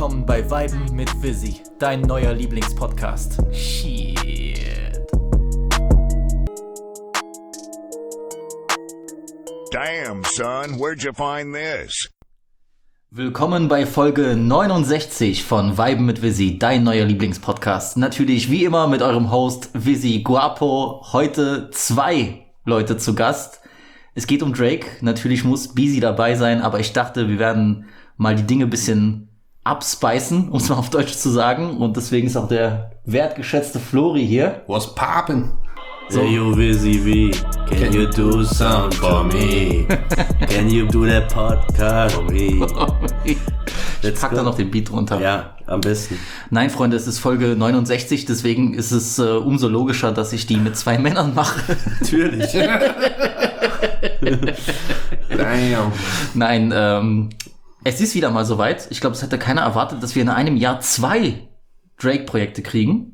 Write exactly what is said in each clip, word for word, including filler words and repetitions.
Willkommen bei Viben mit Vizzy, dein neuer Lieblingspodcast. Shit. Damn, son, where'd you find this? Willkommen bei Folge neunundsechzig von Viben mit Vizzy, dein neuer Lieblingspodcast. Natürlich wie immer mit eurem Host Vizzy Guapo. Heute zwei Leute zu Gast. Es geht um Drake. Natürlich muss Beezy dabei sein, aber ich dachte, wir werden mal die Dinge ein bisschen abspicen, um es mal auf Deutsch zu sagen. Und deswegen ist auch der wertgeschätzte Flori hier. What's poppin'? So. Hey yo, Vizzy V, can, can you do something for me? Can you do that podcast for me? Ich pack da noch den Beat drunter. Ja, am besten. Nein, Freunde, es ist Folge neunundsechzig, deswegen ist es äh, umso logischer, dass ich die mit zwei Männern mache. Natürlich. Damn. Nein, ähm, es ist wieder mal soweit. Ich glaube, es hätte keiner erwartet, dass wir in einem Jahr zwei Drake-Projekte kriegen.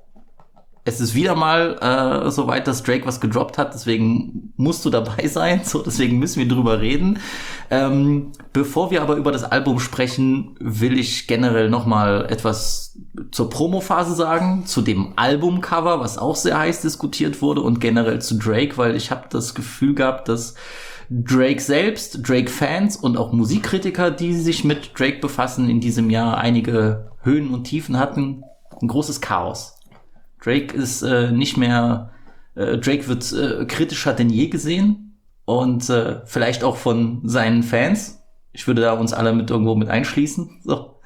Es ist wieder mal äh, soweit, dass Drake was gedroppt hat, deswegen musst du dabei sein, so deswegen müssen wir drüber reden. Ähm, bevor wir aber über das Album sprechen, will ich generell nochmal etwas zur Promophase sagen, zu dem Albumcover, was auch sehr heiß diskutiert wurde, und generell zu Drake, weil ich habe das Gefühl gehabt, dass Drake selbst, Drake-Fans und auch Musikkritiker, die sich mit Drake befassen, in diesem Jahr einige Höhen und Tiefen hatten. Ein großes Chaos. Drake ist äh, nicht mehr, äh, Drake wird äh, kritischer denn je gesehen und äh, vielleicht auch von seinen Fans. Ich würde da uns alle mit irgendwo mit einschließen. So.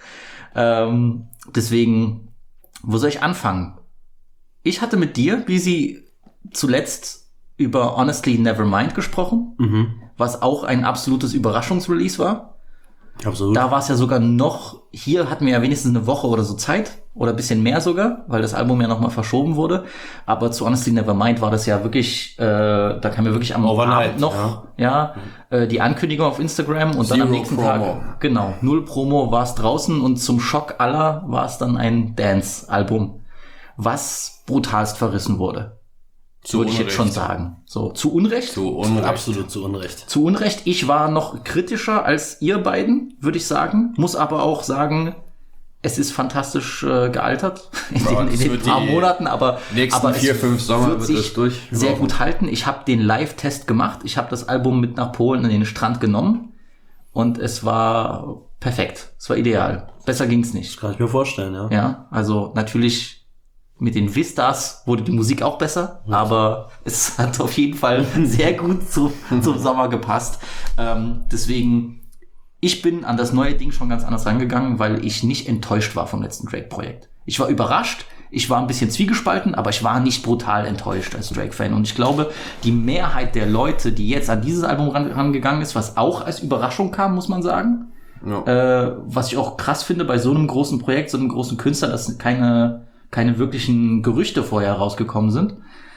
Ähm, deswegen, wo soll ich anfangen? Ich hatte mit dir, Beezy, zuletzt über Honestly Nevermind gesprochen, mhm. was auch ein absolutes Überraschungsrelease war. Absolut. Da war es ja sogar noch, hier hatten wir ja wenigstens eine Woche oder so Zeit, oder ein bisschen mehr sogar, weil das Album ja nochmal verschoben wurde. Aber zu Honestly Nevermind war das ja wirklich, äh, da kam ja wirklich am Overnight, Abend noch ja, ja äh, die Ankündigung auf Instagram und Zero dann am nächsten Promo. Tag, genau, null Promo war es draußen und zum Schock aller war es dann ein Dance-Album, was brutalst verrissen wurde. Zu würde ich Unrecht. jetzt schon sagen. So, zu Unrecht? Zu Unrecht. Absolut zu Unrecht. Zu Unrecht. Ich war noch kritischer als ihr beiden, würde ich sagen. Muss aber auch sagen, es ist fantastisch äh, gealtert in ja, den, in den paar Monaten, aber, nächsten aber vier, es fünf Sommer wird wird sich das durch. sehr gut halten. Ich habe den Live-Test gemacht. Ich habe das Album mit nach Polen an den Strand genommen und es war perfekt. Es war ideal. Besser ging's nicht. Das kann ich mir vorstellen, ja. Ja, also natürlich mit den Vistas wurde die Musik auch besser, ja. aber es hat auf jeden Fall sehr gut zu, zum Sommer gepasst. Ähm, deswegen, ich bin an das neue Ding schon ganz anders rangegangen, weil ich nicht enttäuscht war vom letzten Drake-Projekt. Ich war überrascht, ich war ein bisschen zwiegespalten, aber ich war nicht brutal enttäuscht als Drake-Fan. Und ich glaube, die Mehrheit der Leute, die jetzt an dieses Album ran, rangegangen ist, was auch als Überraschung kam, muss man sagen, ja. äh, was ich auch krass finde bei so einem großen Projekt, so einem großen Künstler, dass keine keine wirklichen Gerüchte vorher rausgekommen sind.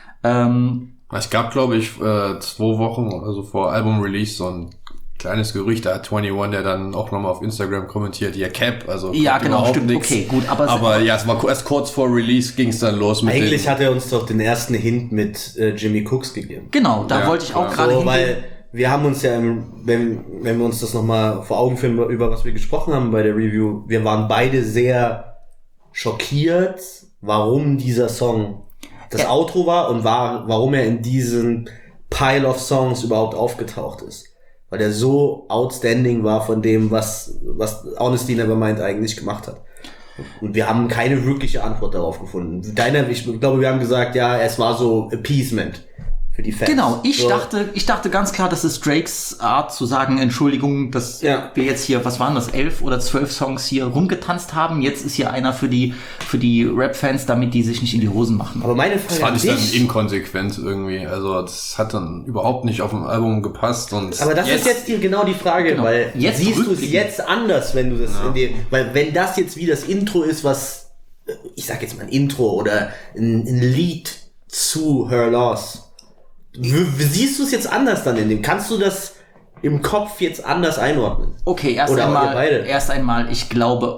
Ähm, es gab, glaube ich, äh, zwei Wochen, also vor Album-Release, so ein kleines Gerücht, da hat einundzwanzig, der dann auch nochmal auf Instagram kommentiert, ja, Cap, also ja, genau, stimmt, nix. Okay, gut, aber aber ja, es war erst kurz vor Release ging es dann los mit eigentlich den, hat er uns doch den ersten Hint mit äh, Jimmy Cooks gegeben. Genau, da ja, wollte ich auch ja. gerade so, hingehen. weil wir haben uns ja, im, wenn, wenn wir uns das nochmal vor Augen führen, über was wir gesprochen haben bei der Review, wir waren beide sehr schockiert, warum dieser Song das ja. Outro war und war, warum er in diesen Pile of Songs überhaupt aufgetaucht ist. Weil er so outstanding war von dem, was, was Honestly Nevermind eigentlich gemacht hat. Und wir haben keine wirkliche Antwort darauf gefunden. Deiner, ich glaube, wir haben gesagt, ja, es war so Appeasement für die Fans. Genau, ich so. dachte, ich dachte ganz klar, das ist Drakes Art zu sagen, Entschuldigung, dass ja. wir jetzt hier, was waren das, elf oder zwölf Songs hier rumgetanzt haben. Jetzt ist hier einer für die, für die Rap-Fans, damit die sich nicht in die Hosen machen. Aber meine Frage das fand ich dann dich, inkonsequent irgendwie. Also das hat dann überhaupt nicht auf dem Album gepasst. Und aber das jetzt, ist jetzt die, genau die Frage, genau. weil jetzt siehst du es jetzt anders, wenn du das ja. in dem, weil wenn das jetzt wie das Intro ist, was, ich sag jetzt mal ein Intro oder ein, ein Lied zu Her Loss, W- siehst du es jetzt anders dann in dem? Kannst du das im Kopf jetzt anders einordnen? Okay, erst Oder einmal, erst einmal, ich glaube,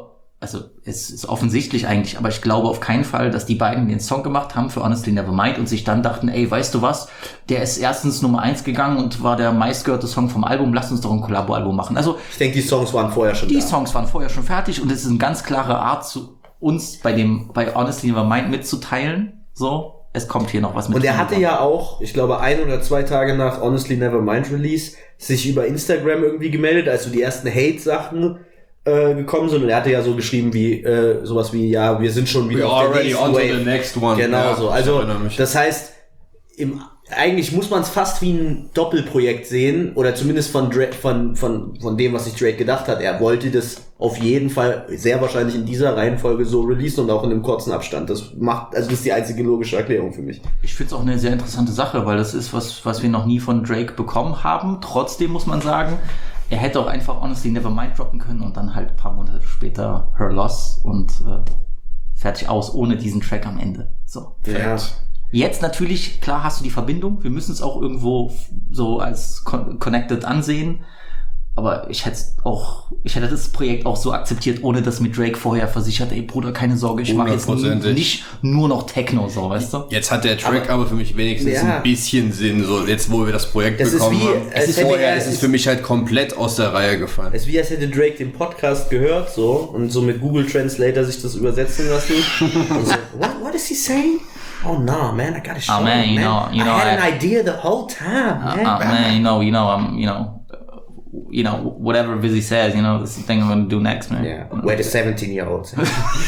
also es ist offensichtlich eigentlich, aber ich glaube auf keinen Fall, dass die beiden den Song gemacht haben für Honestly Nevermind und sich dann dachten, ey, weißt du was, der ist erstens Nummer eins gegangen und war der meistgehörte Song vom Album, lass uns doch ein Kollabo-Album machen. Also Ich denke, die Songs waren vorher schon die da. Songs waren vorher schon fertig und es ist eine ganz klare Art, zu uns bei dem bei Honestly Nevermind mitzuteilen, so, es kommt hier noch was mit. Und er hatte ja auch, ich glaube, ein oder zwei Tage nach Honestly Nevermind Release sich über Instagram irgendwie gemeldet, als so die ersten Hate-Sachen äh, gekommen sind. Und er hatte ja so geschrieben wie, äh, sowas wie, ja, wir sind schon wieder We're auf der already nächsten on to Wave. the next one. Genau Ja, so. ich Also, erinnere mich. das heißt, im, eigentlich muss man es fast wie ein Doppelprojekt sehen, oder zumindest von, Dra- von, von, von dem, was sich Drake gedacht hat. Er wollte das auf jeden Fall sehr wahrscheinlich in dieser Reihenfolge so releasen und auch in einem kurzen Abstand. Das macht, also das ist die einzige logische Erklärung für mich. Ich finde es auch eine sehr interessante Sache, weil das ist was, was wir noch nie von Drake bekommen haben. Trotzdem muss man sagen, er hätte auch einfach Honestly Nevermind droppen können und dann halt ein paar Monate später Her Loss und äh, fertig aus, ohne diesen Track am Ende. So. Ja. Jetzt natürlich, klar hast du die Verbindung. Wir müssen es auch irgendwo f- so als con- connected ansehen. Aber ich hätte auch, ich hätte das Projekt auch so akzeptiert, ohne dass mir Drake vorher versichert, ey Bruder, keine Sorge, ich mache jetzt n- Hundertprozentig. nicht nur noch Techno, so, weißt du? Jetzt hat der Track aber, für mich wenigstens Ja. ein bisschen Sinn, so jetzt wo wir das Projekt Das ist bekommen wie- haben. als Es ist hätte vorher er- ist es für mich halt komplett aus der Reihe gefallen. Es ist wie, als hätte Drake den Podcast gehört, so, und so mit Google Translator sich das übersetzen lassen. Und so, what, what is he saying? Oh, no, man, I gotta show Oh, man, him, you know- you I know, had I- an idea the whole time, Uh, man. uh, man, you know, you know, I'm, you know, uh, you know, whatever Vizzy says, you know, this is the thing I'm gonna do next, man. Yeah, where the seventeen-year-olds.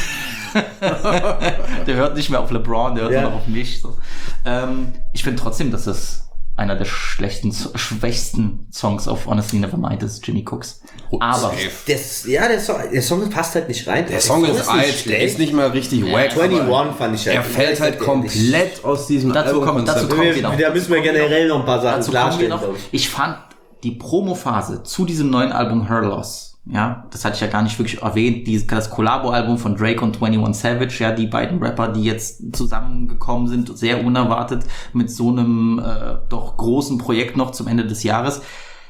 Der hört nicht mehr auf LeBron, der hört Ja. nur noch auf mich. So. Ähm, ich finde trotzdem, dass das einer der schlechten, schwächsten Songs auf Honestly Nevermind ist, Jimmy Cooks. Aber Safe. Das, ja, der Song, der Song passt halt nicht rein. Der Song ist alt, der ist nicht mal richtig wack. aber einundzwanzig fand ich halt. Er fällt halt komplett aus diesem Dazu kommt- dazu Albumkonzept. kommt- Wir, genau. da müssen wir generell noch ein paar Sachen dazu kommen wir klarstellen, noch. glaube ich. Ich fand die Promophase zu diesem neuen Album Her Loss, ja, das hatte ich ja gar nicht wirklich erwähnt, dieses, das Collabo-Album von Drake und einundzwanzig Savage, ja, die beiden Rapper, die jetzt zusammengekommen sind, sehr unerwartet mit so einem äh, doch großen Projekt noch zum Ende des Jahres.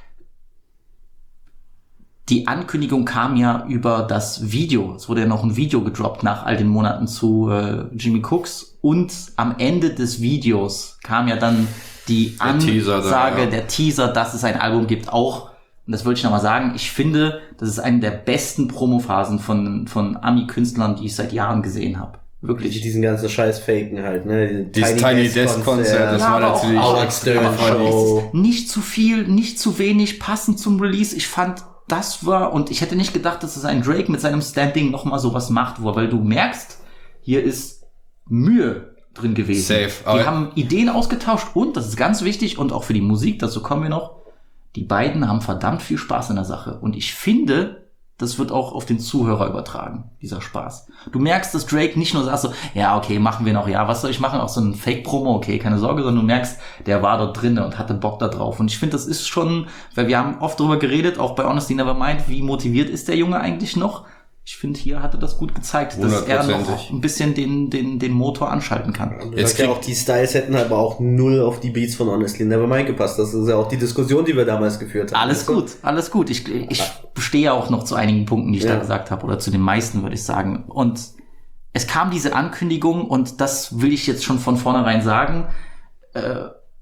Die Ankündigung kam ja über das Video. Es wurde ja noch ein Video gedroppt nach all den Monaten zu äh, Jimmy Cooks. Und am Ende des Videos kam ja dann die Der Teaser Ansage, da, ja. der Teaser, dass es ein Album gibt. Auch, und das wollte ich nochmal sagen, ich finde, das ist eine der besten Promophasen von, von Ami-Künstlern, die ich seit Jahren gesehen habe. Die Wirklich. diesen ganzen Scheiß faken halt, ne? Dieses Tiny Desk Konzert, das Ja, war aber auch natürlich Howard Stern Aber Show. es ist nicht zu viel, nicht zu wenig, passend zum Release. Ich fand, das war, und ich hätte nicht gedacht, dass es ein Drake mit seinem Standing nochmal sowas macht, wo, weil du merkst, hier ist Mühe drin gewesen. Safe, Die aber- haben Ideen ausgetauscht und, das ist ganz wichtig, und auch für die Musik, dazu kommen wir noch, die beiden haben verdammt viel Spaß in der Sache. Und ich finde, das wird auch auf den Zuhörer übertragen, dieser Spaß. Du merkst, dass Drake nicht nur sagt so, ja, okay, machen wir noch, ja, was soll ich machen? Auch so ein Fake-Promo, okay, keine Sorge, sondern du merkst, der war dort drinne und hatte Bock da drauf. Und ich finde, das ist schon, weil wir haben oft drüber geredet, auch bei Honestly Nevermind, wie motiviert ist der Junge eigentlich noch? Ich finde, hier hatte das gut gezeigt, dass er noch Hundertprozentig. ein bisschen den, den, den Motor anschalten kann. Du Jetzt sagst ja krieg- auch, die Styles hätten aber auch null auf die Beats von Honestly Nevermind gepasst. Das ist ja auch die Diskussion, die wir damals geführt haben. Alles weißt du? gut, alles gut. Ich, ich stehe auch noch zu einigen Punkten, die ich Ja. da gesagt habe, oder zu den meisten, würde ich sagen. Und es kam diese Ankündigung, und das will ich jetzt schon von vornherein sagen, äh,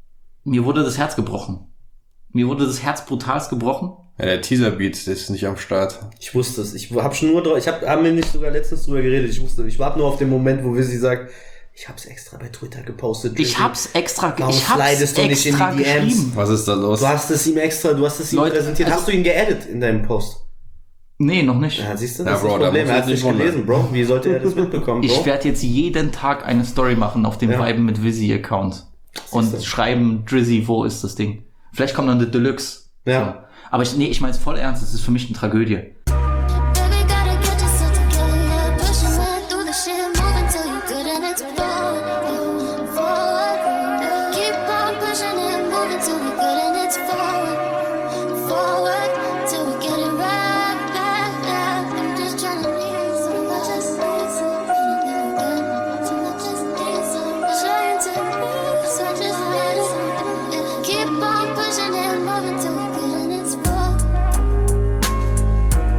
mir wurde das Herz gebrochen. Mir wurde das Herz brutalst gebrochen. Ja, der Teaser-Beat ist nicht am Start. Ich wusste es. Ich habe schon nur drauf, ich habe, haben wir nicht sogar letztens drüber geredet. Ich wusste, ich warte nur auf den Moment, wo Wizzy sagt, ich hab's extra bei Twitter gepostet. Ich hab's extra, Warum ich hab's slidest du nicht in extra die D Ms? geschrieben. Was ist da los? Du hast es ihm extra, du hast es ihm Leute, präsentiert. also- Hast du ihn geedit in deinem Post? Nee, noch nicht. Ja, siehst du, Ja, das Bro, ist da das Problem. musst Er du hat dich nicht nicht gelesen, Bro. Wie sollte er das mitbekommen, Bro? Ich werde jetzt jeden Tag eine Story machen auf dem Ja. Vibe mit Vizzy-Account und du. schreiben, Drizzy, wo ist das Ding? Vielleicht kommt dann der Deluxe. Ja. So. Aber ich, nee, ich meine es voll ernst, es ist für mich eine Tragödie. Baby, gotta get yourself together, yeah. Pushing right through the shit, moving till you're good and it's forward, forward. Keep on pushing it, moving till we're good and it's forward, forward. Till we get it right back, yeah. I'm just trying to need some, I just need some, anything good. So I just need some, trying to be, so I just need some, yeah. Keep on pushing it, moving till we're good and it's forward.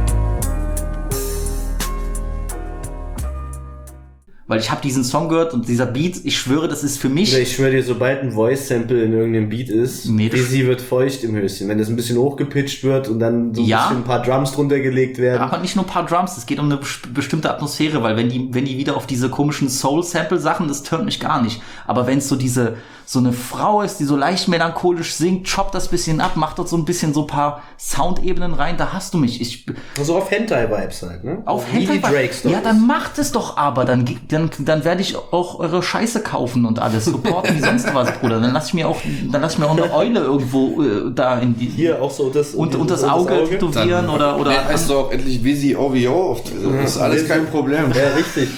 Weil ich habe diesen Song gehört und dieser Beat, ich schwöre, das ist für mich... Oder ich schwöre dir, sobald ein Voice-Sample in irgendeinem Beat ist, Nee, das- Dizzy wird feucht im Höschen. Wenn das ein bisschen hochgepitcht wird und dann so ein Ja. bisschen ein paar Drums drunter gelegt werden. Aber nicht nur ein paar Drums, es geht um eine bes- bestimmte Atmosphäre, weil wenn die, wenn die wieder auf diese komischen Soul-Sample-Sachen, das turnt mich gar nicht. Aber wenn es so diese, so eine Frau ist, die so leicht melancholisch singt, choppt das bisschen ab, macht dort so ein bisschen so ein paar Soundebenen rein, da hast du mich. Ich, Also auf Hentai-Vibes halt, ne? auf Wie die Hentai- Drake-Stories. Ja, dann macht es doch aber, dann, ge- dann, dann werde ich auch eure Scheiße kaufen und alles, supporten wie sonst was, Bruder. Dann lass ich mir auch, dann lass ich mir auch eine Eule irgendwo äh, da in die, Hier auch so das... und, und das Auge tätowieren oder, oder, Dann heißt du auch endlich Visi O V O auf. Das ist alles kein Problem. Ja, richtig.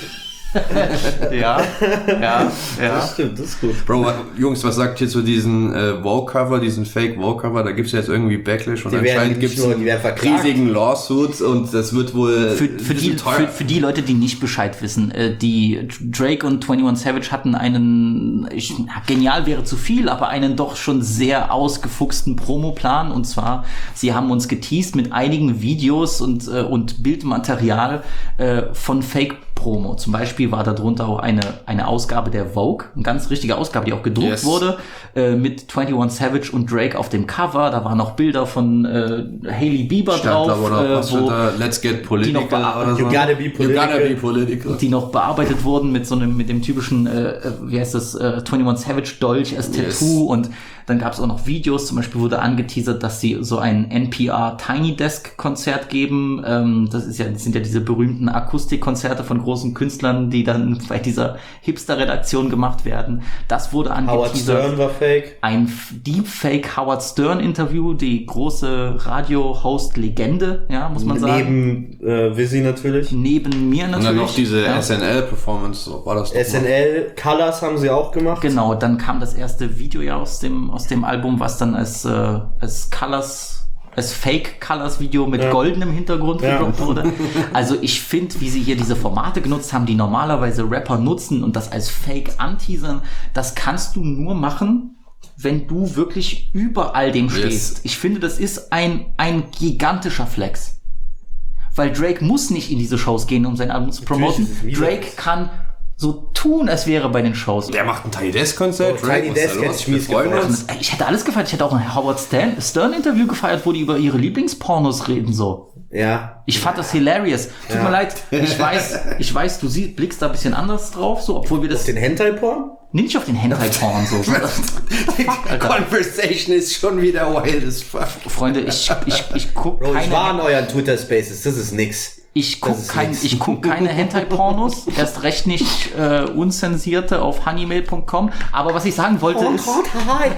ja, ja, ja. Das stimmt, das ist gut. Bro, Jungs, was sagt ihr zu diesen äh, Wallcover, diesen Fake-Wallcover? Da gibt's ja jetzt irgendwie Backlash und Die werden anscheinend nicht gibt's nur- die werden einen verklagt. riesigen Lawsuit und das wird wohl Für, ein für, die, bisschen teuer. für, für die Leute, die nicht Bescheid wissen, äh, die Drake und einundzwanzig Savage hatten einen, ich, genial wäre zu viel, aber einen doch schon sehr ausgefuchsten Promoplan, und zwar, sie haben uns geteased mit einigen Videos und, äh, und Bildmaterial äh, von Fake-Promo. Zum Beispiel war darunter auch eine, eine Ausgabe der Vogue, eine ganz richtige Ausgabe, die auch gedruckt Yes. wurde, äh, mit einundzwanzig Savage und Drake auf dem Cover. Da waren noch Bilder von äh, Hailey Bieber Stand drauf, da, oder äh, was wo steht da? Let's get political die noch bea- oder so. You gotta be You political. gotta be political. die noch bearbeitet wurden mit so einem, mit dem typischen, äh, wie heißt das, äh, einundzwanzig Savage Dolch als Tattoo. Yes. Und dann gab es auch noch Videos, zum Beispiel wurde angeteasert, dass sie so ein N P R Tiny Desk Konzert geben. Ähm, das ist ja, das sind ja diese berühmten Akustikkonzerte von großen Künstlern, die dann bei dieser Hipster-Redaktion gemacht werden. Das wurde Howard angeteasert. Stern war fake. Ein F- Deepfake Howard Stern Interview, die große Radio-Host-Legende, ja, muss man sagen. Neben äh, Visi natürlich. Neben mir natürlich. Und dann noch diese ja. S N L-Performance, so war das doch S N L Colors haben sie auch gemacht. Genau, dann kam das erste Video ja aus dem aus dem Album, was dann als äh, als Colors, als Fake Colors Video mit Ja. goldenem Hintergrund Ja. gedroppt wurde. Also ich finde, wie sie hier diese Formate genutzt haben, die normalerweise Rapper nutzen und das als Fake anteasern, das kannst du nur machen, wenn du wirklich über all dem Yes. stehst. Ich finde, das ist ein ein gigantischer Flex. Weil Drake muss nicht in diese Shows gehen, um sein Album zu promoten. ist es wieder Drake was. kann so tun, als wäre bei den Shows. Der macht ein Tiny Desk Konzert. Oh, Tiny Desk hätte ich mies gefeiert. Ich hätte alles gefeiert. Ich hätte auch ein Howard Stern, Stern Interview gefeiert, wo die über ihre Lieblingspornos reden, so. Ja. Ich fand das hilarious. Tut Ja. mir leid. Ich weiß, ich weiß, du siehst, blickst da ein bisschen anders drauf, so, obwohl wir das, Den Hentai-Porn? nee, nicht auf den Hentai-Porn, so. Die Conversation ist schon wieder wild as fuck. Freunde, ich, ich, ich guck Bro, ich war in keine, euren Twitter-Spaces, das ist nix. ich guck das ist kein, nix. ich guck keine Hentai-Pornos, erst recht nicht, äh, unzensierte auf honeymail punkt com, aber was ich sagen wollte ist, hi.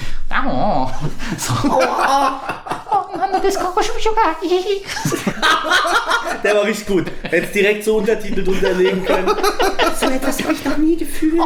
oh, so. Der war richtig gut. Hättest direkt so Untertitel drunter legen können. So etwas habe ich noch nie gefühlt.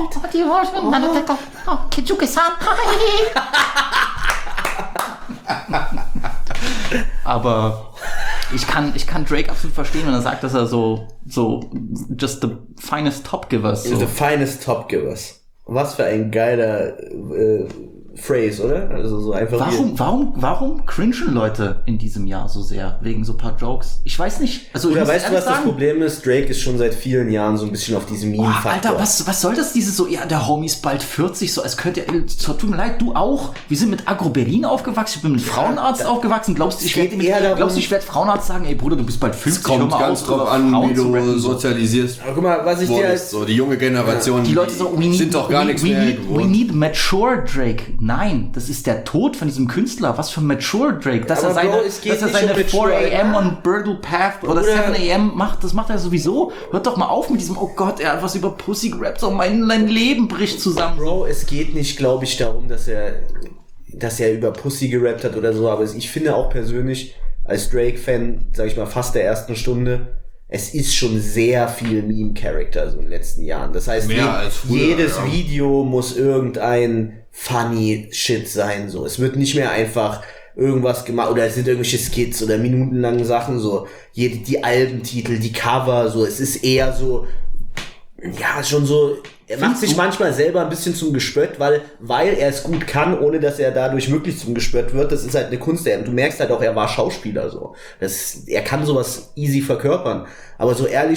Aber ich kann, ich kann Drake absolut verstehen, wenn er sagt, dass er so, so, just the finest top givers. So. The finest top givers. Was für ein geiler äh, Phrase, oder? Also so einfach Warum, warum, warum cringen Leute in diesem Jahr so sehr? Wegen so ein paar Jokes? Ich weiß nicht. Also, ich Oder muss weißt du, ehrlich was das sagen, Problem ist? Drake ist schon seit vielen Jahren so ein bisschen auf diesem Boah, Meme-Faktor. Alter, was, was soll das, dieses so, ja, der Homie ist bald vierzig, so, als könnte er, tut mir leid, du auch. Wir sind mit Agro Berlin aufgewachsen, ich bin mit Frauenarzt aufgewachsen. Glaubst du, ich es geht werde eher darum- glaubst du, ich werde Frauenarzt sagen, ey Bruder, du bist bald fünfzig, Es kommt hör mal ganz auf, drauf über an, Frauen wie zu du rappen, so. sozialisierst Aber guck mal, was ich dir wurdest. als... So, die junge Generation, Die Leute so, we need, sind doch gar we, nichts we mehr need, we gewohnt. need mature Drake. Nein, das ist der Tod von diesem Künstler. Was für mature Drake? Dass Aber er seine, Bro, es geht dass er nicht seine um mature, vier a.m. ja. on Birdle Path oder Bruder. seven a.m. macht, das macht er sowieso. Hört doch mal auf mit diesem, oh Gott, er hat was über Pussy gerappt, so mein, mein Leben bricht zusammen. Bro, es geht nicht, glaube ich, darum, dass er, dass er über Pussy gerappt hat oder so, aber ich finde auch persönlich, als Drake-Fan, sag ich mal, fast der ersten Stunde, es ist schon sehr viel Meme-Character so in den letzten Jahren. Das heißt, Mehr je, als früher, jedes ja. Video muss irgendein funny Shit sein, so. Es wird nicht mehr einfach irgendwas gemacht, oder es sind irgendwelche Skits oder minutenlange Sachen, so. Jede, die Albentitel, die Cover, so. Es ist eher so, ja, schon so, er macht sich manchmal selber ein bisschen zum Gespött, weil, weil er es gut kann, ohne dass er dadurch wirklich zum Gespött wird. Das ist halt eine Kunst. Und du merkst halt auch, er war Schauspieler, so. Das, er kann sowas easy verkörpern. Aber so ehrlich,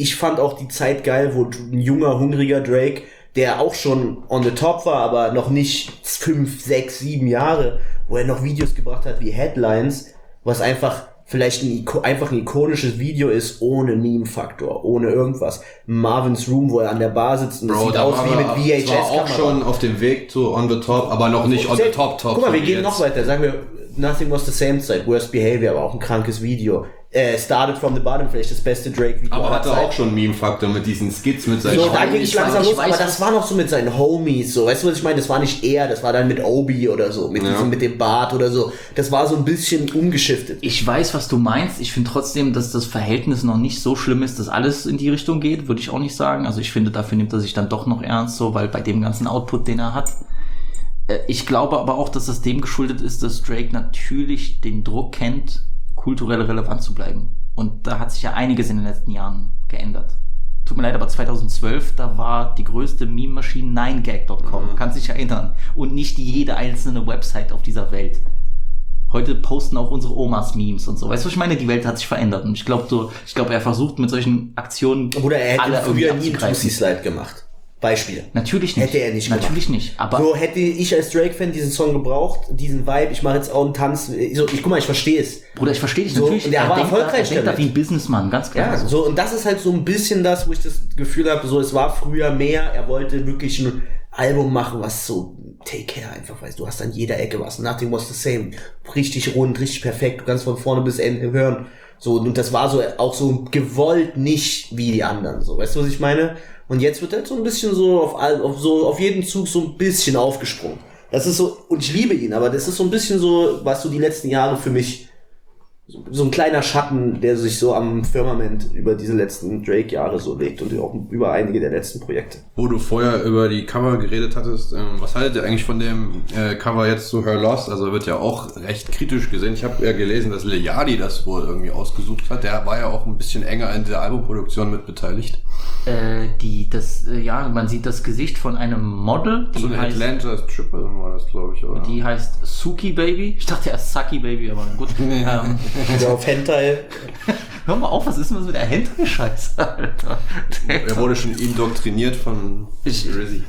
ich fand auch die Zeit geil, wo ein junger, hungriger Drake, der auch schon on the top war, aber noch nicht fünf, sechs, sieben Jahre, wo er noch Videos gebracht hat wie Headlines, was einfach vielleicht ein, einfach ein ikonisches Video ist, ohne Meme-Faktor, ohne irgendwas. Marvin's Room, wo er an der Bar sitzt und Bro, es sieht da aus war wie mit er- V H S-Kamera. war auch schon auf dem Weg zu On the Top, aber noch nicht on the top top. Guck mal, wir so wie gehen jetzt. noch weiter. Sagen wir, Nothing Was the Same Zeit, Worst Behavior, aber auch ein krankes Video. Äh, Started from the Bottom, vielleicht das beste Drake-Video. Aber aller hatte Zeiten. auch schon Meme-Faktor mit diesen Skits mit seinen So, da ging ich es langsam weiß- los, ich weiß, aber das was- war noch so mit seinen Homies, so, weißt du, was ich meine? Das war nicht er, das war dann mit Obi oder so, mit Ja. diesem, mit dem Bart oder so. Das war so ein bisschen umgeschiftet. Ich weiß, was du meinst. Ich finde trotzdem, dass das Verhältnis noch nicht so schlimm ist, dass alles in die Richtung geht, würde ich auch nicht sagen. Also ich finde, dafür nimmt er sich dann doch noch ernst, so, weil bei dem ganzen Output, den er hat. Äh, Ich glaube aber auch, dass das dem geschuldet ist, dass Drake natürlich den Druck kennt, kulturell relevant zu bleiben. Und da hat sich ja einiges in den letzten Jahren geändert. Tut mir leid, aber zweitausendzwölf, da war die größte Meme-Maschine nine gag Punkt com. Mhm. Kannst dich erinnern. Und nicht jede einzelne Website auf dieser Welt. Heute posten auch unsere Omas Memes und so. Weißt du, was ich meine? Die Welt hat sich verändert. Und ich glaube, so, ich glaube, er versucht mit solchen Aktionen Bruder, er alle hätte irgendwie früher nie einen abzugreifen. Pussy-Slide gemacht. Beispiel. Natürlich nicht. Hätte er nicht gemacht. Natürlich nicht. Aber So hätte ich als Drake-Fan diesen Song gebraucht, diesen Vibe, ich mache jetzt auch einen Tanz. So, ich guck mal, ich verstehe es. Bruder, ich verstehe dich So, natürlich. und der er war denkt da, erfolgreich er denkt da damit. wie ein Businessman, ganz klar. Ja, so. so, und das ist halt so ein bisschen das, wo ich das Gefühl habe, so, es war früher mehr, er wollte wirklich ein Album machen, was so, take care einfach, weißt du, du hast an jeder Ecke was, Nothing Was the Same, richtig rund, richtig perfekt, du kannst von vorne bis Ende hören, so, und das war so, auch so gewollt nicht wie die anderen, so, weißt du, was ich meine? Und jetzt wird halt so ein bisschen so auf, all- auf so, auf jeden Zug so ein bisschen aufgesprungen. Das ist so, und ich liebe ihn, aber das ist so ein bisschen so, was so die letzten Jahre für mich, so ein kleiner Schatten, der sich so am Firmament über diese letzten Drake-Jahre so legt und auch über einige der letzten Projekte. Wo du vorher über die Cover geredet hattest, ähm, was haltet ihr eigentlich von dem äh, Cover jetzt zu Her Lost? Also wird ja auch recht kritisch gesehen. Ich habe ja gelesen, dass Lil Yachty das wohl irgendwie ausgesucht hat. Der war ja auch ein bisschen enger in der Albumproduktion mit beteiligt. Äh, die, das, äh, ja, man sieht das Gesicht von einem Model, die So eine heißt, Atlanta Triple war das, glaube ich, oder? die heißt Suki Baby. Ich dachte erst Saki Baby, aber gut. ähm, Also auf Hentai. hör mal auf, was ist denn das mit der Hentai-Scheiße, Alter? Er wurde schon indoktriniert von Ich- Rizzy.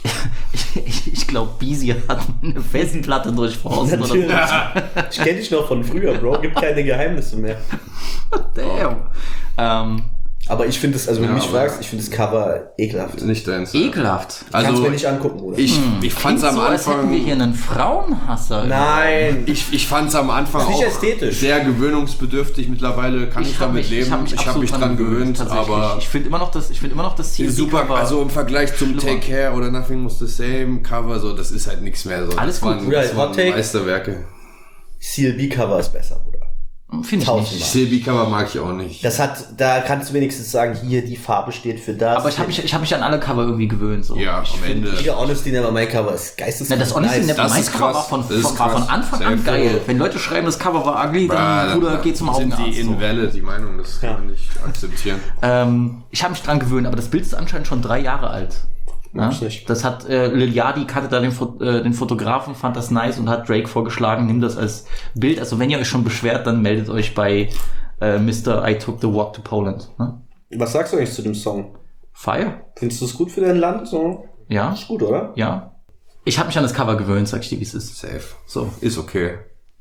Ich, ich, ich glaube, Beezy hat eine Festplatte durchforstet oder Natürlich. Ich kenne dich noch von früher, Bro. Gibt keine Geheimnisse mehr. so. Damn. Ähm, Aber ich finde es, also wenn Ja, du mich aber- fragst, ich finde das Cover ekelhaft. Nicht deins. ekelhaft. Kannst Also mir nicht angucken, Bruder. ich, ich fand's Klingt am so, als hätten Anfang. wir hier einen Frauenhasser. Nein. Ich, ich fand's am Anfang Ist nicht auch ästhetisch. sehr gewöhnungsbedürftig. Mittlerweile kann ich, hab damit leben. Ich habe mich, ich hab mich dran gewöhnt, tatsächlich. aber ich finde immer noch das, ich finde immer noch das Ziel. super. Also im Vergleich zum schlimmer. Take Care oder Nothing Was the Same Cover, so das ist halt nichts mehr. So. Alles das gut, waren, Bruder, das waren Hot Take. Meisterwerke. C L B-Cover ist besser, Bruder. finde ich tausendmal. nicht. C L B-Cover mag ich auch nicht. Das hat, da kannst du wenigstens sagen, hier, die Farbe steht für das. Aber ich habe mich, ich habe mich an alle Cover irgendwie gewöhnt. So. Ja, ich am find- Ende. Die Honesty Never My Cover ist geisteskrank. Na, das Honesty nice. Never Das My ist Cover krass. war von, Das ist von, war von krass. Anfang Sehr an geil. cool. Wenn Leute schreiben, das Cover war ugly, dann, Bruh, Bruder, dann geh zum sind Augenarzt. die so. invalid, die Meinung, das Ja. kann man nicht akzeptieren. Ähm, ich habe mich dran gewöhnt, aber das Bild ist anscheinend schon drei Jahre alt. Ja? ich nicht. Das hat äh, Lil Yachty kannte da den, Fo äh, den Fotografen, fand das nice und hat Drake vorgeschlagen, nimm das als Bild. Also wenn ihr euch schon beschwert, dann meldet euch bei äh, Mister I Took the Walk to Poland. Ne? Was sagst du eigentlich zu dem Song? Fire? Findest du es gut für dein Land? So? Ja, Ist gut, oder? ja. Ich habe mich an das Cover gewöhnt, sag ich dir, wie es ist. Safe. So. Ist okay.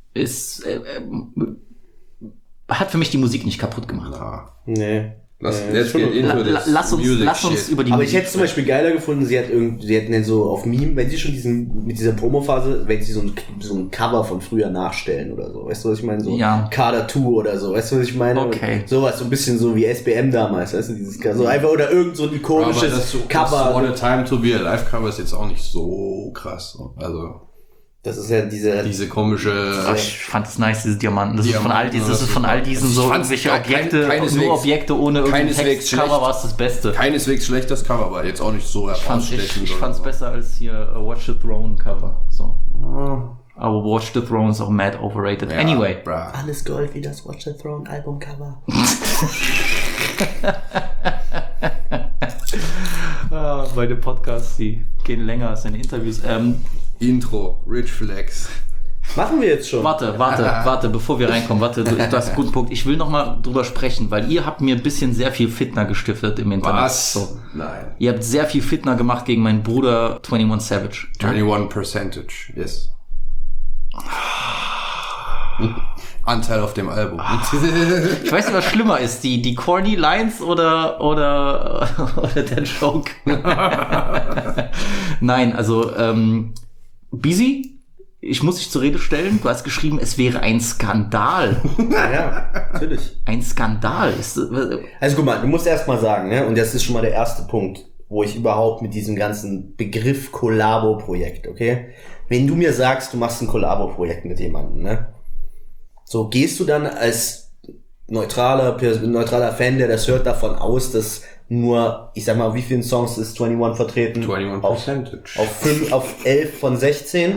Ist äh, äh, hat für mich die Musik nicht kaputt gemacht. Ja. Nee. Lass, Äh, let's schon get okay. into La, la, this lass uns, music lass uns shit. über die Aber Musik ich hätte es zum Beispiel geiler gefunden, sie hat irgendwie, sie hätten dann so auf Meme, wenn sie schon diesen, mit dieser Promo-Phase, wenn sie so ein, so ein Cover von früher nachstellen oder so. Weißt du, was ich meine? So Ja. Carter zwei oder so. Weißt du, was ich meine? Okay. Sowas, so ein bisschen so wie S B M damals, weißt du, dieses, so einfach, oder irgend so ein Aber ikonisches das, so, Cover. das What a Time to be a Live Cover ist jetzt auch nicht so krass. Also Das ist ja diese, diese komische. Ach, ich fand es nice, diese Diamanten. Das ist von all Diamanten, diesen, das ist von all diesen ich so fand's irgendwelche gar kein- Objekte, keineswegs- nur Objekte ohne irgendeinen keineswegs Text. Cover schlecht. war es das Beste. Keineswegs schlecht das Cover, aber jetzt auch nicht so Ich fand's, ich, herausstechend. ich oder fand's so. besser als hier uh, Watch the Throne Cover. So. Aber Watch the Throne ist auch mad overrated. Ja, Anyway. bruh. alles Gold wie das Watch the Throne Albumcover. Ah, meine Podcasts, die gehen länger als seine Interviews. Ähm, Intro, Rich Flex. Machen wir jetzt schon. Warte, warte, warte, bevor wir reinkommen, warte, du, du hast einen guten Punkt. Ich will noch mal drüber sprechen, weil ihr habt mir ein bisschen sehr viel Fitner gestiftet im Internet. Was? So. Nein. Ihr habt sehr viel Fitner gemacht gegen meinen Bruder einundzwanzig Savage. einundzwanzig Percentage, yes. Anteil auf dem Album. Ich weiß nicht, was schlimmer ist, die, die corny Lines oder, oder, oder der Joke. Nein, also, ähm, Busy, ich muss dich zur Rede stellen. Du hast geschrieben, es wäre ein Skandal. Ja, ja, natürlich. Ein Skandal. Ist, Also guck mal, du musst erst mal sagen, ne, und das ist schon mal der erste Punkt, wo ich überhaupt mit diesem ganzen Begriff Kollabo-Projekt, okay? Wenn du mir sagst, du machst ein Kollabo-Projekt mit jemandem, ne? So, gehst du dann als neutraler, neutraler Fan, der das hört, davon aus, dass nur, ich sag mal, wie vielen Songs ist einundzwanzig vertreten? einundzwanzig Auf, Percentage. auf, fünf, auf elf von sechzehn.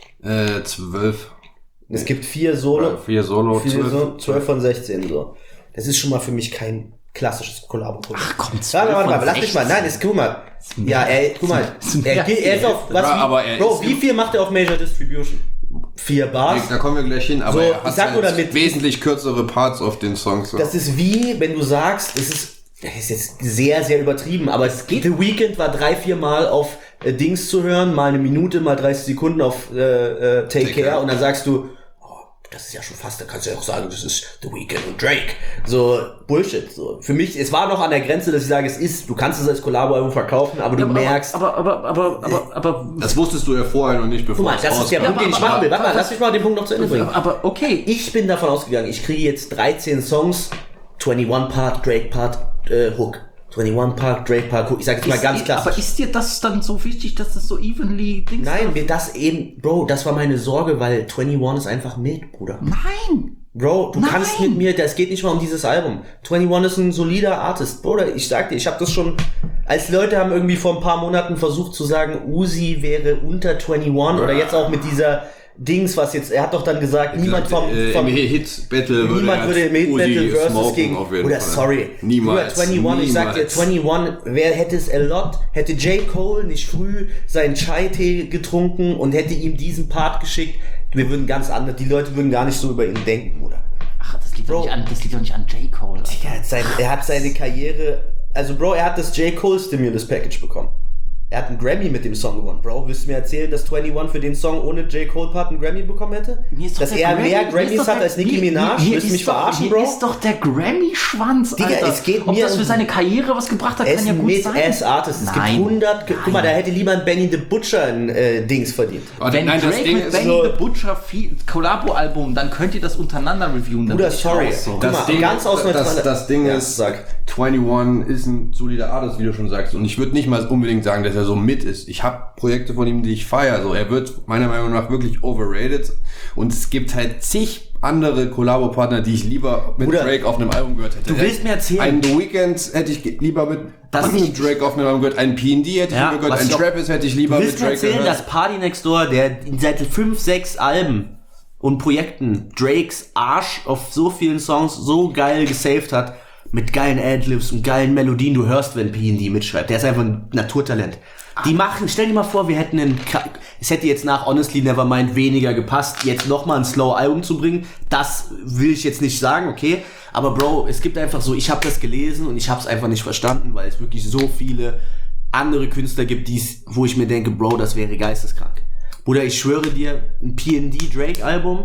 Äh, zwölf. Es gibt vier Solo. Vier Solo, vier zwölf. so, zwölf von sechzehn, so. Das ist schon mal für mich kein klassisches Kollabo-Projekt. Ach komm, Warte, warte mal, lass mich mal. Nein, ist, guck mal. Ja, ey, guck mal. Er, geht- er ist auf, was, Ja, wie, aber er Bro, ist wie im- viel macht er auf Major Distribution? Vier Bars? Da kommen wir gleich hin, aber So, er ich hat sag nur halt damit- wesentlich kürzere Parts auf den Songs. Das ist wie, wenn du sagst, es ist, das ist jetzt sehr, sehr übertrieben, aber es geht. The Weeknd war drei, vier Mal auf äh, Dings zu hören, mal eine Minute, mal dreißig Sekunden auf äh, äh, Take, Take Care, Care. und dann sagst du, oh, das ist ja schon fast, da kannst du ja auch sagen, das ist The Weeknd und Drake. So, Bullshit. So. Für mich, es war noch an der Grenze, dass ich sage, es ist, du kannst es als Collabo-Album verkaufen, aber du aber, merkst, aber, aber, aber, aber, aber, Das wusstest du ja vorher noch nicht, bevor guck mal, es das ist der rauskam. Punkt, den ich aber- machen will. Warte mal, aber- lass mich mal den Punkt noch zu Ende bringen. aber, aber okay. Ich bin davon ausgegangen, ich kriege jetzt dreizehn Songs, einundzwanzig Part, Drake Part, äh, Hook. einundzwanzig Part, Drake Part, Hook. Ich sag jetzt mal Ist, ganz klassisch. aber ist dir das dann so wichtig, dass das so evenly Dings Nein, mir das eben, Bro, das war meine Sorge, weil einundzwanzig ist einfach mild, Bruder. Nein! Bro, du Nein. kannst mit mir, das geht nicht mal um dieses Album. einundzwanzig ist ein solider Artist. Bruder, ich sag dir, ich habe das schon, als Leute haben irgendwie vor ein paar Monaten versucht zu sagen, Uzi wäre unter einundzwanzig oder jetzt auch mit dieser Dings, was jetzt, er hat doch dann gesagt, niemand vom, äh, vom im Hit-Battle niemand würde im Hit-Battle versus gegen, Fall. oder sorry, Niemals. Bruder, einundzwanzig, ich sag dir, Niemals. einundzwanzig, wer hätte es a lot, hätte J. Cole nicht früh seinen Chai-Tee getrunken und hätte ihm diesen Part geschickt, wir würden ganz anders, die Leute würden gar nicht so über ihn denken, Bruder. Ach, das liegt, doch Bro. nicht an, das liegt doch nicht an J. Cole. Alter. Er hat, sein, er hat seine Karriere, also Bro, er hat das J. Cole Stimulus Package bekommen. Er hat einen Grammy mit dem Song gewonnen. Bro, willst du mir erzählen, dass einundzwanzig für den Song ohne J. Cole Part einen Grammy bekommen hätte? Mir ist doch Dass der er Grammy- mehr mir ist Grammys doch hat der- als Nicki mir- Minaj? mir Willst du ist mich doch- verarschen, mir Bro? ist doch der Grammy-Schwanz, Digga, Alter. es geht Ob mir das für um- seine Karriere was gebracht hat, Er kann ist ja ein gut sein. Mid-Ass-Artist. Es Nein. gibt hundert, guck mal, da Nein. hätte lieber ein Benny the Butcher ein äh, Dings verdient. Aber Wenn nein, das Drake Ding mit ist Benny so- the Butcher viel Collabo-Album, dann könnt ihr das untereinander reviewen. dann Bruder, bin ich sorry. raus, so. Guck Das mal, Ding, ganz aus das, neutraler- das Ding Ja, ist, sag. einundzwanzig ist ein solider Artist, wie du schon sagst. Und ich würde nicht mal unbedingt sagen, dass er so mit ist. Ich habe Projekte von ihm, die ich feiere. So, er wird meiner Meinung nach wirklich overrated. Und es gibt halt zig andere Kollabo-Partner, die ich lieber mit Bruder, Drake auf einem Album gehört hätte. du willst mir erzählen- Einen The Weeknd hätte ich ge- lieber mit Dass mit ich- Drake auf einem Album gehört. Einen P and D hätte ich Ja, lieber gehört. was Einen ich auch- Travis hätte ich lieber Du mit willst mir Drake erzählen, gehört. dass Party Next Door, der seit fünf, sechs Alben und Projekten Drakes Arsch auf so vielen Songs so geil gesaved hat, mit geilen Adlibs und geilen Melodien, du hörst, wenn P and D mitschreibt. Der ist einfach ein Naturtalent. Die machen, stell dir mal vor, wir hätten einen, Ka- es hätte jetzt nach Honestly Nevermind weniger gepasst, jetzt nochmal ein Slow-Album zu bringen. Das will ich jetzt nicht sagen, okay. Aber Bro, es gibt einfach so, ich habe das gelesen und ich habe es einfach nicht verstanden, weil es wirklich so viele andere Künstler gibt, die's, wo ich mir denke, Bro, das wäre geisteskrank. Bruder, ich schwöre dir, ein P and D Drake-Album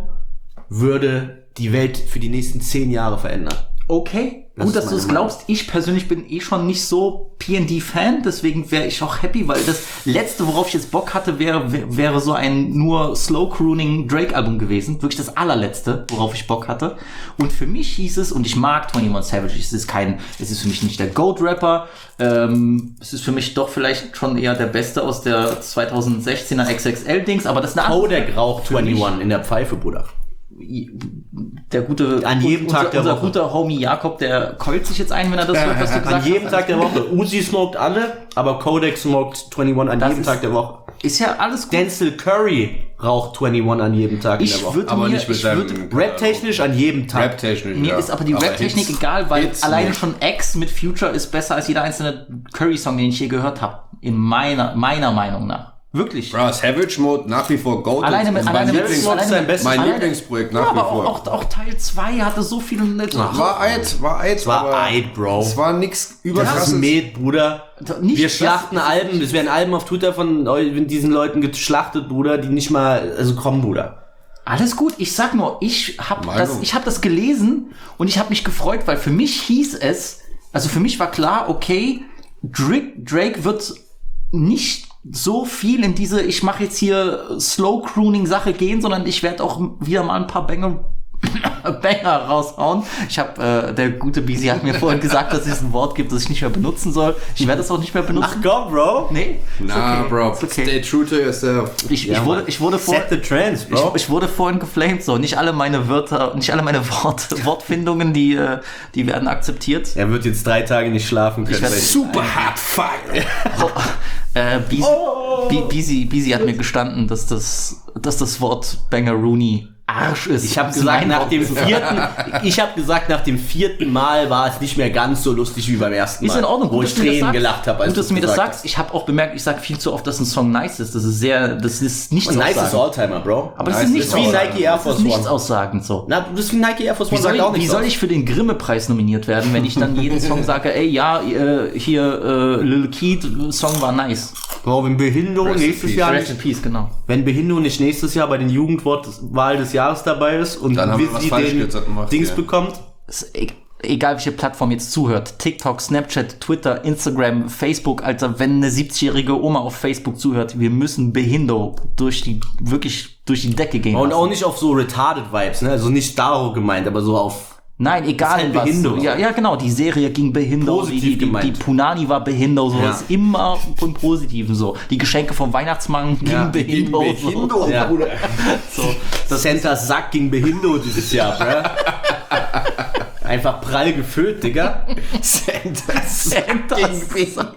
würde die Welt für die nächsten zehn Jahre verändern. Okay, Das gut, ist dass du es meine glaubst. Ich persönlich bin eh schon nicht so P and D-Fan, deswegen wäre ich auch happy, weil das letzte, worauf ich jetzt Bock hatte, wäre wär, wäre so ein nur Slow-Crooning Drake-Album gewesen. Wirklich das allerletzte, worauf ich Bock hatte. Und für mich hieß es, und ich mag einundzwanzig Savage, es ist kein, es ist für mich nicht der GOAT-Rapper, ähm, es ist für mich doch vielleicht schon eher der Beste aus der zweitausendsechzehner X X L-Dings, aber das ist eine andere- Kodak raucht Für mich- einundzwanzig in der Pfeife, Bruder. der gute, An jedem unser, Tag der unser Woche. guter Homie Jakob, der keult sich jetzt ein, wenn er das hört, was du gesagt An jedem hast. Tag der Woche. Uzi smoked alle, aber Kodak smoked einundzwanzig an Das jedem ist- Tag der Woche. Ist ja alles gut. Denzel Curry raucht einundzwanzig an jedem Tag in Ich der Woche. würde Aber mir, nicht mit ich seinem würd, Rap-technisch an jedem Tag. Rap-technisch, mir ja. ist aber die Aber Rap-Technik Hits- egal, weil Hits alleine nicht. schon X mit Future ist besser als jeder einzelne Curry-Song, den ich je gehört habe. In meiner, meiner Meinung nach. Wirklich. Bro, Savage Mode nach wie vor Gold. Alleine mit, mein alleine mit, Lieblings- alleine sein mit, Bestes, mein alleine- Lieblingsprojekt ja, nach wie aber vor. auch, auch Teil zwei hatte so viele... War Eid, war Eid. War aber Eid, Bro. Es war nix Das ist überkrasses. Med, Bruder. Nicht- Wir schlachten das- Alben, es werden Alben auf Twitter von eu- diesen Leuten geschlachtet, Bruder, die nicht mal, also komm, Bruder. Alles gut, ich sag nur, ich habe Meinung. das, ich hab das gelesen und ich habe mich gefreut, weil für mich hieß es, also für mich war klar, okay, Drake, Drake wird nicht so viel in diese, ich mache jetzt hier Slow-Crooning-Sache gehen, sondern ich werde auch wieder mal ein paar Banger, Banger raushauen. Ich habe, äh, der gute Bisi hat mir vorhin gesagt, dass es ein Wort gibt, das ich nicht mehr benutzen soll. Ich werde es auch nicht mehr benutzen. komm, Bro. Nee? Ist Na, okay. Bro, Ist okay. stay true to yourself. Ich, Ja, ich, wurde, Mann. ich wurde vor... Set the trends, Bro. Ich, ich wurde vorhin geflamed, so. Nicht alle meine Wörter, nicht alle meine Wort, Wortfindungen, die, äh, die werden akzeptiert. Er wird jetzt drei Tage nicht schlafen können. Ich werd weil- Super hard fight. Oh, äh, Bisi, Oh. Bi- Bisi, Bisi hat mir gestanden, dass das, dass das Wort Bangaroony Arsch ist. Ich habe Das ist gesagt, mein nach Wort. dem vierten, ich habe gesagt, nach dem vierten Mal war es nicht mehr ganz so lustig wie beim ersten Mal. Ist in Ordnung, wo gut, ich dass du mir das Tränen sagst. gelacht habe. Gut, dass du mir das sagst. Ich habe auch bemerkt, ich sage viel zu oft, dass ein Song nice ist. Das ist sehr, das ist nichts Nice ist aussagend. Alltimer, Bro. Aber das Nice ist nichts ist wie aussagend. Nike Air Das Force ist nichts One. aussagend so. Na, das ist wie Nike Air Force Wie One soll, sagt ich, auch wie nichts soll aus. ich für den Grimme-Preis nominiert werden, wenn ich dann jeden Song sage, ey, ja, äh, hier, äh, Lil Keat, Song war nice. Bro, wenn Behindo Rest in nächstes peace. Jahr Rest in nicht, Peace, genau. wenn Behindo nicht nächstes Jahr bei den Jugendwortwahl des Jahres dabei ist und Dann haben wir was Wizzy falsch den gemacht, Dings ja. bekommt, Ist e egal welche Plattform jetzt zuhört, TikTok, Snapchat, Twitter, Instagram, Facebook, Alter, wenn eine siebzigjährige Oma auf Facebook zuhört, wir müssen Behindo durch die, wirklich durch die Decke gehen und lassen. auch nicht auf so retarded Vibes, ne? Also nicht darauf gemeint, aber so auf Nein, egal ist halt was. Behindo. Ja, ja, genau, die Serie ging Behindo, Positiv die, die, die, gemeint. die Punani war Behindo, so Ja. ist immer im Positiven so. Die Geschenke vom Weihnachtsmann gingen Ja, Behindo. gegen Behindo, so. Ja. Bruder. So, das Santas Sack gegen Behindo dieses Jahr, bruh. Einfach prall gefüllt, Digga. Santas Santas Sack.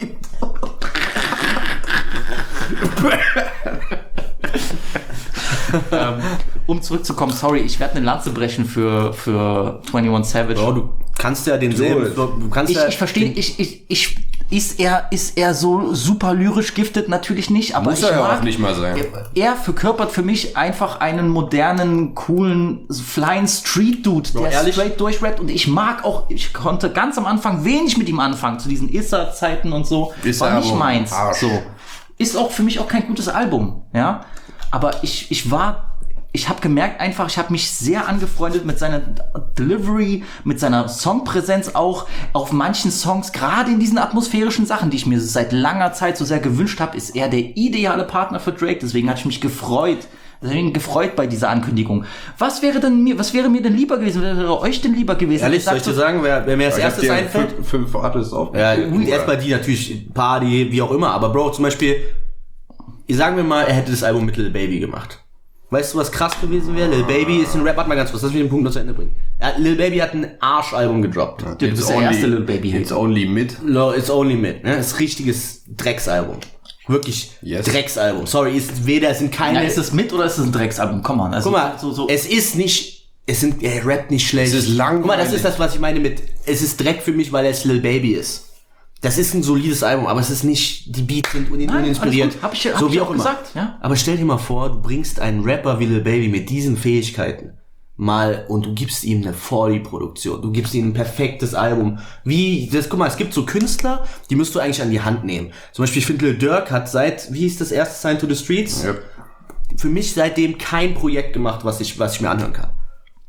ähm, um zurückzukommen, sorry, ich werde eine Lanze brechen für, für einundzwanzig Savage. Bro, du kannst ja denselben, it. du kannst Ich, ja... ich verstehe, ich, ich, ich, ist er, ist er so super lyrisch gifted? Natürlich nicht, aber Muss ich er ja mag, auch nicht mal sein. er verkörpert für mich einfach einen modernen, coolen, flying Street Dude, der ehrlich? straight durchrappt und ich mag auch, ich konnte ganz am Anfang wenig mit ihm anfangen, zu diesen Issa-Zeiten und so. Issa war nicht Album, meins, Arsch. so. Ist auch für mich auch kein gutes Album, ja. Aber ich, ich war, ich habe gemerkt einfach, ich habe mich sehr angefreundet mit seiner Delivery, mit seiner Songpräsenz auch. Auf manchen Songs, gerade in diesen atmosphärischen Sachen, die ich mir seit langer Zeit so sehr gewünscht habe, ist er der ideale Partner für Drake. Deswegen hatte ich mich gefreut. Deswegen gefreut bei dieser Ankündigung. Was wäre denn mir, was wäre mir denn lieber gewesen? Wäre euch denn lieber gewesen? Ehrlich, Ich soll ich sagte- dir sagen, wer, wer mir als Ich hab erstes dir einfällt? fünf, fünf Artists auf. Ja, gut, erstmal die natürlich, Party, wie auch immer. Aber Bro, zum Beispiel, sagen wir mal, er hätte das Album mit Lil Baby gemacht. Weißt du, was krass gewesen wäre? Lil Baby ist ein Rap, warte mal ganz kurz, lass mich den Punkt noch zu Ende bringen. Ja, Lil Baby hat ein Arschalbum gedroppt. Du bist der erste Lil Baby-Hit. It's only mid. No, It's Only Mid, ne? Das ist richtiges Drecksalbum. Wirklich Yes. Drecksalbum. Sorry, ist weder, es sind keine... Ja, ist es mit oder ist es ein Drecksalbum? Komm mal. Also, Guck mal, so, so. es ist nicht, es sind, er rappt nicht schlecht. Es ist langweilig. Guck mal, das ist das, was ich meine mit, es ist Dreck für mich, weil es Lil Baby ist. Das ist ein solides Album, aber es ist nicht, die Beats sind unin Nein, uninspiriert. alles gut. Hab ich- hab so ich wie auch auch immer. gesagt, ja. Aber stell dir mal vor, du bringst einen Rapper wie Lil Baby mit diesen Fähigkeiten mal und du gibst ihm eine Volley-Produktion. Du gibst ihm ein perfektes Album. Wie, das, guck mal, es gibt so Künstler, die musst du eigentlich an die Hand nehmen. Zum Beispiel, ich finde, Lil Durk hat seit, wie hieß das erste Sign to the Streets? Ja. Für mich seitdem kein Projekt gemacht, was ich, was ich mir anhören kann.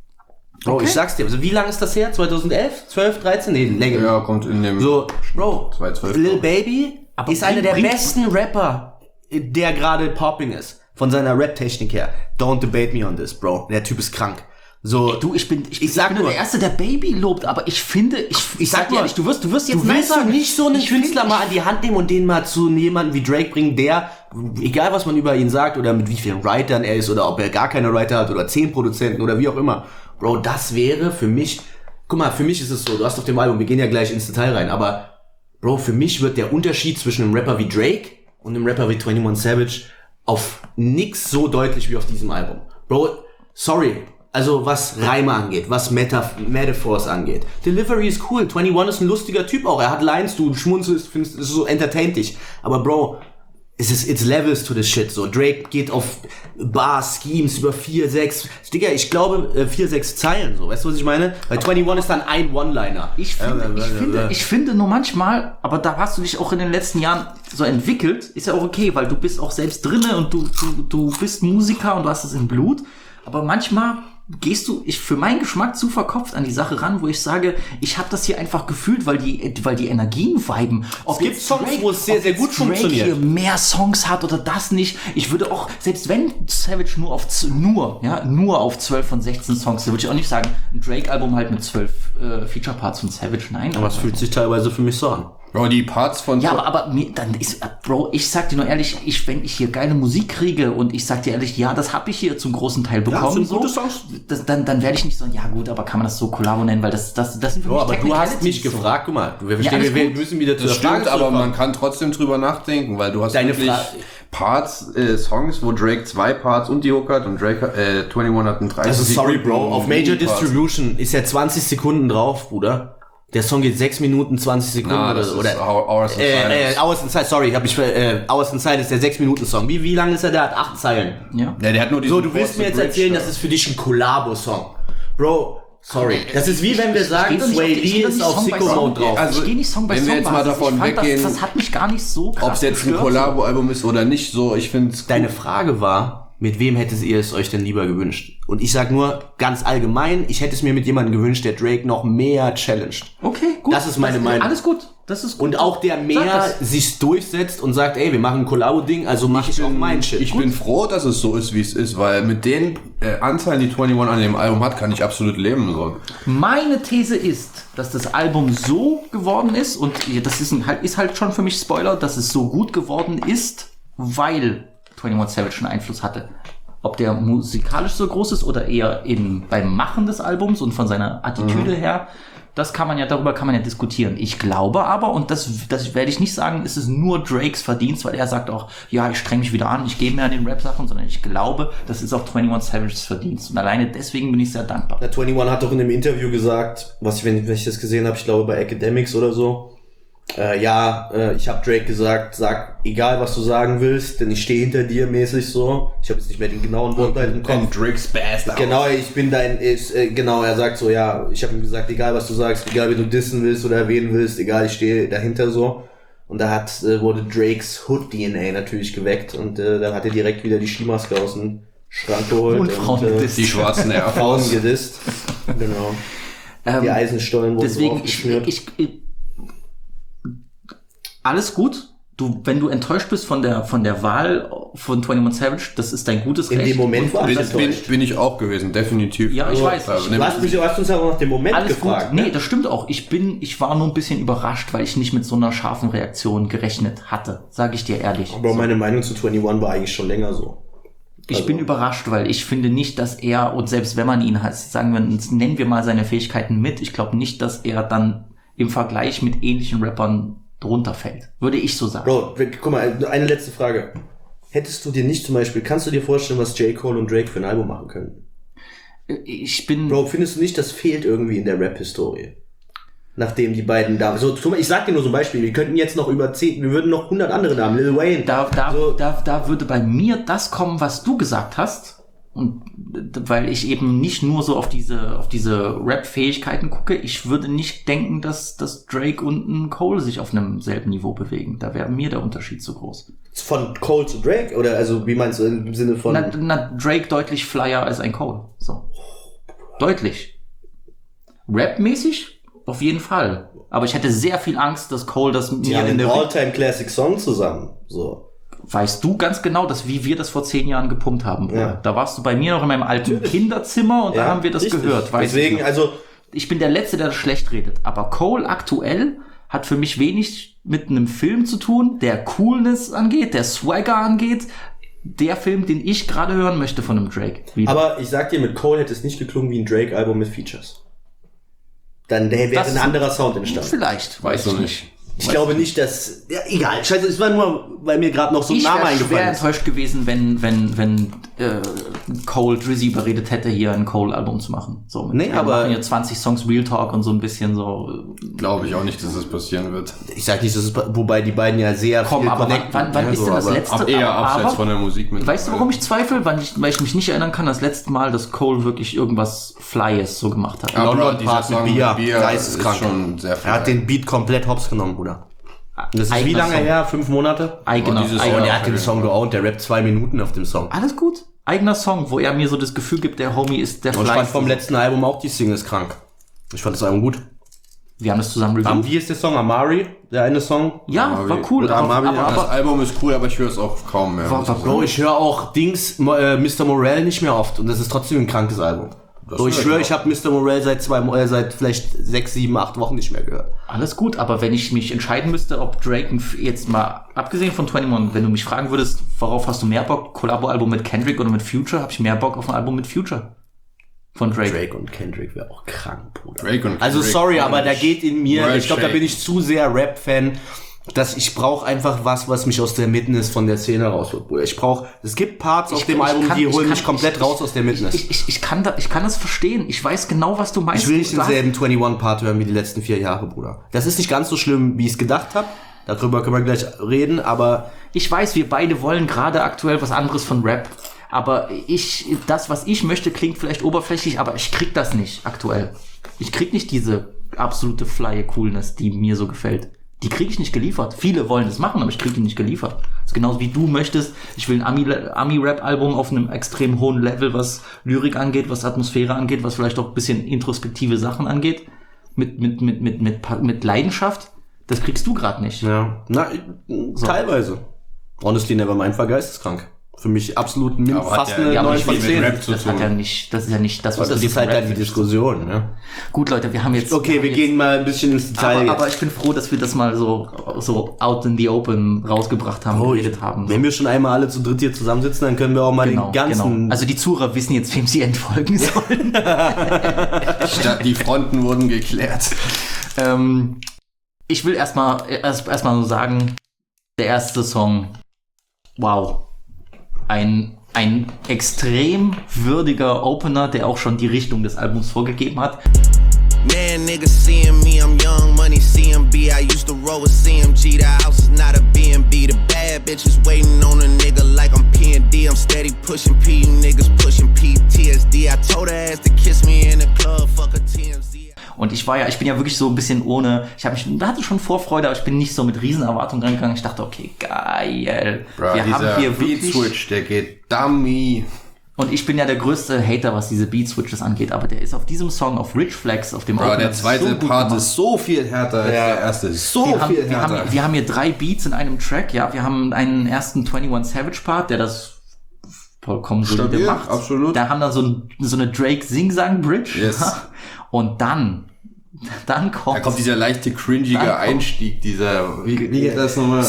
Bro, Okay. ich sag's dir, also wie lange ist das her? zweitausendelf? zwölf, dreizehn? Nee, länger. Ja, kommt in dem... So, Bro, zweitausendzwölf. Lil Baby Aber ist einer bring- der bringt- besten Rapper, der gerade popping ist. Von seiner Rap-Technik her. Don't debate me on this, Bro. Der Typ ist krank. So, Du, ich bin, ich, Ich sag bin nur- der Erste, der Baby lobt, aber ich finde, ich, ich sag sag dir nur, ehrlich, du wirst, du wirst jetzt du willst Nein doch nicht so einen Ich find- Künstler mal an die Hand nehmen und den mal zu jemandem wie Drake bringen, der, egal was man über ihn sagt oder mit wie vielen Writern er ist oder ob er gar keine Writer hat oder zehn Produzenten oder wie auch immer. Bro, das wäre für mich, guck mal, für mich ist es so, du hast auf dem Album, wir gehen ja gleich ins Detail rein, aber Bro, für mich wird der Unterschied zwischen einem Rapper wie Drake und einem Rapper wie einundzwanzig Savage auf nix so deutlich wie auf diesem Album. Bro, sorry, also was Reime angeht, was Meta Metaphors angeht. Delivery ist cool, einundzwanzig ist ein lustiger Typ auch, er hat Lines, du schmunzelst, findest, ist so entertaint dich. Aber Bro, es ist, it's levels to the shit, so. Drake geht auf Bars, Schemes über vier, sechs, Digga, ich glaube, vier, sechs Zeilen, so. Weißt du, was ich meine? Weil einundzwanzig ist dann ein One-Liner. Ich finde, ich finde, ich finde nur manchmal, aber da hast du dich auch in den letzten Jahren so entwickelt, ist ja auch okay, weil du bist auch selbst drinne und du, du, du bist Musiker und du hast es im Blut, aber manchmal gehst du, ich für meinen Geschmack zu verkopft an die Sache ran, wo ich sage, ich habe das hier einfach gefühlt, weil die, weil die Energien viben. Ob Es gibt jetzt Songs, Drake- wo es sehr, ob sehr jetzt gut Drake funktioniert. hier mehr Songs hat oder das nicht. Ich würde auch, selbst wenn Savage nur auf, z- nur, ja, nur auf zwölf von sechzehn Songs, da würde ich auch nicht sagen, ein Drake-Album halt mit zwölf äh, Feature-Parts von Savage, nein. Aber es fühlt sich teilweise für mich so an. Bro, die Parts von... Ja, aber, aber mir, dann ist, Bro, ich sag dir nur ehrlich, ich, wenn ich hier geile Musik kriege und ich sag dir ehrlich, ja, das habe ich hier zum großen Teil bekommen, sind so, gute Songs. Das, dann, dann werde ich nicht sagen, ja gut, aber kann man das so Kollabo nennen, weil das, das, das sind für Bro, mich aber du hast mich Technicalities, so. gefragt, guck mal, wir, Ja, verstehen, alles wir gut. müssen wieder zu Das der Frage stimmt, aber zurückkommen. man kann trotzdem drüber nachdenken, weil du hast Deine wirklich Fra- Parts, äh, Songs, wo Drake zwei Parts und die Hook hat und Drake, äh, einundzwanzig hat einen dreißig Also sorry, Sekunden Bro, auf Major Parts. Distribution ist ja zwanzig Sekunden drauf, Bruder. Der Song geht sechs Minuten zwanzig Sekunden Na, oder das so. ist Oder, Hours and äh, äh, Silence. Hours and Silence, sorry, hab ich, äh, Hours and Silence ist der sechs Minuten Song. Wie, wie lang ist er? Der hat acht Zeilen. Ja. Ja, der hat nur diesen So, du willst kurzen mir jetzt Bridge erzählen, da. das ist für dich ein Collabo-Song. Bro, sorry. Das ist wie wenn wir sagen, Ich geh doch nicht Sway auf- ich geh Lee doch ist nicht auf Song by Sicko Song. Mode drauf. Also, Ich gehe nicht Song by wenn Song. wir jetzt mal davon ich fand, weggehen, das, das hat mich gar nicht so krass Ob es jetzt ein gestört. Collabo-Album ist oder nicht, so, ich finde es Deine Frage war, mit wem hättet ihr es euch denn lieber gewünscht? Und ich sag nur ganz allgemein, ich hätte es mir mit jemandem gewünscht, der Drake noch mehr challenged. Okay, gut. Das ist meine Meinung. Alles gut. Das ist gut. Und auch der Sag mehr das. sich durchsetzt und sagt, ey, wir machen ein Collabo-Ding, also mache ich auch mein Shit. Ich bin froh, dass es so ist, wie es ist, weil mit den äh, Anzahlen, die einundzwanzig an dem Album hat, kann ich absolut leben. So. Meine These ist, dass das Album so geworden ist, und das ist, ein, ist halt schon für mich Spoiler, dass es so gut geworden ist, weil einundzwanzig Savage einen Einfluss hatte. Ob der musikalisch so groß ist oder eher in, beim Machen des Albums und von seiner Attitüde Mhm. her, das kann man ja, darüber kann man ja diskutieren. Ich glaube aber, und das, das werde ich nicht sagen, ist es nur Drakes Verdienst, weil er sagt auch, ja, ich streng mich wieder an, ich gehe mehr an den Rap-Sachen, sondern ich glaube, das ist auch einundzwanzig Savages Verdienst. Und alleine deswegen bin ich sehr dankbar. Der einundzwanzig hat doch in einem Interview gesagt, was ich, wenn, wenn ich das gesehen habe, ich glaube bei Academics oder so, äh, ja, äh, ich habe Drake gesagt, sag egal was du sagen willst, denn ich stehe hinter dir mäßig so. Ich habe jetzt nicht mehr den genauen Wortlaut im Kopf. Drake's Best. Genau, ich bin dein, ist, äh, genau, er sagt so, ja, ich habe ihm gesagt, egal was du sagst, egal wie du dissen willst oder erwähnen willst, egal, ich stehe dahinter so. Und da hat, äh, wurde Drakes Hood-D N A natürlich geweckt und äh, dann hat er direkt wieder die Skimaske aus dem Schrank geholt. Und Frauen äh, gedisst. Die schwarzen Air Frauen Force. gedisst. Genau. Die Ähm, Eisenstollen wurden Deswegen, ich, aufgeschnürt. ich, ich, alles gut. Du, wenn du enttäuscht bist von der, von der Wahl von einundzwanzig Savage, das ist dein gutes In Recht. dem Moment war Und- Bin, das bin, enttäuscht. bin ich auch gewesen, definitiv. Ja, ich weiß. Also, Du hast, mich, du hast uns aber nach dem Moment Alles gefragt. gut. Nee, Ne? das stimmt auch. Ich bin, ich war nur ein bisschen überrascht, weil ich nicht mit so einer scharfen Reaktion gerechnet hatte. Sage ich dir ehrlich. Aber meine Meinung zu einundzwanzig war eigentlich schon länger so. Ich Also- bin überrascht, weil ich finde nicht, dass er, und selbst wenn man ihn hat, sagen wir, nennen wir mal seine Fähigkeiten mit, ich glaube nicht, dass er dann im Vergleich mit ähnlichen Rappern drunter fällt. Würde ich so sagen. Bro, guck mal, eine letzte Frage. Hättest du dir nicht zum Beispiel, kannst du dir vorstellen, was J. Cole und Drake für ein Album machen können? Ich bin, Bro, findest du nicht, das fehlt irgendwie in der Rap-Historie? Nachdem die beiden da, so, zum- ich sag dir nur so ein Beispiel, wir könnten jetzt noch über zehn, wir würden noch hundert andere Namen, Lil Wayne. da, da, so, da, da würde bei mir das kommen, was du gesagt hast. Und weil ich eben nicht nur so auf diese, auf diese Rap-Fähigkeiten gucke, ich würde nicht denken, dass, dass Drake und ein Cole sich auf einem selben Niveau bewegen. Da wäre mir der Unterschied zu groß. von Cole zu Drake? Oder also, wie meinst du, im Sinne von... Na, na, Drake deutlich flyer als ein Cole. So. Deutlich. Rap-mäßig? Auf jeden Fall. Aber ich hätte sehr viel Angst, dass Cole das die mir haben in einen der... All-Time-Classic-Song zusammen, so. Weißt du ganz genau, dass wie wir das vor zehn Jahren gepumpt haben, Bruder. Ja. Da warst du bei mir noch in meinem alten Kinderzimmer und da haben wir das richtig. gehört. Weißt Deswegen, du? also, Ich bin der Letzte, der das schlecht redet. Aber Cole aktuell hat für mich wenig mit einem Film zu tun, der Coolness angeht, der Swagger angeht. Der Film, den ich gerade hören möchte von einem Drake. Wieder. aber ich sag dir, mit Cole hätte es nicht geklungen wie ein Drake-Album mit Features. Dann wäre Das ein ist- anderer Sound entstanden. Vielleicht. Weiß ich noch nicht. Ich glaube nicht, dass... Ja, egal. Scheiße, es war nur, weil mir gerade noch so ein Ich Name wäre schwer eingefallen ist. enttäuscht gewesen, wenn, wenn, wenn äh, Cole Drizzy überredet hätte, hier ein Cole-Album zu machen. So, mit, Nee, wir aber- machen hier zwanzig Songs Real Talk und so ein bisschen so. Glaube ich auch nicht, dass das passieren wird. Ich sag nicht, das ist, wobei die beiden ja sehr Komm, viel aber wann, connecten. wann, wann ja, ist so, denn das aber- letzte? Ab eher aber, abseits von der Musik mit. weißt du, warum ich zweifle? Weil ich, weil ich mich nicht erinnern kann, das letzte Mal, dass Cole wirklich irgendwas Flyes so gemacht hat. Aber London dieser Part mit Song Bia, mit Bia geisteskrank. ist schon sehr Er hat fly. den Beat komplett hops genommen, Bruder. Und das ist wie Eigener lange Song. her? Fünf Monate? Eigener, Oh, dieses eigener. Und Ja, er hat den okay. Song geowned, der rappt zwei Minuten auf dem Song. Alles gut. Eigener Song, wo er mir so das Gefühl gibt, der Homie ist der Und ich fand Flyste. vom letzten Album auch die Singles krank. Ich fand das Album gut. Wir haben das zusammen Am, reviewed. wie ist der Song? Amari? Der eine Song? Ja, Amari. war cool. Oder Aber, Amari, aber, ja. Das aber, Album ist cool, aber ich höre es auch kaum mehr. War- muss war ich cool. sagen. Bro, ich höre auch Dings, Mo- äh, Mister Morell nicht mehr oft. Und das ist trotzdem ein krankes Album. Das So, ich höre ich schwöre, auch. ich habe Mister Morell seit zwei, Mo- äh, seit vielleicht sechs, sieben, acht Wochen nicht mehr gehört. alles gut, aber wenn ich mich entscheiden müsste, ob Drake ein F- jetzt mal, abgesehen von einundzwanzig, wenn du mich fragen würdest, worauf hast du mehr Bock, Collabo-Album mit Kendrick oder mit Future, habe ich mehr Bock auf ein Album mit Future. Von Drake. Drake und Kendrick wäre auch krank, Bruder. Drake und Also Kendrick. sorry, aber da geht in mir, World ich glaube, da Shake. bin ich zu sehr Rap-Fan, dass ich brauche einfach was, was mich aus der Midness von der Szene rausholt, Bruder. Ich brauche, es gibt Parts auf Ich- dem ich Album, kann- die ich holen kann- mich komplett ich- raus aus der Midness. Ich, ich, ich, kann da, ich kann das verstehen. Ich weiß genau, was du meinst. Ich will nicht Du hast- denselben einundzwanzig-Part hören wie die letzten vier Jahre, Bruder. Das ist nicht ganz so schlimm, wie ich es gedacht habe. Darüber können wir gleich reden, aber Ich weiß, wir beide wollen gerade aktuell was anderes von Rap. Aber ich, das, was ich möchte, klingt vielleicht oberflächlich, aber ich krieg das nicht aktuell. Ich krieg nicht diese absolute flye Coolness, die mir so gefällt. Die krieg ich nicht geliefert. Viele wollen das machen, aber ich krieg die nicht geliefert. Das ist genauso wie du möchtest. Ich will ein Ami- Ami-Rap-Album auf einem extrem hohen Level, was Lyrik angeht, was Atmosphäre angeht, was vielleicht auch ein bisschen introspektive Sachen angeht. Mit, mit, mit, mit, mit, mit Leidenschaft. Das kriegst du gerade nicht. ja, na, teilweise. Honestly Nevermind war geisteskrank. Für mich absolut min- Aber hat fast der- eine ja, aber neun nicht von viel mit zehn. Rap zu Das tun. hat ja nicht, das ist ja nicht das, was Das du dir ist halt von dann Rap die wünschst. Diskussion, ne? Gut, Leute, wir haben jetzt. Okay, wir haben gehen jetzt, mal ein bisschen ins Detail aber, jetzt. aber ich bin froh, dass wir das mal so, so out in the open rausgebracht haben, Oh, geredet haben. Wenn wir schon einmal alle zu dritt hier zusammensitzen, dann können wir auch mal genau, den ganzen... genau. Also die Zuhörer wissen jetzt, wem sie entfolgen sollen. Statt- Die Fronten wurden geklärt. ähm, ich will erstmal erst, erstmal nur sagen, der erste Song, wow. Ein, ein extrem würdiger Opener, der auch schon die Richtung des Albums vorgegeben hat. Man, niggas seeing me, I'm young money, C M B. I used to roll with C M G. The house is not a B and B. The bad bitches waiting on a nigga like I'm P and D. I'm steady pushing P, you niggas pushing P T S D. I told her ass to kiss me in the club, fuck a T M Z. Und ich war ja, ich bin ja wirklich so ein bisschen ohne, ich habe mich, hatte schon Vorfreude, aber ich bin nicht so mit Riesenerwartungen reingegangen. Ich dachte, okay, geil. Bro, wir haben dieser hier Beat wirklich, Switch, der geht dummy. und ich bin ja der größte Hater, was diese Beat Switches angeht, aber der ist auf diesem Song, auf Rich Flex, auf dem Bro, Opener der zweite so gut Part gemacht. ist so viel härter als der erste. So wir haben, viel wir, härter. haben, wir haben hier drei Beats in einem Track, ja. Wir haben einen ersten einundzwanzig Savage Part, der das vollkommen solide Stabil, macht. absolut. Da haben wir so, ein, so eine Drake Sing-Sang-Bridge. Yes. Und dann, dann kommt, Da kommt dieser leichte, cringige Dann kommt- Einstieg, dieser, wie, wie geht das nochmal?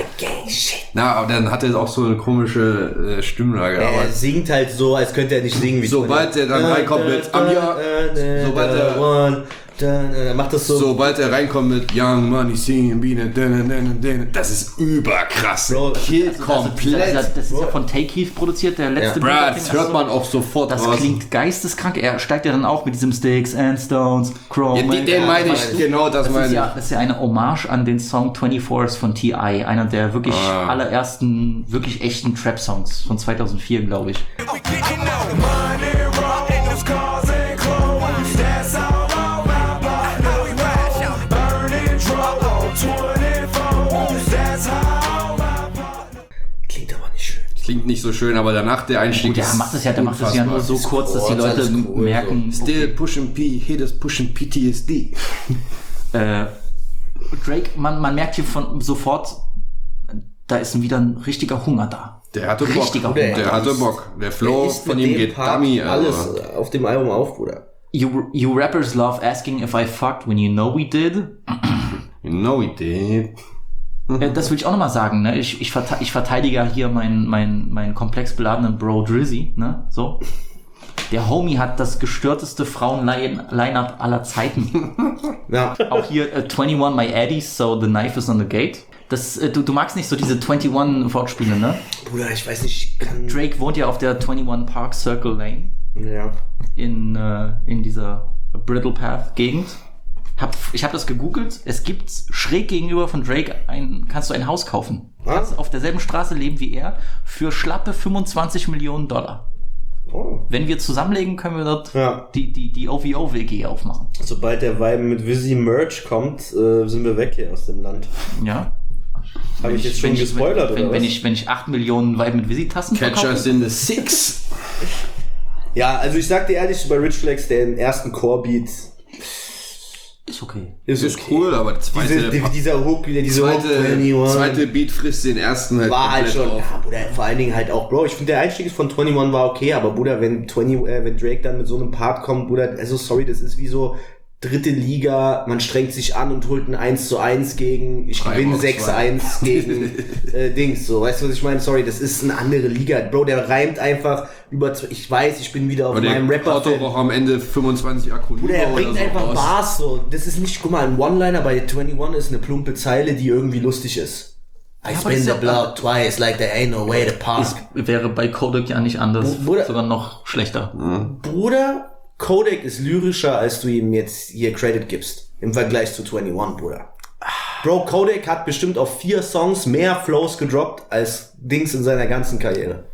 Na, aber dann hat er auch so eine komische äh, Stimmlage. Er Aber singt halt so, als könnte er nicht singen. Wie Sobald er dann reinkommt mit I'm young, sobald er- One, er macht das so. sobald er reinkommt mit Young Money, C M B, das ist überkrass. Bro, Killt also, komplett. dieser- dieser- das ist ja von Take Heath produziert, der letzte Ja. Beat auf Brad, dem das ersten hört man Song. auch sofort Das raus. klingt geisteskrank. Er steigt ja dann auch mit diesem Sticks and Stones, Chrome. Ja, den, den meine ich, genau das, Das meine ist, ich. ja, das ist ja eine Hommage an den Song twenty-fours von T I, einer der wirklich Ah. allerersten, wirklich echten Trap-Songs von zweitausendvier, glaube ich. Klingt aber nicht schön. Klingt nicht so schön, aber danach der Einstieg Gut, der macht das ja, der macht das ja nur so kurz, dass die kurz, Leute alles cool, merken, Still pushing P, haters pushing P T S D. äh, Drake, man, man merkt hier von sofort, da ist wieder ein richtiger Hunger da. Der hatte Bock. Richtiger Bruder, Hunger. Der hatte Bock. Der Flow ist von mit ihm dem geht Part dummy. alles Also. auf dem Album auf, Bruder. You, you rappers love asking if I fucked when you know we did. You know he did. Ja, das will ich auch nochmal sagen, ne? Ich, ich, verte ich verteidige ja hier meinen mein, mein komplex beladenen Bro Drizzy, ne? So. Der Homie hat das gestörteste Frauen-Line-Up aller Zeiten. Ja. Auch hier äh, einundzwanzig My Addies, so The Knife is on the Gate. Das, äh, du, du magst nicht so diese einundzwanzig-Wortspiele, ne? Bruder, ich weiß nicht, ich kann... Drake wohnt ja auf der einundzwanzig Park Circle Lane. Ja. In, äh, in dieser Brittle Path Gegend. Hab, ich habe das gegoogelt. Es gibt schräg gegenüber von Drake ein, kannst du ein Haus kaufen. Du kannst auf derselben Straße leben wie er für schlappe fünfundzwanzig Millionen Dollar. Oh. Wenn wir zusammenlegen, können wir dort Ja. die, die, die O V O-W G aufmachen. Sobald der Vibe mit Visi Merch kommt, äh, sind wir weg hier aus dem Land. Ja. Habe ich jetzt schon wenn gespoilert, ich, wenn, oder wenn was? ich, wenn ich acht Millionen Vibe mit Visi-Tassen Catch verkaufe. us in the six. Ja, also ich sag dir ehrlich, bei Rich Flex, der ersten Core-Beat Ist okay. ist, Ist okay. cool, aber der zweite, Diese, die, dieser Hook, wieder diese Hook, zweite, einundzwanzig, zweite Beat frisst den ersten halt war halt komplett schon, auf. ja, Bruder, vor allen Dingen halt auch, Bro, ich finde der Einstieg von einundzwanzig war okay, aber Bruder, wenn zwanzig, äh, wenn Drake dann mit so einem Part kommt, Bruder, also sorry, das ist wie so dritte Liga, man strengt sich an und holt ein eins zu eins gegen, ich Drei gewinne Box sechs zwei. eins gegen äh, Dings, so, weißt du, was ich meine? Sorry, das ist eine andere Liga, Bro, der reimt einfach über, ich weiß, ich bin wieder auf Aber der meinem rapper Auto braucht am Ende fünfundzwanzig Akronyme Bruder, er oder bringt so einfach raus. Bars so. Das ist nicht, guck mal, ein One-Liner bei einundzwanzig ist eine plumpe Zeile, die irgendwie lustig ist. I aber spin das ist the ja- block twice like there ain't no way to park. Es wäre bei Kodak ja nicht anders. Bruder- Sogar noch schlechter. Bruder, Kodak ist lyrischer, als du ihm jetzt hier Credit gibst. Im Vergleich zu einundzwanzig, Bruder. Bro, Kodak hat bestimmt auf vier Songs mehr Flows gedroppt als Dings in seiner ganzen Karriere.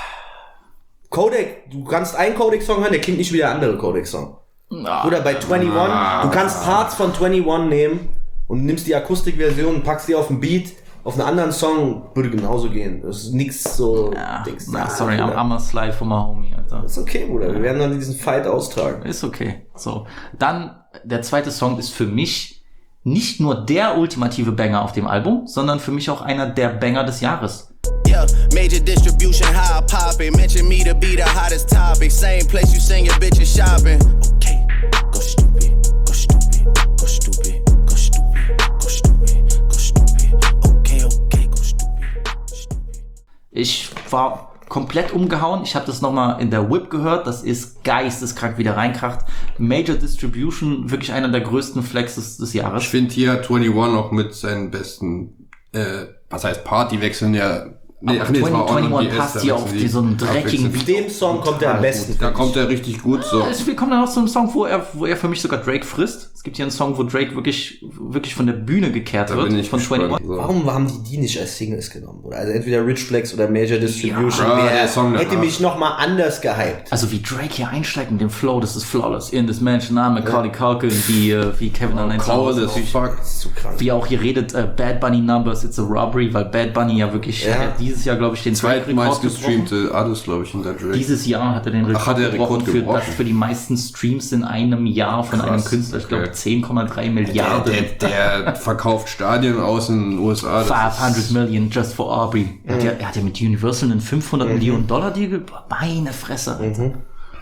Kodak, du kannst einen Kodak-Song hören, der klingt nicht wie der andere Kodak-Song. Oder bei einundzwanzig, du kannst Parts von einundzwanzig nehmen und nimmst die Akustikversion und packst die auf den Beat, auf einen anderen Song, würde genauso gehen. Das ist nix so... Ja, Dings. na, Ah, sorry, I'm, Bruder. I'm a slide for my homie, Alter. Ist okay, Bruder. Wir werden dann diesen Fight austragen. Ist okay. So. Dann, der zweite Song ist für mich nicht nur der ultimative Banger auf dem Album, sondern für mich auch einer der Banger des Jahres. Yeah, major distribution, how I pop it. Mention me to be the hottest topic. Same place you sing your bitches shopping. Okay, go stupid, go stupid, go stupid, go stupid, go stupid, go stupid. Okay, okay, go stupid, stupid. Ich war komplett umgehauen. Ich habe das nochmal in der Whip gehört. Das ist geisteskrank, wie der reinkracht. Major Distribution, wirklich einer der größten Flexes des Jahres. Ich finde hier einundzwanzig auch mit seinen besten, äh, was heißt Part, die wechseln ja. Nee, Aber ach nee, es war einundzwanzig On und B S, passt da hier wechseln auf die die- so einen dreckigen abwechselnd. Auf dem Song kommt er am besten. Da kommt er richtig gut so. Also wir kommen dann auch zu einem Song, wo er, wo er für mich sogar Drake frisst. Es gibt hier einen Song, wo Drake wirklich, wirklich von der Bühne gekehrt Da wird. bin ich von gespannt. einundzwanzig. So. Warum haben die die nicht als Singles genommen? Oder also entweder Rich Flex oder Major Distribution. Ja, Wer der Song hätte danach. mich nochmal anders gehypt. Also wie Drake hier einsteigt mit dem Flow, das ist flawless. In this mansion, I'm Macaulay Culkin, wie, äh, wie Kevin allein zu Cold Hause. as fuck. Das ist zu krank. Wie er auch hier redet, äh, Bad Bunny Numbers, it's a robbery, weil Bad Bunny ja wirklich Ja. hat er dieses Jahr, glaube ich, den Zweitmeist Drake-Rekord gebrochen. gestreamte Artist, glaube ich, in der Drake. Dieses Jahr hat er den Rekord, Ach, hat er gebrochen, Rekord für, gebrochen? das für die meisten Streams in einem Jahr von Krass, einem Künstler. Ich glaube okay. zehn Komma drei der, Milliarden. der, der verkauft Stadien aus in den U S A. Das fünfhundert ist- Million just for Aubrey. Er hat, ja, er hat ja mit Universal einen fünfhundert Millionen Dollar Deal ge- Meine Fresse. Alter.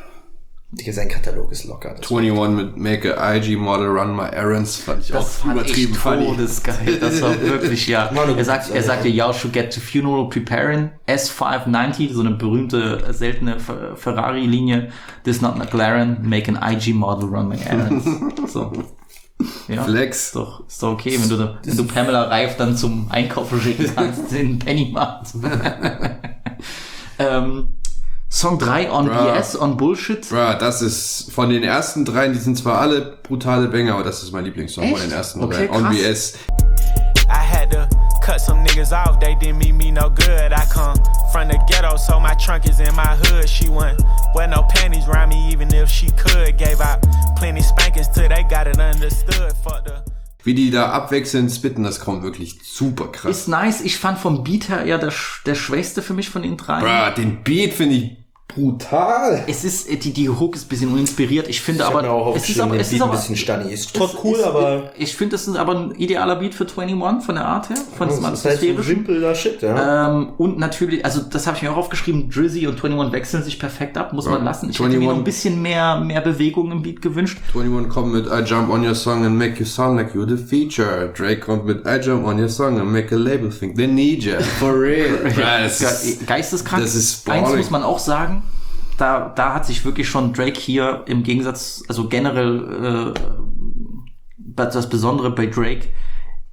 Digga, sein Katalog ist locker. Das einundzwanzig mit Make a I G Model Run My Errands fand ich Das auch fand übertrieben ich funny. todesgeil. Das war wirklich, ja. War eine gute Er sagt, er Sache. sagte, y'all should get to funeral preparing. S fünfhundertneunzig, so eine berühmte, seltene Fer- Ferrari-Linie. This not McLaren, make an I G model run my errands. So. Ja. Flex. Ist doch, ist doch okay, wenn du, wenn du Pamela Reif dann zum Einkaufen schicken kannst in Pennymarkt. ähm, Song drei on Bruh. B S, on Bullshit. Bruh, das ist von den ersten dreien, die sind zwar alle brutale Banger, aber das ist mein Lieblingssong von Echt? den ersten Okay, drei. On krass. B S. I had to cut some niggas off, they didn't mean me no good. I come from the ghetto, so my trunk is in my hood. She wouldn't wear no panties around me, even if she could. Gave out plenty spankings till they got it understood. Fuck the. Wie die da abwechselnd spitten, das kommt wirklich super krass. Ist nice. Ich fand vom Beat her eher der, sch- der schwächste für mich von den drei. Bruh, den Beat finde ich brutal. Es ist, die, die Hook ist ein bisschen uninspiriert. Ich finde Ich hab aber, mir auch es ist aufgeschrieben, aber, der es Beat ist ein aber, bisschen stunny. Ist es trotz cool, ist, aber ich finde, es ist aber ein idealer Beat für einundzwanzig von der Art her, von diesem das ist halt so atmosphärischen. simpler Shit, ja. Ähm, und natürlich, also das habe ich mir auch aufgeschrieben, Drizzy und einundzwanzig wechseln sich perfekt ab, muss man Ja, lassen. Ich hätte mir noch ein einundzwanzig bisschen mehr, mehr Bewegung im Beat gewünscht. einundzwanzig kommt mit I Jump on Your Song and Make You Sound Like You're the Feature. Drake kommt mit I Jump on Your Song and Make a Label Think They Need Ya. For real. Bruh, das ist, Geisteskrank. das ist Eins balling. muss man auch sagen, da, da hat sich wirklich schon Drake hier im Gegensatz, also generell äh, das Besondere bei Drake,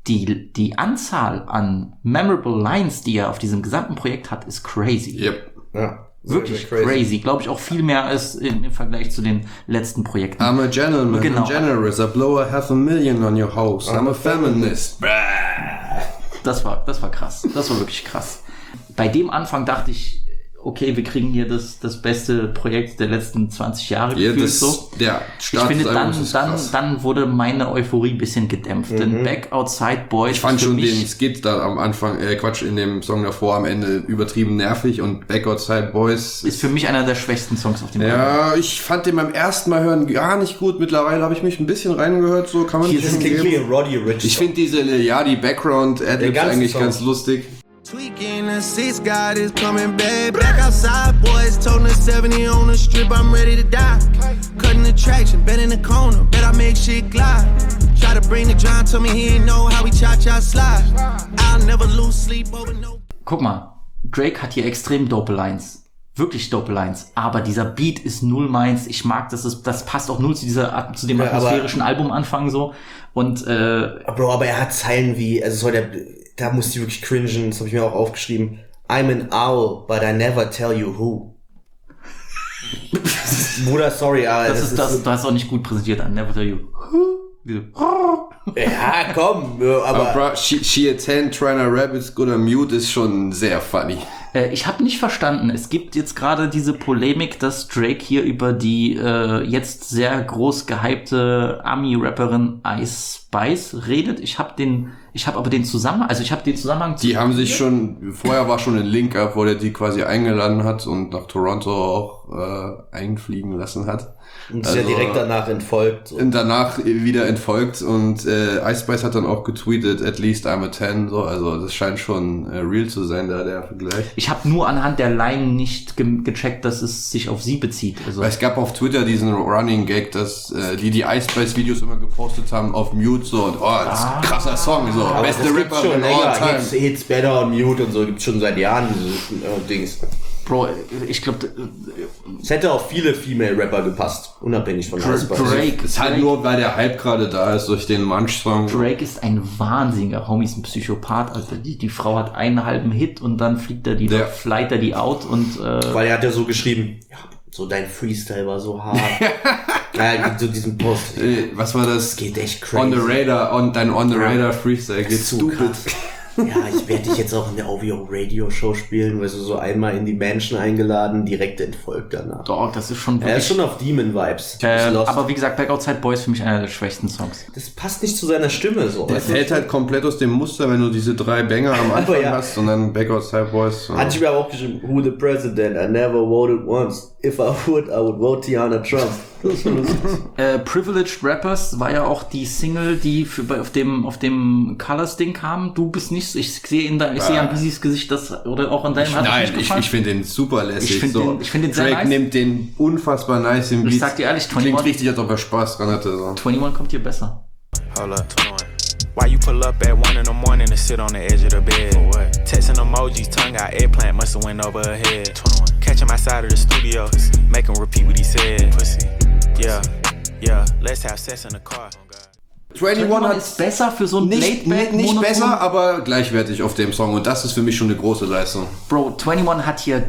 die, die Anzahl an memorable Lines, die er auf diesem gesamten Projekt hat, ist crazy. Yep. Ja. Wirklich crazy. crazy. Glaube ich auch viel mehr als im, im Vergleich zu den letzten Projekten. I'm a gentleman, genau. I'm generous, I blow a half a million on your house, I'm, I'm a feminist. Das war, das war krass. Das war wirklich krass. Bei dem Anfang dachte ich, okay, wir kriegen hier das, das beste Projekt der letzten zwanzig Jahre ja, gefühlt das, so. Der ich finde, dann, dann, dann wurde meine Euphorie ein bisschen gedämpft. Mhm. Denn Back Outside Boys. Ich fand schon mich den Skit da am Anfang, äh, Quatsch, in dem Song davor am Ende übertrieben nervig und Back Outside Boys ist für mich einer der schwächsten Songs auf dem Album. Ja, ich fand den beim ersten Mal hören gar nicht gut. Mittlerweile habe ich mich ein bisschen reingehört, so kann man nicht schon geben. Roddy Ricch. Ich finde diese Liliadi Background Adlibs eigentlich Song. Ganz lustig. Tweaking the six God is coming back. Back outside, boys toting the seventy on the strip. I'm ready to die. Cutting the traction, bet in the corner. Bet I make shit glide. Try to bring the John, told me he ain't know how we cha cha slide. I'll never lose sleep over no. Guck mal, Drake hat hier extrem dope Lines. Wirklich dope Lines. Aber dieser Beat ist null meins. Ich mag das, ist, das passt auch null zu dieser, zu dem ja, atmosphärischen Albumanfang so. Und, äh. Bro, aber er hat Zeilen wie, also soll der, da muss die wirklich cringen, das habe ich mir auch aufgeschrieben. I'm an owl, but I never tell you who. Bruder, sorry, aber das, das ist das, so, du hast auch nicht gut präsentiert, I never tell you who. Ja, komm, aber... aber bro, she, she a ten trying to rap is good on mute ist schon sehr funny. Äh, ich habe nicht verstanden, es gibt jetzt gerade diese Polemik, dass Drake hier über die äh, jetzt sehr groß gehypte Ami-Rapperin Ice Spice redet. Ich habe den, ich habe aber den Zusammenhang, also ich habe den Zusammenhang... Die haben sich schon, vorher war schon ein Link up, wo der die quasi eingeladen hat und nach Toronto auch äh, einfliegen lassen hat. Und ist also, ja direkt danach entfolgt. So. Und danach wieder entfolgt und äh, Ice Spice hat dann auch getweetet, at least I'm a ten, so, also das scheint schon äh, real zu sein, da der Vergleich. Ich habe nur anhand der Line nicht ge- gecheckt, dass es sich auf sie bezieht. Also. Weil es gab auf Twitter diesen Running Gag, dass äh, die die Ice Spice Videos immer gepostet haben auf Mute so und oh, das ist ein krasser Song, so, aber beste Rapper schon in all time. Hits, Hits Better on Mute und so, gibt's schon seit Jahren diese äh, Dings. Bro, ich glaube, es hätte auch viele Female-Rapper gepasst, unabhängig von Dra- Drake. Es ist halt nur, weil der Hype gerade da ist, durch den Munch-Song. Drake ist ein wahnsinniger Homie, ist ein Psychopath, Alter. Die, die Frau hat einen halben Hit und dann fliegt er die, ja. flight er die out und, äh. Weil er hat ja so geschrieben, ja, so dein Freestyle war so hart. Ja, so diesen Post. Äh, was war das? Das geht echt crazy. On the Radar, on, dein On the Radar Freestyle geht stupid. Ja, ich werde dich jetzt auch in der O V O Radio Show spielen, weil du so einmal in die Mansion eingeladen, direkt entfolgt danach. Doch, das ist schon wirklich... Er ist schon auf Demon-Vibes. Äh, aber wie gesagt, Back Outside Boys ist für mich einer der schwächsten Songs. Das passt nicht zu seiner Stimme so. Der fällt halt komplett aus dem Muster, wenn du diese drei Banger am Anfang ja. hast und dann Back Outside Boys. Hat ich mir aber auch geschrieben, who the president? I never voted once. If I would, I would vote Tiana Trump. Das ist schon lustig. äh, Privileged Rappers war ja auch die Single, die für, auf dem auf dem Colors Ding kam. Du bist nicht, ich sehe in da, ich sehe an Busys Gesicht, das oder auch an deinem ich, hat Nein, ich, ich finde den super lässig. Ich finde so. den, ich finde den sehr Drake nice. nimmt den unfassbar nice im Beat. Ich sag dir ehrlich, klingt einundzwanzig richtig, als ob er Spaß dran hatte. So. einundzwanzig kommt hier besser. Hold up, twenty-one. Why you pull up at one in the morning and sit on the edge of the bed? For what? Texting emojis, tongue out, eggplant must have went over her head. twenty-one. Catch him outside of the studio, make him repeat what he said. Pussy. Yeah, yeah, let's have sex in the car. einundzwanzig hat ist besser für so ein nicht, Laidback nicht Monoton. besser, aber gleichwertig auf dem Song und das ist für mich schon eine große Leistung. Bro, einundzwanzig hat hier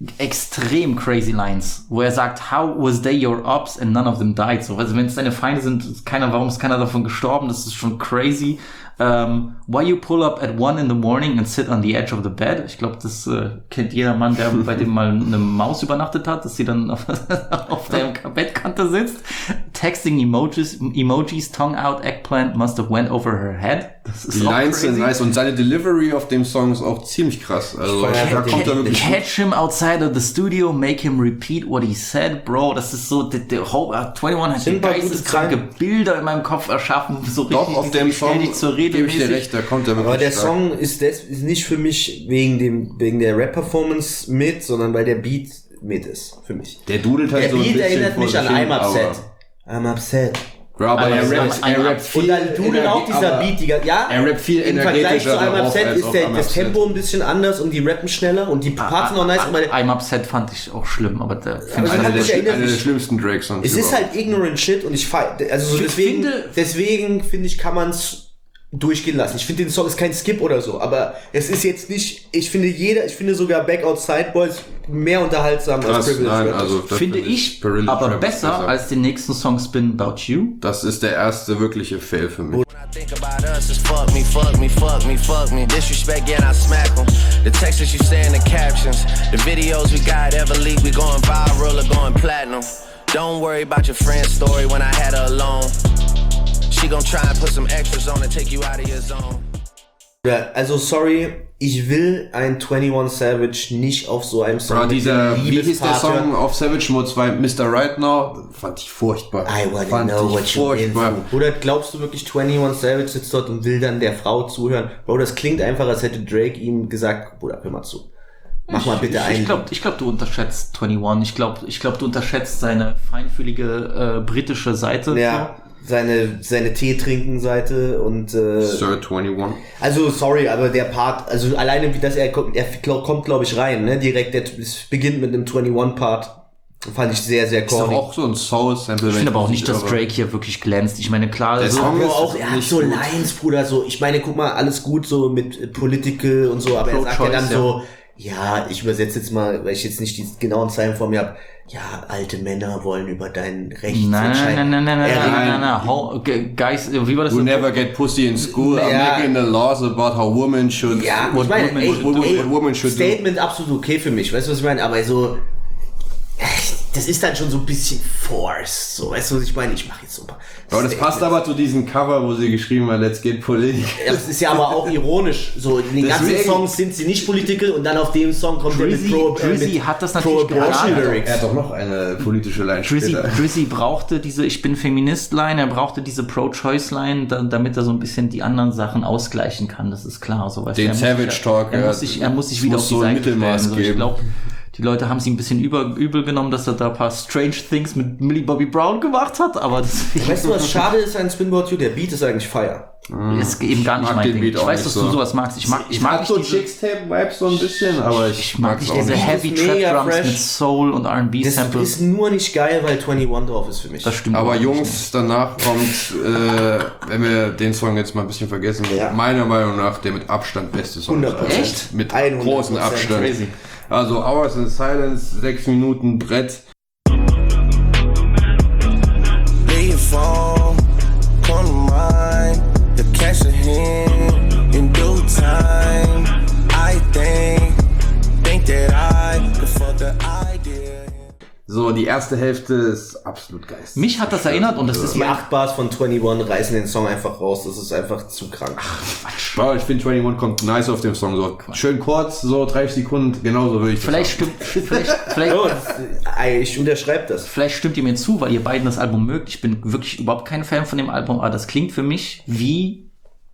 extrem crazy Lines, wo er sagt, how was they your ops and none of them died? So, also wenn es deine Feinde sind, ist keiner, warum ist keiner davon gestorben? Das ist schon crazy. Um, why you pull up at one in the morning and sit on the edge of the bed? Ich glaube, das äh, kennt jeder Mann, der bei dem mal eine Maus übernachtet hat, dass sie dann auf, auf der Bettkante sitzt. Texting Emojis, Emojis, tongue out, eggplant must have went over her head. Das ist die auch Lines crazy. sind nice und seine Delivery auf dem Song ist auch ziemlich krass. Also da kommt er wirklich. Catch him outside of the studio, make him repeat what he said, bro. Das ist so, der, der whole, uh, einundzwanzig hat geisteskranke Bilder in meinem Kopf erschaffen, so richtig. Doch, auf dem Song zur Rede gebe ich dir recht, da kommt er wirklich. Aber der stark. Song ist, des, ist nicht für mich wegen dem wegen der Rap-Performance mit, sondern weil der Beat mit ist für mich. Der dudelt halt der so ein Beat bisschen erinnert mich an I'm Upset. I'm Upset. Bro, aber er rappt, er rappt viel. Und dann dudelt auch dieser Beat, die, ja, er rappt viel im Vergleich zu energetischer I'm darauf Upset als ist auf der, I'm das Upset. Tempo ein bisschen anders und die rappen schneller und die Parts sind auch nice. Aber I'm Upset fand ich auch schlimm, aber der finde ich aber Einer mich der, erinnert einer der mich- schlimmsten Drake-Songs. es ist überhaupt. halt ignorant shit und ich feier, also so Ich deswegen, finde- deswegen finde ich, kann man's durchgehen lassen. Ich finde, den Song ist kein Skip oder so, aber es ist jetzt nicht, ich finde jeder, ich finde sogar Back Outside Boys mehr unterhaltsam Das, als Privilege nein, Rappers. also das Finde ich Privilege aber Rappers besser als den nächsten Song Spin About You. Das ist der erste wirkliche Fail für mich. When I think about us, it's fuck me, fuck me, fuck me, fuck me. Disrespect, yeah, I smack them. The texts you say in the captions, the videos we got ever leaked, we going viral or going platinum. Don't worry about your friend's story when I had her alone. She gon' try and put some extras on and take you out of your zone. Ja, also sorry, ich will ein twenty-one Savage nicht auf so einem Song. Bro, mit dieser, dem wie hieß der Liebespart Song hören. auf Savage Mode zwei, Mister Right Now? Fand ich furchtbar. I wanna Fand know ich what you in furchtbar. for. Oder glaubst du wirklich, twenty-one Savage sitzt dort und will dann der Frau zuhören? Bro, das klingt einfach, als hätte Drake ihm gesagt, Bruder, hör mal zu. Mach mal bitte ich, einen. Ich glaube, ich glaub, du unterschätzt einundzwanzig. Ich glaube, ich glaub, du unterschätzt seine feinfühlige äh, britische Seite. Ja, seine, seine Tee-Trinken-Seite und äh, Sir einundzwanzig. also sorry, aber der Part, also alleine wie das, er kommt, er glaub, kommt glaube ich rein, ne, direkt, der, es beginnt mit einem einundzwanzig-Part, fand ich sehr, sehr Ist doch corny. auch so ein Soul-Sample. Ich wenn finde aber auch mich nicht, dass irre. Drake hier wirklich glänzt. Ich meine, klar, Der so, Song Aber ist auch, er hat nicht so gut. Lines, Bruder, so, ich meine, guck mal, alles gut so mit äh, Political und so, aber er sagt ja Pro-Choice, dann ja. so, ja, ich übersetze jetzt mal, weil ich jetzt nicht die genauen Zeilen vor mir habe, ja, alte Männer wollen über dein Recht Nein, nein, entscheiden. nein, nein, nein, Er nein, redet- nein, nein, nein. How, g- guys, wie war das? We so? never get pussy in school. I'm Ja. making the laws about how women should. Ja, what ich meine, women, ey, what, women- ey, what women should do. Statement absolut okay für mich, weißt du, was ich meine? Aber so, das ist dann schon so ein bisschen forced, so, weißt du, was ich meine? Ich mache jetzt so ein paar Aber das passt aber zu diesem Cover, wo sie geschrieben hat, let's get political. Ja, das ist ja aber auch ironisch. So, in den ganzen Deswegen- Songs sind sie nicht political und dann auf dem Song kommt der mit Drizzy, Pro, äh, Drizzy mit hat das natürlich Pro-Abortion geahnt. Lyrics. Er hat doch noch eine politische Line Drizzy, später. Drizzy brauchte diese Ich bin Feminist-Line, er brauchte diese Pro-Choice-Line, da, damit er so ein bisschen die anderen Sachen ausgleichen kann, das ist klar. So, weißt du, Den er muss Savage sich- Talk, Er ja, muss sich, er muss sich es wieder muss auf die so ein Seite Mittelmaß stellen. So, ich geben. glaube, die Leute haben sie ein bisschen über, übel genommen, dass er da ein paar Strange Things mit Millie Bobby Brown gemacht hat, aber das Weißt du, was schade ist an Spin About You? Der Beat ist eigentlich fire. ist eben gar nicht mag mein den Ding. Beat Ich auch weiß, nicht dass so. du sowas magst. Ich mag, ich mag Hat nicht so diese, Chicks-Tape-Vibes so ein bisschen, aber ich, ich mag mag's nicht auch diese nicht. Heavy Das ist mega Trap Drums fresh. mit Soul und R and B Das Samples. ist nur nicht geil, weil einundzwanzig drauf ist für mich. Das stimmt. Aber auch Jungs, danach kommt, äh, wenn wir den Song jetzt mal ein bisschen vergessen, Ja. meiner Meinung nach der mit Abstand beste Song. hundert Prozent. Echt? Mit hundert großem Prozent. Abstand. Crazy. Also Hours in Silence, sechs Minuten Brett. Leave your phone, come to mine. The cash in hand in due time. I think, think that I could fuck the idea. So, die erste Hälfte ist absolut geil. Mich hat das erinnert und das ist Die mein acht Bars von einundzwanzig reißen den Song einfach raus. Das ist einfach zu krank. Wow, ich finde einundzwanzig kommt nice auf dem Song. So schön kurz, so dreißig Sekunden, genauso würde ich das Vielleicht haben. stimmt, vielleicht, vielleicht, Oh, das, ey, ich unterschreibe das. vielleicht stimmt ihr mir zu, weil ihr beiden das Album mögt. Ich bin wirklich überhaupt kein Fan von dem Album, aber das klingt für mich wie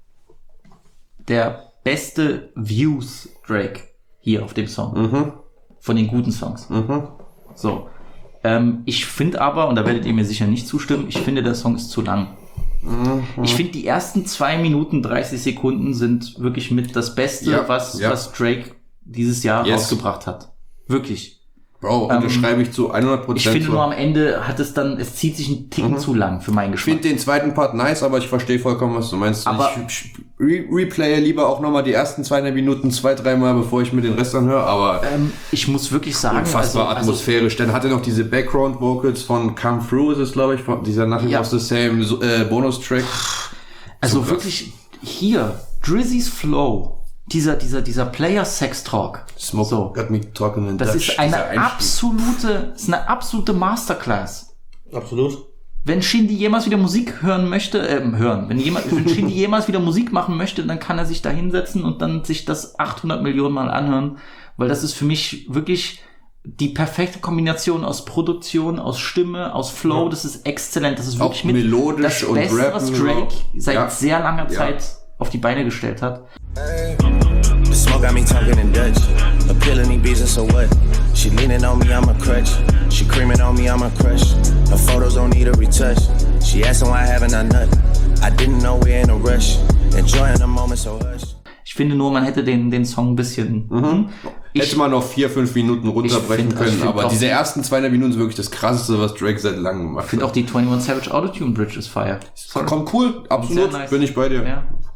der beste Views Drake hier auf dem Song. Mhm. Von den guten Songs. Mhm. So. Ähm, ich finde aber, und da werdet ihr mir sicher nicht zustimmen, ich finde, der Song ist zu lang. Mhm. Ich finde, die ersten zwei Minuten dreißig Sekunden sind wirklich mit das Beste, Ja, was, ja. was Drake dieses Jahr Yes. rausgebracht hat. Wirklich. Bro, Ähm, unterschreibe ich zu hundert Prozent. Ich finde so. nur am Ende hat es dann, es zieht sich einen Ticken zu lang für meinen Ich Geschmack. finde den zweiten Part nice, aber ich verstehe vollkommen, was du meinst. Aber- ich re replaye lieber auch nochmal die ersten zwei Minuten zwei, dreimal, bevor ich mir den Rest anhöre, aber Ähm, ich muss wirklich sagen, unfassbar also, also, atmosphärisch. Dann hat er noch diese Background-Vocals von Come Through, ist es, glaube ich, von dieser Nothing Ja. Was the Same so, äh, Bonus-Track. also krass. wirklich hier, Drizzy's Flow, dieser, dieser, dieser Player-Sex-Talk. Smoke So. got me talking in Das Dutch. ist eine dieser Einstieg. absolute, ist eine absolute Masterclass. Absolut. Wenn Shindy jemals wieder Musik hören möchte, äh, hören, wenn, jemand, wenn Shindy jemals wieder Musik machen möchte, dann kann er sich da hinsetzen und dann sich das achthundert Millionen Mal anhören, weil das ist für mich wirklich die perfekte Kombination aus Produktion, aus Stimme, aus Flow, das ist exzellent, das ist wirklich Auch mit melodisch das und Beste, rappen was Drake überhaupt. seit Ja. sehr langer Ja. Zeit auf die Beine gestellt hat. The smoke got me talking in Dutch. Appealing these beats and so what? She leaning on me, I'm a crutch. She creaming on me, I'm a crush. Her photos don't need a retouch. She asking why haven't I nut? I didn't know we're in a rush. Enjoying the moment so hush. Ich finde nur, man hätte den, den Song ein bisschen... Mhm. Ich- Hätte man noch vier, fünf Minuten runterbrechen Ich find- ich können, find aber auch- diese ersten zwei Minuten sind wirklich das krasseste, was Drake seit langem gemacht Ich finde hat. auch die einundzwanzig Savage Autotune Bridge ist fire. Sorry. Kommt cool, absolut, Sehr nice. bin ich bei dir. Ja.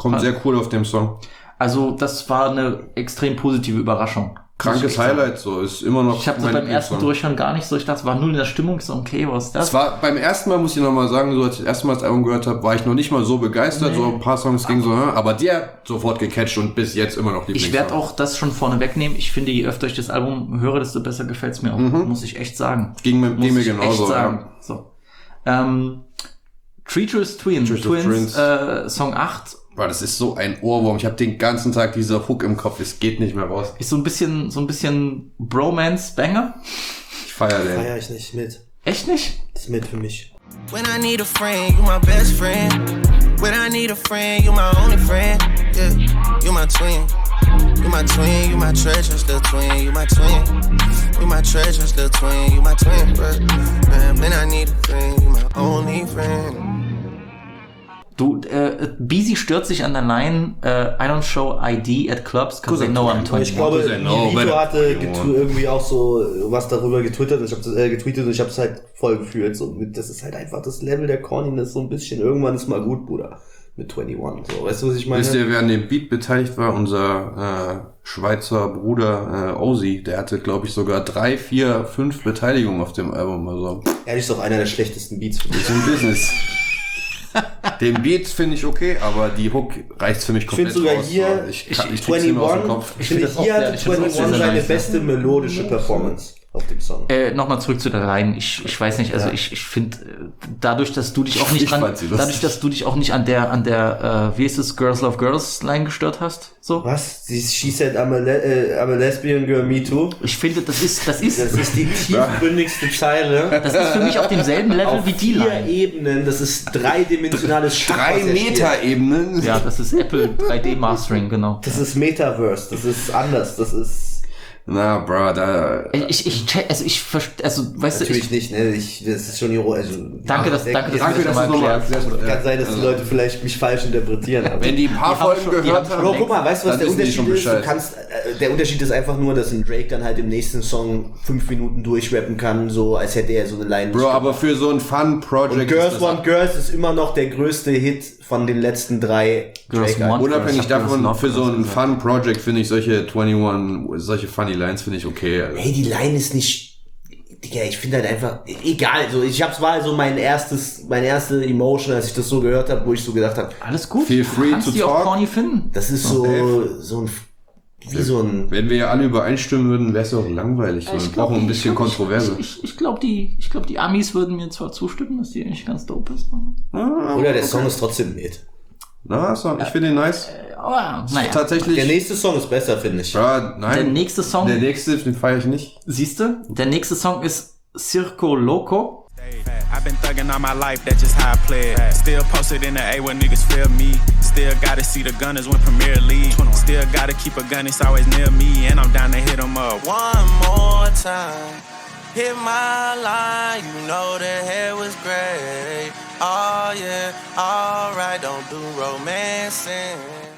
Kommt sehr cool auf dem Song. Also das war eine extrem positive Überraschung. Krankes Highlight, so, ist immer noch. Ich habe das beim ersten Durchhören gar nicht so, ich dachte, es war null in der Stimmung, so okay, was ist das? Es war beim ersten Mal, muss ich nochmal sagen, so als ich das erste Mal das Album gehört habe, war ich noch nicht mal so begeistert, nee. So ein paar Songs gingen so, aber der sofort gecatcht und bis jetzt immer noch Lieblingssong. Ich werde auch das schon vorne wegnehmen, ich finde, je öfter ich das Album höre, desto besser gefällt es mir auch, mhm. muss ich echt sagen. Ging mir, ging mir genauso, ja. So. Ähm, Treacherous Twin, Treacherous Twins, Twins. Äh, Song acht. Boah, das ist so ein Ohrwurm. Ich habe den ganzen Tag dieser Hook im Kopf. Es geht nicht mehr raus. Ist so ein bisschen, so ein bisschen Bromance-Banger. Ich feier den. Feier ich nicht mit. Echt nicht? Das ist mit für mich. When I need a friend, you my best friend. When I need a friend, you my only friend. Yeah, you my twin. You my twin, you my treasure, still twin. You my twin. You my treasure, still twin. You my twin, bro. Man, when I need a friend, you my only friend. Du, äh, Beezy stört sich an der Line, äh, I don't show I D at clubs, cause they know I'm twenty. Ich glaube, Nivito hatte getw- irgendwie auch so was darüber getwittert, ich hab, äh, getweetet und ich hab's halt voll gefühlt. So, das ist halt einfach das Level der Corniness so ein bisschen. Irgendwann ist mal gut, Bruder. Mit einundzwanzig. So, weißt du, was ich meine? Wisst ihr, wer an dem Beat beteiligt war? Unser äh, Schweizer Bruder äh, Ozzy. Der hatte, glaube ich, sogar drei, vier, fünf Beteiligungen auf dem Album. Also. Er ist doch einer der schlechtesten Beats für mich. Ist ein Business. Den Beat finde ich okay, aber die Hook reicht für mich komplett ich sogar raus. hier, Ich, ich, ich, ich, ich finde einundzwanzig, ich finde hier hatte einundzwanzig seine beste melodische Performance auf dem Song. Äh, nochmal zurück zu der Line. Ich, ich weiß nicht, also ja. ich, ich finde, dadurch, dass du dich auch nicht dran, dadurch, dass du dich auch nicht an der, an der, äh, wie ist es, Girls Love Girls Line gestört hast, so. Was? Sie, she said, I'm a, le- uh, I'm a lesbian girl, me too. Ich finde, das ist, das ist, das ist die tiefgründigste Zeile. Das ist für mich auf demselben Level auf wie die Line. Vier Ebenen, das ist dreidimensionales Schach. Drei Meta-Ebenen. Ja, das ist Apple drei D Mastering, genau. Das ist Metaverse, das ist anders, das ist, na, bro, da. Ich, ich, check, also ich, also, weißt natürlich du, ich, nicht, ne, ich, das ist schon ironisch. Also, danke, dass, danke, dass danke, du das dass du nochmal erklärst. Kann ja. sein, dass die Leute vielleicht mich falsch interpretieren. Aber wenn die ein paar Folgen gehört haben. Bro, guck mal, weißt du, was der Unterschied ist? Du kannst, äh, der Unterschied ist einfach nur, dass ein Drake dann halt im nächsten Song fünf Minuten durchrappen kann, so, als hätte er so eine Line. Bro, aber für so ein Fun-Project. Girls Want Girls ist immer noch der größte Hit von den letzten drei Drake. Unabhängig davon, für so ein Fun-Project finde ich solche einundzwanzig, solche funny Lines finde ich okay. Hey, die Line ist nicht, Digga, ich finde halt einfach, egal, so, ich hab's war so mein erstes, meine erste Emotion, als ich das so gehört habe, wo ich so gedacht habe, alles gut, feel free kannst to die talk. Auch corny finden. Das ist so, okay. so ein, wie so ein... Wenn wir ja alle übereinstimmen würden, wäre es auch langweilig. Wir glaub, brauchen ein bisschen ich glaub, Kontroverse. Ich, ich, ich glaube, die, ich glaub, die Amis würden mir zwar zustimmen, dass die eigentlich ganz dope ist. Ah, Oder der okay. Song ist trotzdem mit. Na, so, ich finde ihn nice. Äh, aber, naja. Tatsächlich. Der nächste Song ist besser, finde ich. Ja, nein. Der nächste Song. Der nächste, den feiere ich nicht. Siehst du? Der nächste Song ist Circo Loco. I've been thugging all my life, that's just how I play it. Still posted in the A where niggas feel me. Still gotta see the Gunners win Premier League. Still gotta keep a gun, it's always near me. And I'm down to hit them up. One more time, hit my line. You know the hair was great. Oh yeah, alright, don't do romancing.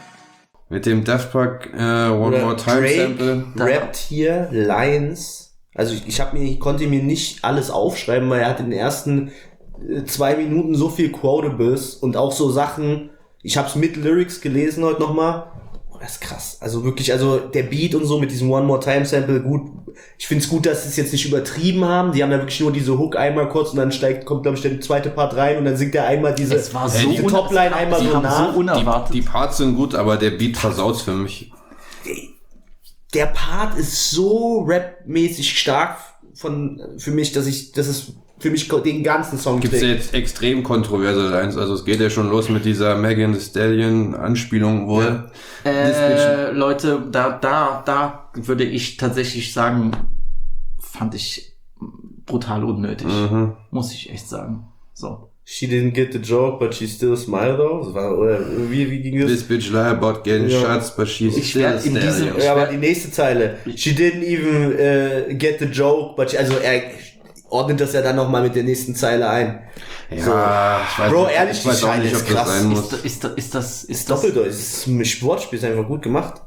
Mit dem Daft Punk äh, One Oder More Time Drake Sample. rappt hier Lines. Also ich, ich, hab mir, ich konnte mir nicht alles aufschreiben, weil er hat in den ersten äh, zwei Minuten so viel Quotables und auch so Sachen. Ich hab's mit Lyrics gelesen heute nochmal. Oh, das ist krass. Also wirklich, also der Beat und so mit diesem One More Time Sample, gut. Ich find's gut, dass sie es jetzt nicht übertrieben haben. Die haben ja wirklich nur diese Hook einmal kurz und dann steigt, kommt glaube ich der zweite Part rein und dann singt er einmal diese, es war so diese Topline einmal sie so haben nach. So unerwartet. Die, die Parts sind gut, aber der Beat versaut's für mich. Der Part ist so rapmäßig stark von, für mich, dass ich, das ist für mich den ganzen Song Gibt's ja jetzt extrem kontroverse Lines, also es geht ja schon los mit dieser Megan Thee Stallion Anspielung wohl. Ja. Äh, Leute, da, da, da würde ich tatsächlich sagen, fand ich brutal unnötig. Mhm. Muss ich echt sagen. So. She didn't get the joke, but she still smiled though. Das war, oder wie, wie ging das? This bitch lie about getting ja. shots, but she's ich still a in diesem, stallion. Ja, aber die nächste Zeile. She didn't even uh, get the joke, but she, also er ordnet das ja dann nochmal mit der nächsten Zeile ein. Ja, so. ich weiß Bro, nicht, ehrlich, ich die Zeile ist krass. sein muss. Ist, ist, ist das, ist Ist das, doppeldeutig. Das Sportspiel ist einfach gut gemacht.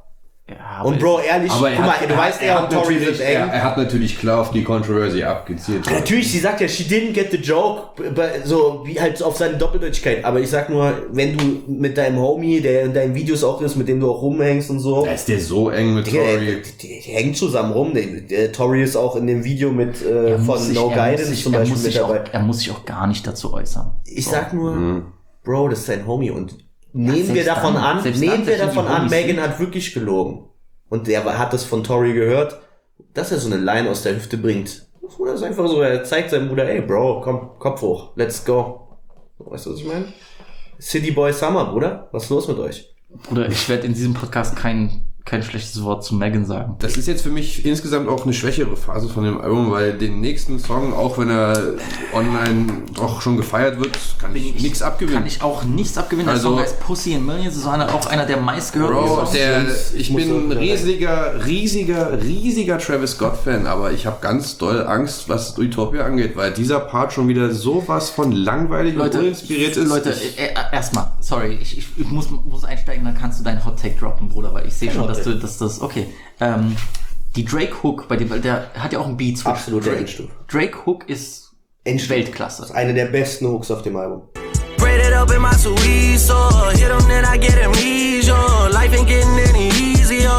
Ja, Und Bro, ehrlich, Aber guck mal, du er, weißt, er, er hat und Tori natürlich, sind eng. er, er hat natürlich klar auf die Controversy abgezielt. Ja, natürlich, sie sagt ja, she didn't get the joke, so wie halt auf seine Doppeldeutigkeit. Aber ich sag nur, wenn du mit deinem Homie, der in deinen Videos auch ist, mit dem du auch rumhängst und so. Da ist der so eng mit Der, der, Tori. der, der hängt zusammen rum. Der, der Tori ist auch in dem Video mit äh, Er muss von sich- No er muss Guidance sich- zum er Beispiel muss mit sich auch- dabei. Er muss sich auch gar nicht dazu äußern. Ich So. sag nur, Mhm. Bro, das ist dein Homie und nehmen selbst wir davon dann- an, selbst nehmen dann, wir dass die davon an, Homies Megan sind. hat wirklich gelogen. Und der hat das von Tori gehört, dass er so eine Line aus der Hüfte bringt. Oder ist einfach so, er zeigt seinem Bruder, ey Bro, komm, Kopf hoch, let's go. Weißt du, was ich meine? City Boy Summer, Bruder, was ist los mit euch? Bruder, ich werde in diesem Podcast kein, kein schlechtes Wort zu Megan sagen. Das ist jetzt für mich insgesamt auch eine schwächere Phase von dem Album, weil den nächsten Song, auch wenn er online auch schon gefeiert wird, kann ich nichts abgewinnen. Kann ich auch nichts abgewinnen. Also- der Song heißt Pussy in Millions, das ist einer, auch einer der meistgehörten Bro, Songs. der, Songs, ich ich muss bin ein auch- riesiger, riesiger, riesiger Travis Scott-Fan, aber ich habe ganz doll Angst, was Utopia angeht, weil dieser Part schon wieder sowas von langweilig Leute, und uninspiriert ist. Leute, Ich- äh, äh, erstmal, sorry, ich, ich, ich muss, muss einsteigen, dann kannst du deinen Hot Take droppen, Bruder, weil ich sehe schon, dass du, dass das, okay, ähm, die Drake Hook, bei dem, weil der hat ja auch einen Beat. Absoluter Drake, Endstufe. Drake Hook ist Endstufe. Weltklasse. Das ist eine der besten Hooks auf dem Album. Braid it up in my Suizo. Hit him, then I get amnesia. Life ain't getting any easier.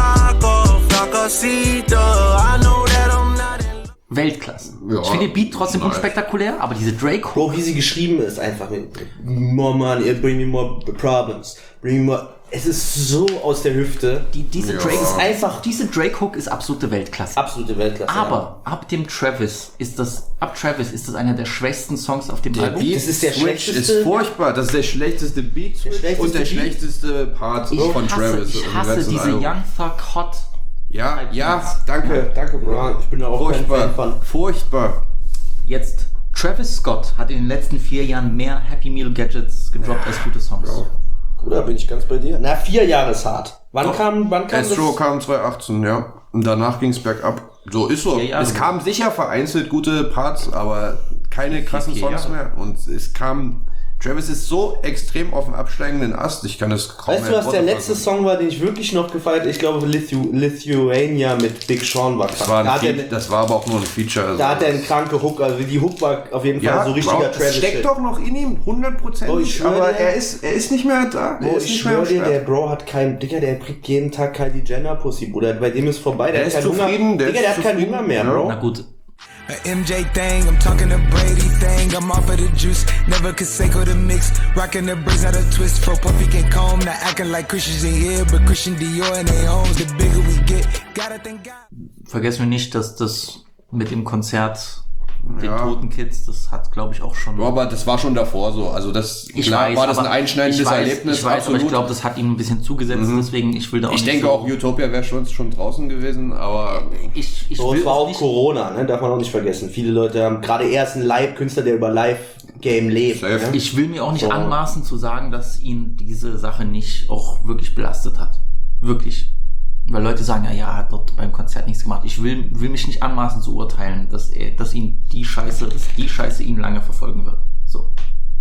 Flaco, Flacosito. I know that I'm not in. Weltklasse. Ja. Ich finde den Beat trotzdem Nice. unspektakulär, aber diese Drake Hook, Bro, wie sie geschrieben ist, einfach mit more money, bring me more problems, bring me more. Es ist so aus der Hüfte. die, diese Ja. Drake Es ist einfach diese Drake Hook ist absolute Weltklasse. absolute Weltklasse. Aber ab dem Travis ist das, ab Travis ist das einer der schwächsten Songs auf dem Der Album. Beat das ist der Switch schlechteste- ist furchtbar. Das ist der schlechteste Beat Switch schlechteste und der Beat. schlechteste Part Ich von hasse, Travis. ich im hasse ganzen diese Album. Young Thug Hot. Ja, ja, danke, danke, Bro. Ja, ich bin da auch kein Fan Furchtbar, von. furchtbar. Jetzt, Travis Scott hat in den letzten vier Jahren mehr Happy Meal Gadgets gedroppt als gute Songs. Bruder, bin ich ganz bei dir. Na, vier Jahre ist hart. Wann kam, wann kam Astro das? kam zwanzig achtzehn, ja. Und danach ging's bergab. So ist so. Vier Jahre. Es kamen sicher vereinzelt gute Parts, aber keine krassen vier Songs Jahre. mehr. Und es kam... Travis ist so extrem auf dem absteigenden Ast. Ich kann das kaum Weißt du, mehr was in der Worte letzte fassen. Song war, den ich wirklich noch gefeiert? Ich glaube, Lithu Lithuania mit Big Sean war krass. Das war, Da ein hat er, Fe- das war aber auch nur ein Feature. Also da hat er eine kranke Hook, also die Hook war auf jeden Fall ja, so richtiger Bro, das Travis. steckt doch noch in ihm, hundertprozentig. Bro, ich schwör aber dir- er ist, er ist nicht mehr da. Er Bro, ist ich nicht mehr am schwör dir, Start. der Bro hat kein, Digga, der kriegt jeden Tag Kylie Jenner Pussy, Bruder. Bei dem ist vorbei, der, Der hat ist keinen zufrieden, Hunger. der Digga, ist der hat keinen zufrieden, Hunger mehr, ja. Bro. Na gut, A M J thing, I'm talking the Brady thing. I'm off of the juice, never Conseco the mix. Rocking the braids out of twist. For Puffy can comb, not acting like Christians in here, but Christian Dior and they homes. The bigger we get, gotta thank God. vergessen wir nicht, dass das mit dem Konzert, den Ja. toten Kids, das hat, glaube ich, auch schon... Ja, aber das war schon davor so. Also das ich klar, weiß, war das ein aber einschneidendes ich weiß, Erlebnis. Ich weiß, aber absolut. ich glaube, das hat ihm ein bisschen zugesetzt, deswegen, ich will da auch Ich nicht denke so, auch, Utopia wäre schon, schon draußen gewesen, aber Ich, ich So, will es war auch nicht, Corona, ne? Darf man auch nicht vergessen. Viele Leute haben, gerade er ist ein Live-Künstler, der über Live-Game lebt. Safe. Ne? ich will mir auch nicht So. anmaßen zu sagen, dass ihn diese Sache nicht auch wirklich belastet hat. Wirklich. Weil Leute sagen, ja, ja, er hat dort beim Konzert nichts gemacht. Ich will, will mich nicht anmaßen zu urteilen, dass er, dass ihn die Scheiße, dass die Scheiße ihn lange verfolgen wird. So.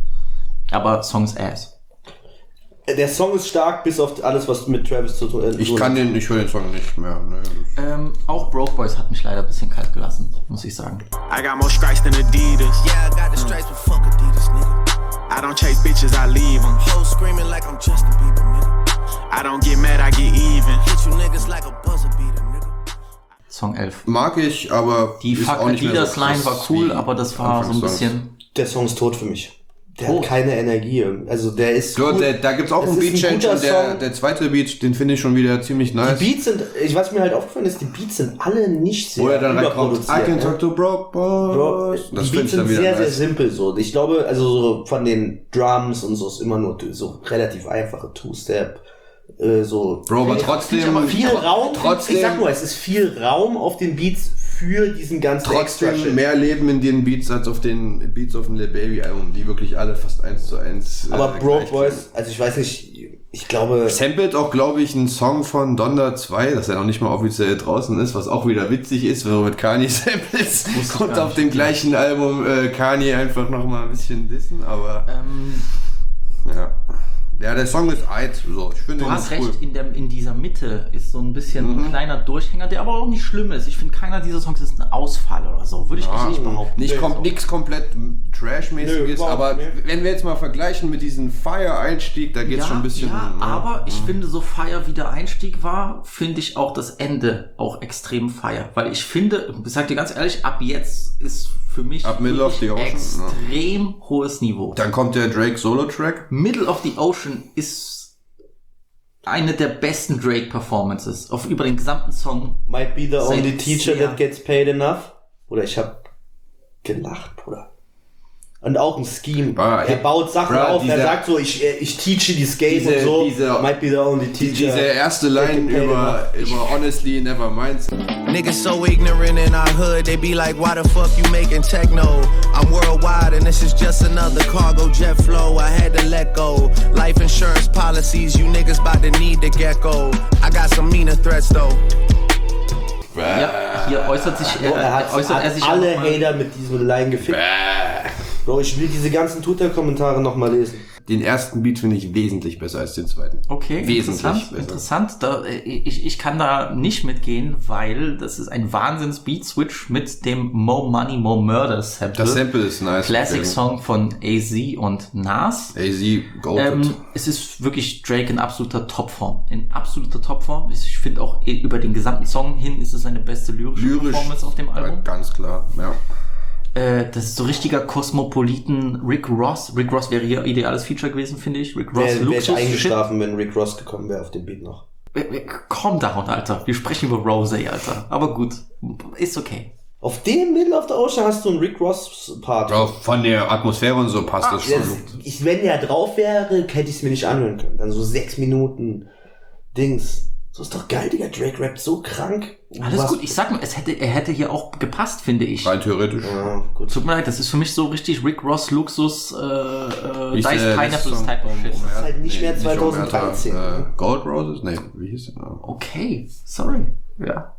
Aber Songs ass. Der Song ist stark, bis auf alles, was mit Travis zu tun hat. ich kann den, ich höre den Song nicht mehr. Ne. Ähm, auch Broke Boys hat mich leider ein bisschen kalt gelassen, muss ich sagen. I got more stripes than Adidas. Yeah, I got the stripes, but fuck Adidas, nigga. I don't chase bitches, I leave them. Hoes screaming like I'm Justin Bieber, nigga. I don't get mad, I get even. Hit you niggas like a buzzer beater, nigga. Song elf. Mag ich, aber Die ist Fuck auch nicht mehr Adidas so Line krass war cool, wie aber das war so ein Anfangssongs. bisschen... Der Song ist tot für mich. Der Tot? hat keine Energie. Also der ist So, gut. der, da gibt's auch Es einen ist ein Beat-Change guter und der, Song. der zweite Beat, den finde ich schon wieder ziemlich nice. Die Beats sind, ich, was mir halt aufgefallen ist, die Beats sind alle nicht sehr Wo er dann reinkommt, I überproduziert. can ne? talk to broke boys. Bro, das die finde Beats ich sind dann wieder sehr, sehr nice. simpel so. Ich glaube, also so von den Drums und so ist immer nur so relativ einfache Two-Step. Äh, so. Bro, aber trotzdem, Aber viel Raum, trotzdem, ich sag nur, es ist viel Raum auf den Beats für diesen ganzen trotzdem Extra-Shit. mehr Leben in den Beats als auf den Beats auf dem Lil Baby Album, die wirklich alle fast eins zu eins. äh, Aber Broke gleich Boys, also ich weiß nicht, ich glaube, Sampled auch, glaube ich, einen Song von Donda zwei, dass er noch nicht mal offiziell draußen ist, was auch wieder witzig ist, wenn man mit Kanye samples ich und gar auf nicht. dem gleichen Album äh, Kanye einfach noch mal ein bisschen dissen, aber Ähm, ja. Ja, der Song ist alt, so. Ich finde Du ihn hast cool. recht, in, der, in dieser Mitte ist so ein bisschen Mhm. ein kleiner Durchhänger, der aber auch nicht schlimm ist. Ich finde, keiner dieser Songs ist ein Ausfall oder so. Würde ich Ja, nicht behaupten. Nicht kom so. nichts komplett Trash-mäßiges, Nö, überhaupt aber nicht. wenn wir jetzt mal vergleichen mit diesem Fire-Einstieg, da geht's ja, schon ein bisschen. ja, ne? aber ich finde, so Fire wie der Einstieg war, finde ich auch das Ende auch extrem Fire. Weil ich finde, ich sag dir ganz ehrlich, ab jetzt ist für mich Ab Middle of the wirklich Ocean, extrem hohes Niveau. Dann kommt der Drake Solo-Track. Middle of the Ocean ist eine der besten Drake-Performances auf über den gesamten Song. Might be the Seit only teacher sehr- that gets paid enough. Oder ich hab gelacht, Bruder. Und auch ein Scheme. Bruh, er baut Sachen bruh, auf, dieser- er sagt so, ich, ich teache die Skate Diese- und so. diese- Might be the only teacher. Diese erste Line that get paid über, über Honestly Never Minds. Niggas so ignorant in our hood, they be like, why the fuck you making techno? I'm worldwide and this is just another cargo jet flow. I had to let go. Life insurance policies, you niggas bout to need the gecko. I got some meaner threats though. Ja, hier äußert sich, Bro, er hat, äh, äußert hat er sich alle auch noch mal- Hater mit diesem Line gefickt. Bro, ich will diese ganzen Twitter-Kommentare nochmal lesen. Den ersten Beat finde ich wesentlich besser als den zweiten. Okay, Wesentlich interessant. besser. Interessant. Da, äh, ich, ich kann da nicht mitgehen, weil das ist ein Wahnsinns-Beat-Switch mit dem Mo Money, Mo Murder Sample. Das Sample ist nice. Classic-Song von A Z und Nas. A Z, goated. Ähm, es ist wirklich Drake in absoluter Topform. In absoluter Topform. Ich finde auch eh über den gesamten Song hin ist es seine beste lyrische Lyrisch. Performance auf dem Ja, Album. ganz klar, ja. Äh, das ist so richtiger Kosmopoliten Rick Ross. Rick Ross wäre hier ideales Feature gewesen, finde ich. Rick Ross, Wäre wär ich Luxus, eingeschlafen, wenn Rick Ross gekommen wäre auf dem Beat noch. Shit. Calm down, Alter. Wir sprechen über Rosé, Alter. Aber gut, ist okay. Auf dem Middle of the Ocean hast du einen Rick Ross-Part. Bro, von der Atmosphäre und so passt Ah, das schon. das, ich, wenn der drauf wäre, hätte ich es mir nicht anhören können. Dann so sechs Minuten Dings. So ist doch geil, Digga. Drake rappt so krank. Alles Was- gut, ich sag nur, es hätte, er hätte hier auch gepasst, finde ich. Rein theoretisch. Ja, gut. Tut mir leid, das ist für mich so richtig Rick Ross Luxus, äh, äh, Wie ist Diced der Pineapples Song Type of vom- Shit. vom- halt nicht mehr vom zwanzig dreizehn, Hertha, ne? Äh, Gold Roses? Nee, wie hieß der? noch? Okay, sorry. Ja.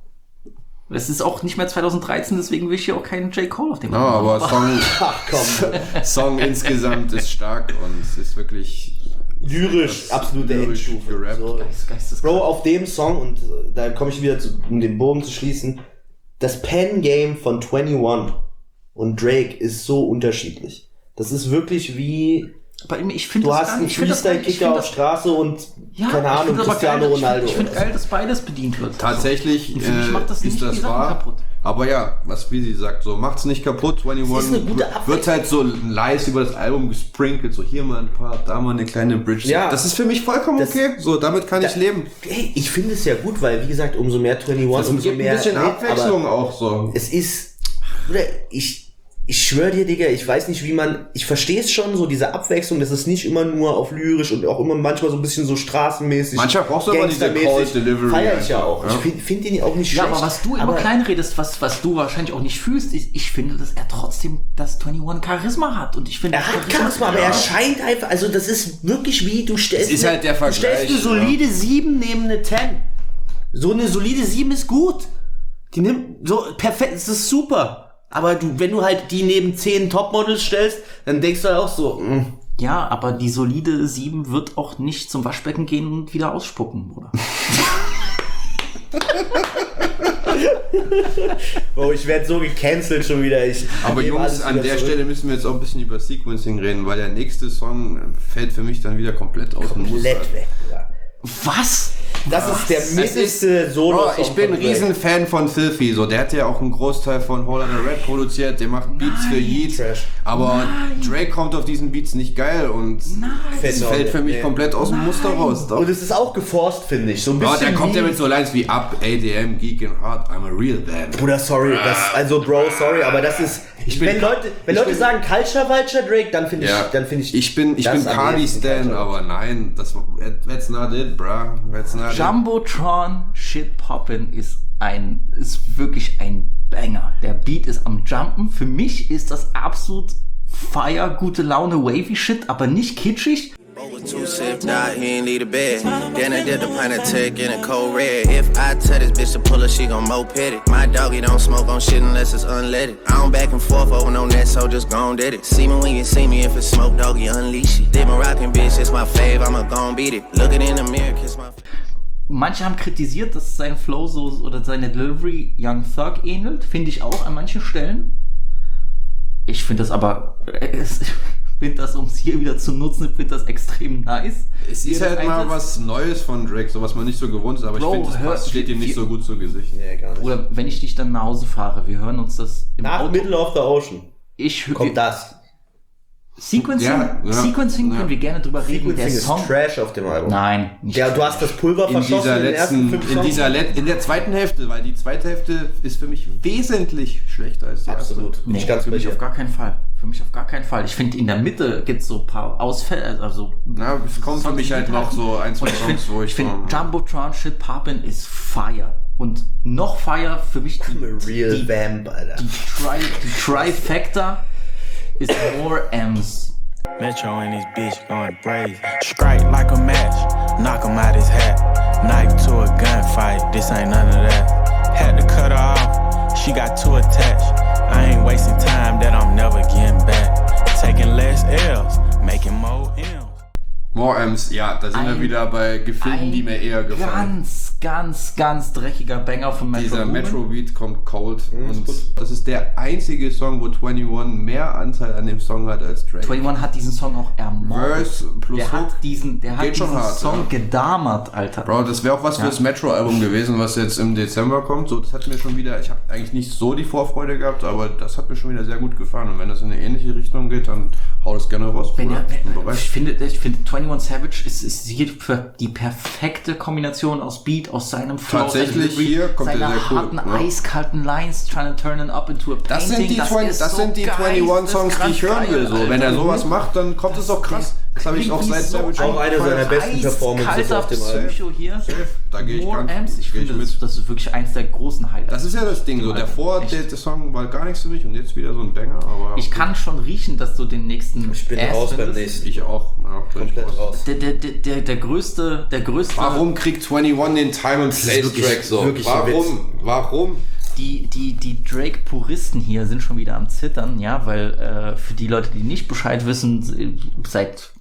Es ist auch nicht mehr zwanzig dreizehn, deswegen will ich hier auch keinen J. Cole auf dem Ja, Album aber haben. Song, Ach komm. Song insgesamt ist stark und es ist wirklich Lyrisch, das absolute lyrisch Endstufe. gerappt. So. Geist- geisteskrank. Bro, auf dem Song, und äh, da komme ich wieder zu, um den Bogen zu schließen, das Pen-Game von einundzwanzig und Drake ist so unterschiedlich. Das ist wirklich wie, Aber ich finde du das hast gar einen nicht, ich finde das gar nicht- ich Freestyle-Kicker finde auf das- Straße und, Ja, keine ich Ahnung, finde aber Cristiano geil, Ronaldo. Ich finde oder find geil, dass beides bedient wird. Tatsächlich Und für mich macht das äh, nicht ist die das Sachen wahr. kaputt. Aber ja, was wie sie sagt, so macht's nicht kaputt. einundzwanzig Es ist eine gute wird Abwechslung. halt so leise über das Album gesprinkelt, so hier mal ein Part, da mal eine kleine Bridge. Ja. Das ist für mich vollkommen Das- okay. So, damit kann ich Da- leben. Hey, ich finde es ja gut, weil, wie gesagt, umso mehr einundzwanzig, Das umso gibt mehr... ein bisschen nee, Abwechslung aber auch so. Es ist, oder ich, ich schwöre dir, Digga, ich weiß nicht, wie man, ich verstehe es schon, so diese Abwechslung, das ist nicht immer nur auf lyrisch und auch immer manchmal so ein bisschen so straßenmäßig. Manchmal brauchst du aber diese gangstermäßig. Cold Delivery Feier ich ja einfach, auch. ja. Ich finde find den auch nicht Ja, schlecht. aber was du immer klein redest, was, was du wahrscheinlich auch nicht fühlst, ist, ich finde, dass er trotzdem das einundzwanzig Charisma hat. Und ich finde, Er hat Charisma, aber er scheint einfach, also das ist wirklich wie, du stellst, Es ist eine- halt der du stellst eine Vergleich, solide sieben neben eine zehn. So eine solide sieben ist gut. Die nimmt, so, perfekt, es ist super. Aber du, wenn du halt die neben zehn Topmodels stellst, dann denkst du halt auch so, mh. Ja, aber die solide sieben wird auch nicht zum Waschbecken gehen und wieder ausspucken, Bruder. Oh, ich werde so gecancelt schon wieder. Ich Aber nehme Jungs, alles an wieder der zurück. Stelle müssen wir jetzt auch ein bisschen über Sequencing reden, weil der nächste Song fällt für mich dann wieder komplett aus dem Muster. komplett weg, Bruder. Was? Das ist der mittelste Solo. Bro, ich bin ein Riesenfan von Filthy, so, der hat ja auch einen Großteil von Whole Lotta Red produziert, der macht Beats für Yeet, Trash. aber Drake kommt auf diesen Beats nicht geil und es fällt für mich Nee. komplett aus dem Muster raus. Doch. Und es ist auch geforst, finde ich. So ein Bro, bisschen. der kommt ja wie- mit so Lines wie Up, A D M, Geek and Hard, I'm a real band. Bruder, sorry, das, also Bro, sorry, aber das ist. Ich bin- wenn Leute, wenn ich Leute bin- sagen Culture Vulture Drake, dann finde ich, Ja, dann finde ich. ich bin, ich das bin am Cardi ehesten Stan, Culture. aber nein, das, that's not it, bruh, that's not it. Jumbotron Shit Poppin' ist ein, ist wirklich ein Banger. Der Beat ist am Jumpen. Für mich ist das absolut fire, gute Laune, wavy Shit, aber nicht kitschig. Two sip dot, he ain't leave the bed. Then I did the pint of tech in a cold red. If I tell this bitch to pull her, she gon' moped it. My doggy don't smoke on shit unless it's unleaded. I don't back and forth over no net, so just gon' did it. See me when you see me, if it's smoke, doggy, unleash it. Did my rockin' bitch, it's my fave, I'ma gon' beat it. Looking in the mirror, kiss my... Manche haben kritisiert, dass sein Flow so oder seine Delivery Young Thug ähnelt. Finde ich auch an manchen Stellen. Ich finde das aber, ich finde das, um es hier wieder zu nutzen, ich finde das extrem nice. Es ist halt mal was Neues von Drake, so was man nicht so gewohnt ist, aber Bro, ich finde, das passt, steht ihm nicht so gut zu Gesicht. Nee, gar nicht. Oder wenn ich dich dann nach Hause fahre, wir hören uns das im Nach Auto. Middle of the Ocean Ich kommt das. Sequencing, Ja, ja, Sequencing ja. können wir gerne drüber reden. Sequencing Der ist Song, Trash auf dem Album. nein, nicht Ja, du hast das Pulver In verschossen dieser in den ersten letzten, fünf in Songs. dieser Let in der zweiten Hälfte, weil die zweite Hälfte ist für mich wesentlich schlechter als die Absolut. erste. Bin ich Nee, ganz für bei mich dir. auf gar keinen Fall. Für mich auf gar keinen Fall. Ich finde, in der Mitte gibt es so ein paar Ausfälle, also Na, es kommen für mich halt noch so ein, zwei Und ich Songs, wo finde, ich ich find, so- Jumbotron Shit Poppin' ist Fire. Und noch Fire für mich die, I'm a real die, vamp, Alter. die, Tri, die Trifecta ist More M's. Metro and his bitch going brazen. Strike like a match, knock him out his hat. Knife to a gunfight, this ain't none of that. Had to cut her off, she got too attached. I ain't wasting time that I'm never getting back. Taking less L's, making more M's. More M's, ja, da sind Ein- wir wieder bei Gefilden, die mir eher gefallen. Ganz, ganz, ganz dreckiger Banger von Metro Dieser Boomin. Metro Beat kommt cold ist und gut. das ist der einzige Song, wo einundzwanzig mehr Anteil an dem Song hat als Drake. einundzwanzig hat diesen Song auch ermordet. Verse plus der Hook hat diesen, der hat geht schon diesen hart, Song ja. gedamert, Alter. Bro, das wäre auch was Ja. fürs Metro-Album gewesen, was jetzt im Dezember kommt. So, das hat mir schon wieder, ich habe eigentlich nicht so die Vorfreude gehabt, aber das hat mir schon wieder sehr gut gefallen. Und wenn das in eine ähnliche Richtung geht, dann hau das gerne raus, Wenn Bruder. er, Ich bin wenn, bereit. ich finde, ich finde einundzwanzig Savage ist, ist hier für die perfekte Kombination aus Beat, aus seinem Flow, Tatsächlich, seiner Delivery, hier kommt er seiner sehr cool, harten, ja. eiskalten Lines, trying to turn it up into a painting. Das sind die, zwanzig, ist das so sind die geil, einundzwanzig-Songs, die ich hören will. So. Alter. Wenn er sowas macht, dann kommt es auch krass. Das habe ich auch seit so Savage Auch eine seiner besten Performances Eiskalter auf dem Album. Psycho hier. Da gehe ich More ganz Amps, ich geh finde, ich das, mit. das ist wirklich eins der großen Highlights. Das ist ja das Ding, so davor, Echt. der, der Song war gar nichts für mich und jetzt wieder so ein Banger, aber Ich kann schon riechen, dass du den nächsten Ich bin Ass raus beim findest. nächsten. ich auch. Ja, Komplett raus. Der, der, der, der, der größte, der größte. Warum kriegt einundzwanzig den Time and Place wirklich- Track so? wirklich ein Witz. Warum? Warum? Die, die, die Drake-Puristen hier sind schon wieder am Zittern, ja, weil äh, für die Leute, die nicht Bescheid wissen, seit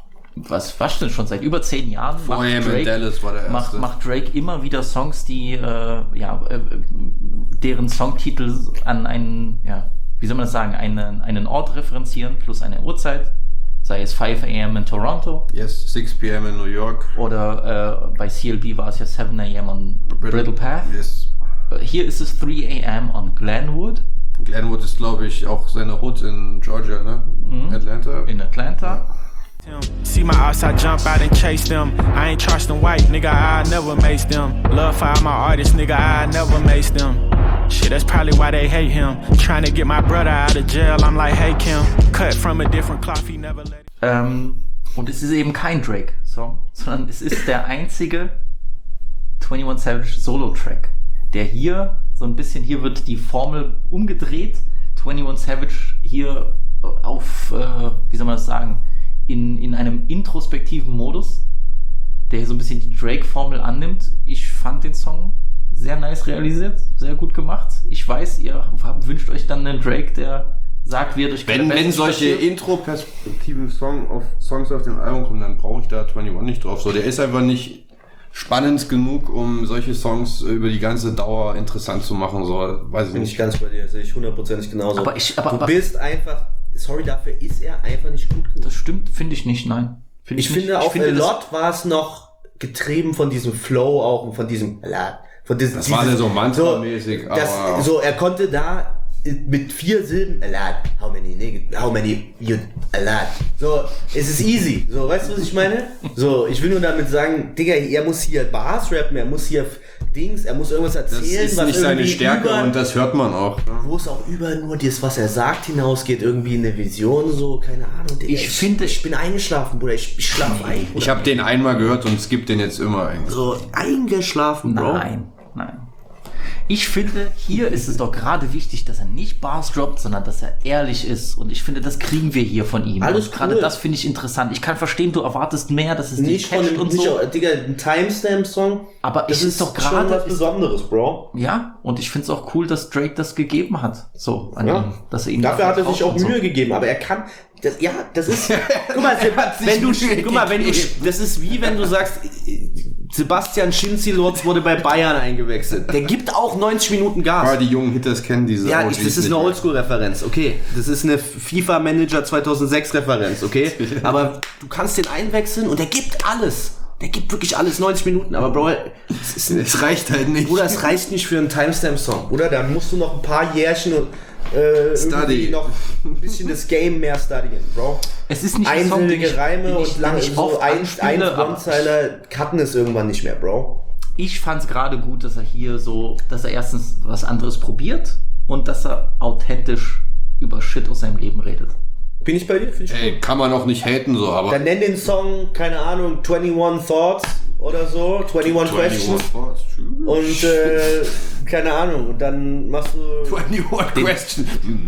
was, was denn schon seit über zehn Jahren macht Vorher mit Drake, Dallas war der macht, erste. macht Drake immer wieder Songs, die äh, ja äh, deren Songtitel an einen, ja, wie soll man das sagen, einen, einen Ort referenzieren plus eine Uhrzeit, sei es five a m in Toronto Yes, six p m in New York. oder äh, bei C L B war es ja seven a m on Brittle Path. Yes. Hier ist es three a m on Glenwood Glenwood ist, glaube ich, auch seine Hood in Georgia, ne? Atlanta. in Atlanta. See my outside jump out and chase them. I ain't trust them white, nigga, I never mace them. Love for all my artists, nigga, I never mace them. Shit, that's probably why they hate him. Trying to get my brother out of jail, I'm like, hey Kim. Cut from a different cloth, he never let it. Ähm, und es ist eben kein Drake-Song, sondern es ist der einzige einundzwanzig Savage Solo-Track, der hier so ein bisschen, hier wird die Formel umgedreht. einundzwanzig Savage hier auf, äh, wie soll man das sagen, in, in einem introspektiven Modus, der hier so ein bisschen die Drake-Formel annimmt. Ich fand den Song sehr nice realisiert, sehr gut gemacht. Ich weiß, ihr habt, wünscht euch dann einen Drake, der sagt, wie er durch Wenn, wenn solche Intro-Perspektiven Song auf, Songs auf dem Album kommen, dann brauche ich da einundzwanzig nicht drauf. So, der ist einfach nicht spannend genug, um solche Songs über die ganze Dauer interessant zu machen. So, weiß ich Bin ich nicht. ganz bei dir, sehe ich hundertprozentig genauso. Aber ich- aber- du aber- bist einfach, sorry, dafür ist er einfach nicht gut genug. Das stimmt, finde ich nicht, nein. Find Ich nicht. finde, auf finde, A das- Lot war es noch getrieben von diesem Flow auch und von diesem, von diesem, Das war dann so mantramäßig, so, das, aber- so, er konnte da mit vier Silben, a lot, how many niggas, how many, you, a lot. So, es ist easy. So, weißt du, was ich meine? So, ich will nur damit sagen, Digga, er muss hier Bars rappen, er muss hier Dings, er muss irgendwas Das erzählen, ist was nicht seine irgendwie Stärke über, und das hört man auch. Ne? wo es auch über nur das, was er sagt, hinausgeht, irgendwie eine Vision, so, keine Ahnung. Digga, Ich finde- ich bin eingeschlafen, Bruder, ich, ich schlaf ein. Bruder. Ich habe den einmal gehört und skipp den jetzt immer eigentlich. so eingeschlafen, Bro. Nein, nein. Ich finde, hier ist es doch gerade wichtig, dass er nicht Bars droppt, sondern dass er ehrlich ist. Und ich finde, das kriegen wir hier von ihm. Alles und gerade cool. das finde ich interessant. Ich kann verstehen, du erwartest mehr, dass es dich Nicht von catcht dem, und nicht so. auch, Digga, ein Timestamp-Song. Aber das es ist doch gerade- schon was Besonderes, Bro. Ja, und ich finde es auch cool, dass Drake das gegeben hat. So, an Ja. ihn. Dass er ihn Dafür hat er sich vertraut auch und so. Mühe gegeben, aber er kann, das, ja, das ist, guck mal, wenn du, guck mal, wenn du, Das ist wie wenn du sagst, Sebastian Schinzi-Lotz wurde bei Bayern eingewechselt. Der gibt auch neunzig Minuten Gas. Aber die jungen Hitters kennen diese Ja, O Gs ich, das ist nicht eine mehr. Oldschool-Referenz, okay. Das ist eine FIFA Manager zweitausendsechs-Referenz, okay. Aber du kannst den einwechseln und der gibt alles. Der gibt wirklich alles, neunzig Minuten. Aber Bro, es, ist ein, Es reicht halt nicht. Bruder, es reicht nicht für einen Timestamp-Song. oder dann musst du noch ein paar Jährchen und äh, Study. irgendwie noch ein bisschen das Game mehr studien, Bro. Es ist nicht ein Song, den Einsilbige ich- Reime den ich- und den lange ich so oft ein, anspiele, ein aber- One-Zeiler cutten es irgendwann nicht mehr, Bro. Ich fand es gerade gut, dass er hier so, dass er erstens was anderes probiert und dass er authentisch über Shit aus seinem Leben redet. Bin ich bei dir? Find ich Ey, gut. kann man auch nicht haten, so, aber. Dann nenn den Song, keine Ahnung, einundzwanzig Thoughts oder so, einundzwanzig Questions. Und äh, keine Ahnung, und dann machst du. einundzwanzig Question.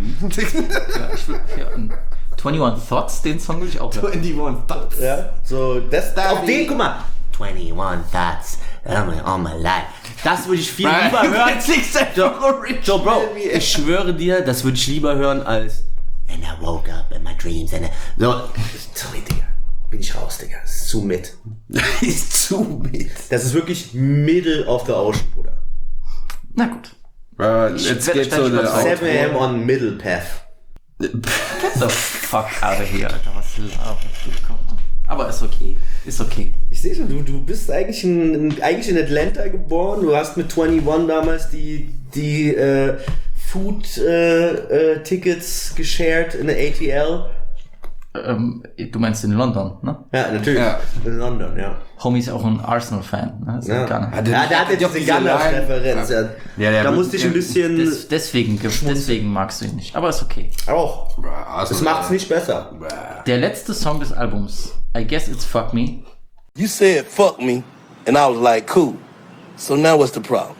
Ja, ich will, ja, und einundzwanzig Thoughts, den Song will ich auch hören. einundzwanzig Thoughts. Ja, so, das, auf den, guck mal. einundzwanzig Thoughts on my life. Das würde ich viel lieber hören. So, so, Bro, ich schwöre dir, das würde ich lieber hören als And I woke up in my dreams and I, so. Sorry, Digga. Bin ich raus, Digga. Das ist zu mit. Ist zu mit. Das ist wirklich Middle of the Ocean, Bruder. Na gut. Uh, jetzt werd geht's so gleich der überzeugt. seven a.m. on Middle Path. Get the fuck out of here, Alter. Was labert du? Komm. Aber ist okay. Ist okay. Ich sehe schon, du, du bist eigentlich in, eigentlich in Atlanta geboren. Du hast mit einundzwanzig damals die, die äh, Food-Tickets äh, äh, geshared in der A T L. Ähm, du meinst in London, ne? Ja, natürlich. Ja. In London, ja. Homie ist auch ein Arsenal-Fan. Ne? Ist Ja. gar nicht. Ja, der hat jetzt doch diese diese Gunners-Referenz. Ja. Ja, der da wird- musste ich ein bisschen Des, deswegen, deswegen magst du ihn nicht. Aber ist okay. auch. Also, Das macht's nicht besser. Der letzte Song des Albums, I Guess It's Fuck Me. You said fuck me, and I was like, cool. So now what's the problem?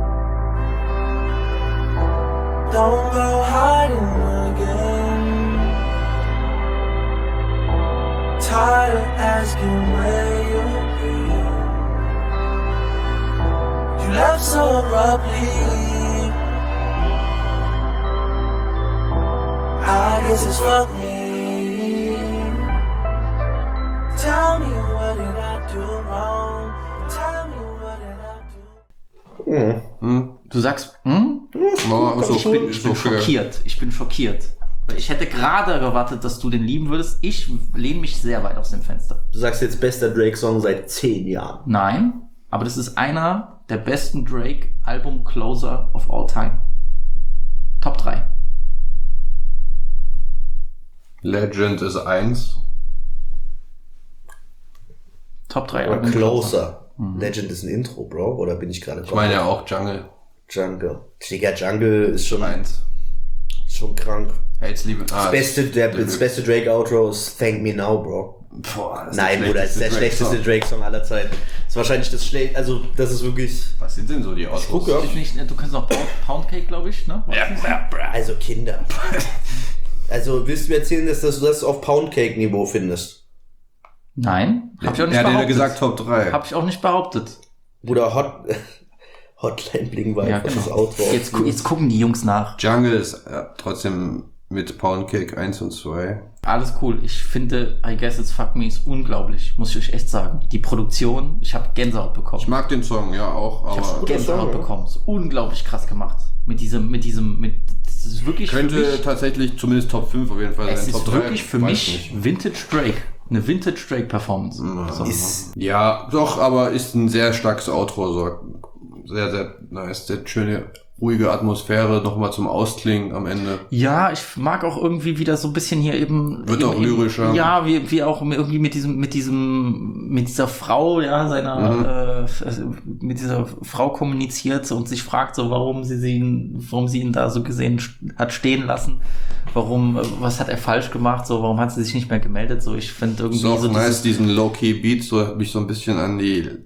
Don't go hiding again. Tired of asking where you've been. You left so abruptly. I guess it's fuck me. Tell me what did I do wrong? Tell me what did I do? Du sagst, hm? Oh, so, Ich bin, ich bin so für- schockiert. Ich bin schockiert. Weil ich hätte gerade erwartet, dass du den lieben würdest. Ich lehne mich sehr weit aus dem Fenster. Du sagst jetzt bester Drake-Song seit zehn Jahren. Nein, aber das ist einer der besten Drake-Album-Closer of all time. Top drei. Legend ist eins. Top drei. Oder Album Closer. Mhm. Legend ist ein Intro, Bro. Oder bin ich gerade Ich meine ja auch Jungle. Jungle. Digga, Jungle ist schon, Eins. schon krank. Hates Liebe. Ah, Das beste, der, das beste Drake-Outro ist Thank Me Now, Bro. Boah, das ist Nein, der Bruder, das ist der schlechteste schlechteste Drake-Song aller Zeiten. Das ist wahrscheinlich das schlecht, also das ist wirklich, Was sind denn so die Autos? guck, ja. Ich nicht, du kannst noch Pound, Pound Cake, glaube ich, ne? also Kinder. Also willst du mir erzählen, dass du das auf Poundcake-Niveau findest? Nein, hab ich auch nicht Er hat ja behauptet. gesagt Top drei. Hab ich auch nicht behauptet. Bruder, Hot, Hotline Bling war Ja, einfach genau. das Outro. Jetzt, gu- jetzt gucken die Jungs nach. Jungle ist ja, trotzdem mit Poundcake eins und zwei. Alles cool. Ich finde, I Guess It's Fuck Me ist unglaublich, muss ich euch echt sagen. Die Produktion, ich habe Gänsehaut bekommen. Ich mag den Song, ja auch, Ich aber habe Gänsehaut Song, ja. bekommen. Ist unglaublich krass gemacht. Mit diesem, mit diesem, mit, das ist wirklich für könnte mich, tatsächlich zumindest Top fünf auf jeden Fall es sein. ist Top drei, wirklich für weiß mich nicht. Vintage Drake. Eine Vintage Drake Performance. So. Ist, Ja, doch, aber ist ein sehr starkes Outro, so sehr, sehr nice, sehr schöne, ruhige Atmosphäre, nochmal zum Ausklingen am Ende. Ja, ich mag auch irgendwie wieder so ein bisschen hier eben. Wird eben, auch lyrischer. Ja, wie, wie auch irgendwie mit diesem, mit diesem, mit dieser Frau, ja, seiner, äh, mit dieser Frau kommuniziert und sich fragt so, warum sie sie, warum sie ihn da so gesehen st- hat stehen lassen. Warum, äh, was hat er falsch gemacht? So, warum hat sie sich nicht mehr gemeldet? So, ich finde irgendwie Ist auch so nice, dieses, diesen Low-Key-Beat, so hat mich so ein bisschen an die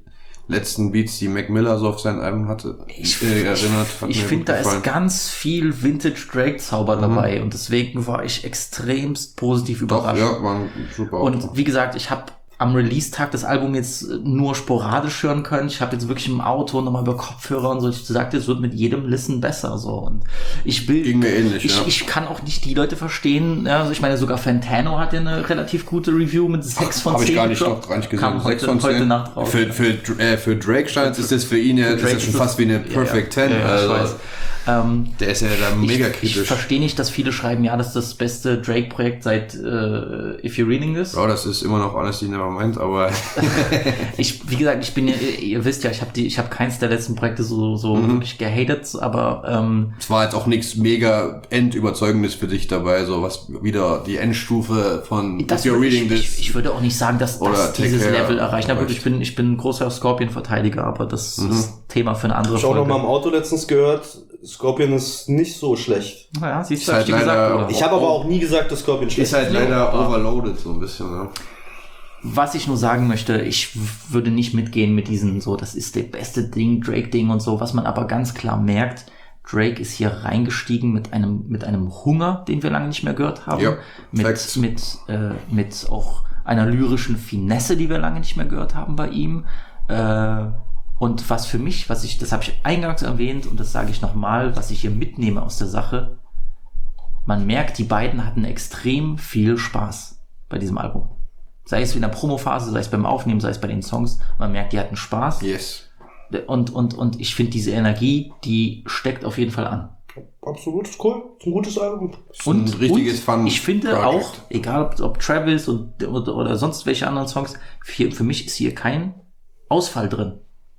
letzten Beats, die Mac Miller so auf sein Album hatte, Ich, äh, erinnert. Hat ich mir finde, gut da gefallen. ist ganz viel Vintage-Drake-Zauber Mhm. dabei und deswegen war ich extremst positiv Doch, überrascht. ja, war ein super Und Outro. wie gesagt, ich habe am Release-Tag das Album jetzt nur sporadisch hören können. Ich habe jetzt wirklich im Auto nochmal über Kopfhörer und so. Ich sagte, es wird mit jedem Listen besser. So. Und ich will, Ging mir ähnlich, ich, ja. ich kann auch nicht die Leute verstehen. Ja, also ich meine, sogar Fantano hat ja eine relativ gute Review mit sechs von Habe zehn. ich gar nicht, gedroppt. noch gar nicht gesehen. Kam Sechs heute, von zehn. heute Nacht raus. Für, für, äh, für Drake scheint ist das für ihn ja, Für das Drake ist ja schon ist fast wie eine Perfect ja, ja. Ten. Ja, ja, also, ich weiß. Ähm, der ist ja da mega ich, kritisch. Ich verstehe nicht, dass viele schreiben, ja, das ist das beste Drake-Projekt seit äh, If You're Reading This. Ja, das ist immer noch Honestly Nevermind, aber ich, wie gesagt, ich bin ja, ihr wisst ja, ich habe die, ich habe keins der letzten Projekte so so Mhm. wirklich gehatet, aber ähm, es war jetzt auch nichts mega endüberzeugendes für dich dabei, so was wieder die Endstufe von das If You're würde Reading ich, This. ich, ich würde auch nicht sagen, dass Oder das Take dieses Care Level erreicht. Na gut, reicht. ich bin ich bin ein großer Scorpion-Verteidiger, aber das Mhm. ist Thema für eine andere Ich habe auch Folge. noch mal im Auto letztens gehört, Scorpion ist nicht so schlecht. Naja, siehst Ist du, hab halt ich dir gesagt, leider- oder? Ich habe aber auch nie gesagt, dass Scorpion schlecht Ist halt ist. leider Ja. overloaded so ein bisschen, ne? Was ich nur sagen möchte, ich w- würde nicht mitgehen mit diesen so, das ist der beste Ding, Drake-Ding und so, was man aber ganz klar merkt, Drake ist hier reingestiegen mit einem, mit einem Hunger, den wir lange nicht mehr gehört haben, Ja, mit, Facts. mit, äh, mit auch einer lyrischen Finesse, die wir lange nicht mehr gehört haben bei ihm, äh, und was für mich, was ich, das habe ich eingangs erwähnt und das sage ich nochmal, was ich hier mitnehme aus der Sache, man merkt, die beiden hatten extrem viel Spaß bei diesem Album. Sei es in der Promophase, sei es beim Aufnehmen, sei es bei den Songs. Man merkt, die hatten Spaß. Yes. Und, und, und ich finde diese Energie, die steckt auf jeden Fall an. Absolut, ist cool. Ist ein gutes Album. Ist ein richtiges und Fun. ich finde Project. auch, egal ob, ob Travis und, oder, oder sonst welche anderen Songs, für, für mich ist hier kein Ausfall drin.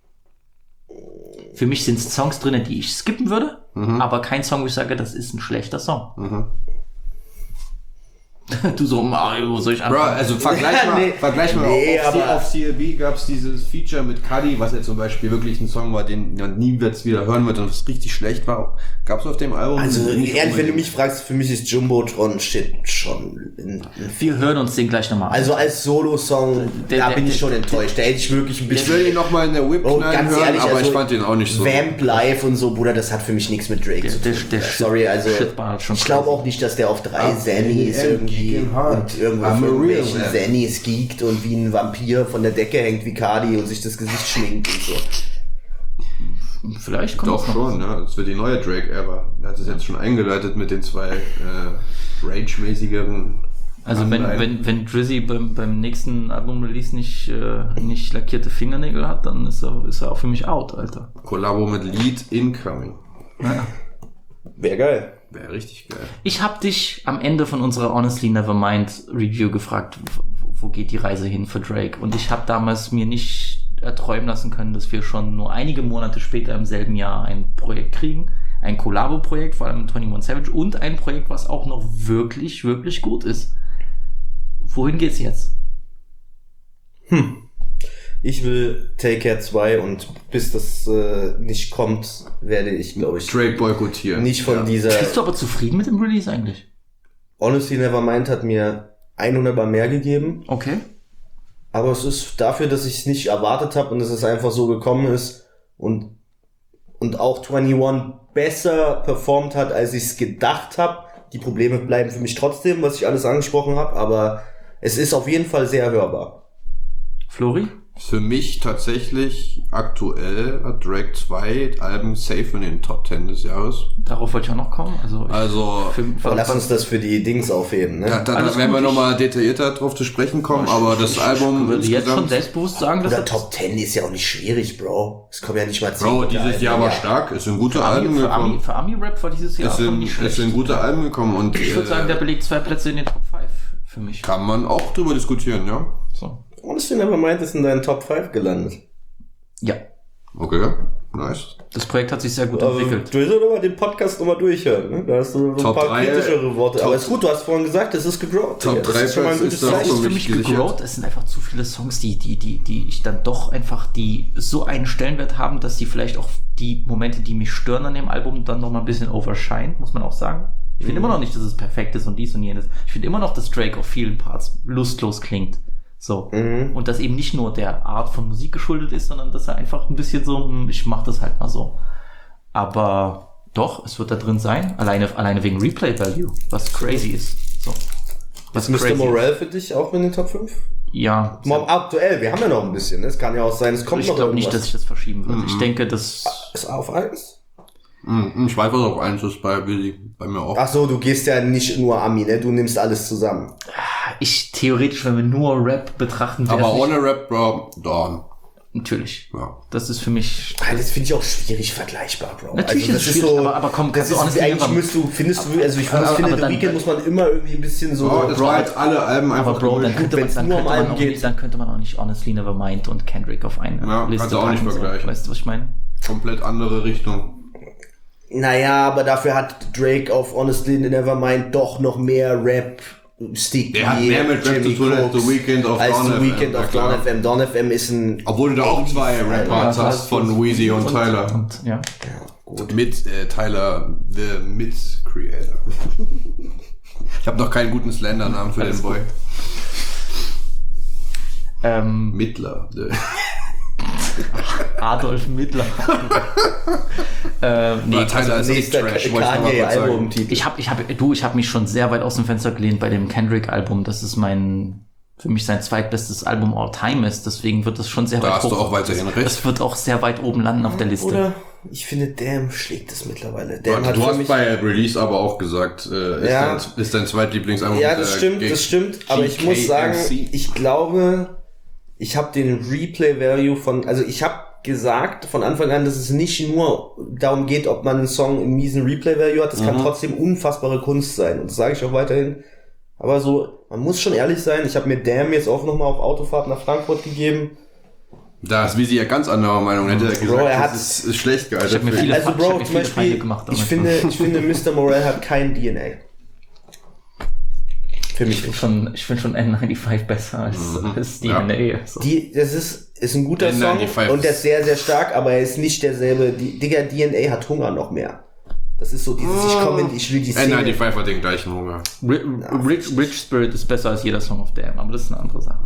Für mich sind es Songs drin, die ich skippen würde, Mhm. aber kein Song, wo ich sage, das ist ein schlechter Song. Mhm. Du so, Mario, wo soll ich Bro, anfangen? also vergleich mal, Nee. vergleich mal Nee, auf, C- aber- auf C L B gab es dieses Feature mit Cudi, was ja zum Beispiel wirklich ein Song war, den man nie jetzt wieder hören wird und was richtig schlecht war. Gab es auf dem Album? Also Nicht ehrlich, wenn du unbedingt. mich fragst, für mich ist Jumbotron Shit schon. ein- ein- Wir hören uns den gleich nochmal an. Also als Solo-Song, Der- da der- bin ich schon der- enttäuscht. Da hätte ich wirklich ein Ich bisschen. will ihn nochmal in der Whip Oh, knallen ganz hören, ehrlich, aber also ich fand den auch nicht so. Vamp Live und so, Bruder, das hat für mich nichts mit Drake Der- zu der- tun. der Sorry, also Shit war halt schon ich glaube crazy. auch nicht, dass der auf drei Ah, Zennies yeah, irgendwie kicking hard. und irgendwo I'm auf a real irgendwelchen man. Zennies geekt und wie ein Vampir von der Decke hängt wie Cardi und sich das Gesicht schminkt und so. Vielleicht kommt Doch das noch. schon, ne? Das wird die neue Drake-Ära. Er hat es jetzt schon eingeleitet mit den zwei äh, Rage-mäßigeren. Also wenn, Anleihen. wenn, wenn Drizzy beim, beim nächsten Album-Release nicht, äh, nicht lackierte Fingernägel hat, dann ist er, ist er auch für mich out, Alter. Kollabo mit Lead Incoming. Naja. Wäre geil. Wäre richtig geil. Ich habe dich am Ende von unserer Honestly Nevermind Review gefragt, wo, wo geht die Reise hin für Drake? Und ich habe damals mir nicht erträumen lassen können, dass wir schon nur einige Monate später im selben Jahr ein Projekt kriegen. Ein Kollabo-Projekt, vor allem mit twenty-one Savage und ein Projekt, was auch noch wirklich, wirklich gut ist. Wohin geht's jetzt? Hm. Ich will Take Care zwei und bis das äh, nicht kommt, werde ich, glaube ich, Drake boykottieren. Nicht von Ja. dieser. Bist du aber zufrieden mit dem Release eigentlich? Honestly Nevermind hat mir hundert Mal mehr gegeben. Okay. Aber es ist dafür, dass ich es nicht erwartet habe und dass es einfach so gekommen ist und, und auch einundzwanzig besser performt hat, als ich es gedacht habe. Die Probleme bleiben für mich trotzdem, was ich alles angesprochen habe, aber es ist auf jeden Fall sehr hörbar. Flori? Für mich tatsächlich aktuell hat Drake zwei Alben safe in den Top Ten des Jahres. Darauf wollte ich auch noch kommen. Also, ich, Also, für, für, Aber lass uns das für die Dings aufheben, ne? da, da, Alles da werden wir gut, nochmal detaillierter drauf zu sprechen kommen, aber das Album ich würde jetzt schon insgesamt- selbstbewusst sagen, dass Oder das Top Ten ist ja auch nicht schwierig, Bro. Es kommen ja nicht mal zehn. Bro, dieses Alben Jahr im war stark, es sind gute für Alben Ami, für Ami, gekommen. für Ami-Rap war dieses Jahr Es schon sind, nicht es schlecht. sind gute Alben gekommen und Ich würde äh, sagen, der belegt zwei Plätze in den Top fünf für mich. kann man auch drüber diskutieren, ja. So. Honestly Nevermind ist in deinen Top fünf gelandet. Ja, Okay, nice. das Projekt hat sich sehr gut Also, entwickelt. du solltest aber den Podcast nochmal durchhören, ne? Da hast du so ein Top paar drei, kritischere Worte. Top- Aber ist gut, du hast vorhin gesagt, es ist gegrowt. Top Digga. Das drei ist schon mal ein Platz gutes ist da Das auch ist Zeichen. für für mich mich gesichert. gegrowt. Es sind einfach zu viele Songs, die, die, die, die ich dann doch einfach, die so einen Stellenwert haben, dass die vielleicht auch die Momente, die mich stören an dem Album, dann noch mal ein bisschen overshine, muss man auch sagen. Ich finde Mhm. immer noch nicht, dass es perfekt ist und dies und jenes. Ich finde immer noch, dass Drake auf vielen Parts lustlos klingt. So. Mhm. Und das eben nicht nur der Art von Musik geschuldet ist, sondern dass er einfach ein bisschen so, hm, ich mach das halt mal so. Aber doch, es wird da drin sein, alleine, alleine wegen Replay Value, was crazy ist. So. Was ist Mister Morale für dich auch in den Top fünf? Ja. Mal aktuell, wir haben ja noch ein bisschen, es kann ja auch sein, es kommt ich noch Ich glaube irgendwas. nicht, dass ich das verschieben würde. Mhm. Ich denke, das... Ist auf eins? Mhm, ich weiß, was auf eins ist bei Billy, bei mir auch. Ach so, du gehst ja nicht nur Ami, ne? Du nimmst alles zusammen. Ich, theoretisch, wenn wir nur Rap betrachten... Aber nicht, ohne Rap, Bro, Dawn. Natürlich. Ja. Das ist für mich... Das finde ich auch schwierig vergleichbar, Bro. Natürlich also, ist es schwierig, so, aber, aber komm, das ist, honestly, eigentlich aber, musst du, findest du, also ich aber, finde, aber The dann, Weeknd muss man immer irgendwie ein bisschen so... Oh, das war jetzt alle Alben einfach... Aber Bro, dann könnte, man, dann, nur könnte um man Alben auch geht. nicht, dann könnte man auch nicht Honestly Nevermind und Kendrick auf eine Ja, Liste kannst du auch nicht packen, so. vergleichen. Weißt du, was ich meine? Komplett andere Richtung. Naja, aber dafür hat Drake auf Honestly Nevermind doch noch mehr Rap... Stick Der hat mehr mit Rap zu tun als The Weeknd auf als Dawn The F M, Weeknd ja auf klar. Dawn F M. Dawn F M ist ein... Obwohl du da auch zwei Rap-Parts Ja, hast von Weezy und, und Tyler. Und, ja. Gut. Mit äh, Tyler, the Mid-Creator. Ich habe noch keinen guten Slender-Namen für Alles den Boy. Ähm, Mittler. Adolf Mittler. äh, nee, Nee, Tyler ist nächster echt Trash, wollte ich noch mal kurz sagen. Kanye-Album-Titel. ich habe, ich hab, du, ich habe mich schon sehr weit aus dem Fenster gelehnt bei dem Kendrick-Album. Das ist mein, für mich sein zweitbestes Album all time ist. Deswegen wird das schon sehr Da weit hast du hoch. auch weiterhin recht. Das wird auch sehr weit oben landen auf der Liste. Oder? Ich finde, Damn schlägt es mittlerweile. Damn Warte, hat du für hast mich... bei Release aber auch gesagt, äh, ist, Ja. dein, ist dein zweitlieblingsalbum. Ja, das äh, stimmt, gegen das stimmt. Aber ich muss sagen, G K M C. ich glaube, ich habe den Replay-Value von... Also ich habe gesagt von Anfang an, dass es nicht nur darum geht, ob man einen Song einen miesen Replay-Value hat. Das kann Mhm. trotzdem unfassbare Kunst sein. Und das sage ich auch weiterhin. Aber so, man muss schon ehrlich sein. Ich habe mir Damn jetzt auch nochmal auf Autofahrt nach Frankfurt gegeben. Da ist Visi ja ganz anderer Meinung. Hätte er gesagt, Bro, er das hat- ist, ist schlecht gealtert. Ich hab mir für ihn. viele- Also ich hab Bro, mir zum viele Beispiel, Feinde gemacht ich damit. finde, ich finde, Mister Morale hat kein D N A. Für mich Ich nicht. finde schon, ich find schon N neunundneunzig besser als, Mhm. als D Ja. N A. So. Die, das ist, ist ein guter N Song neunundneunzig und der ist sehr, sehr stark, aber er ist nicht derselbe. Die, Digga, D N A hat Hunger noch mehr. Das ist so dieses, ich komme, ich will die N Szene. neunundneunzig hat den gleichen Hunger. Ri- Rich, Rich Spirit ist besser als jeder Song auf Damn, aber das ist eine andere Sache.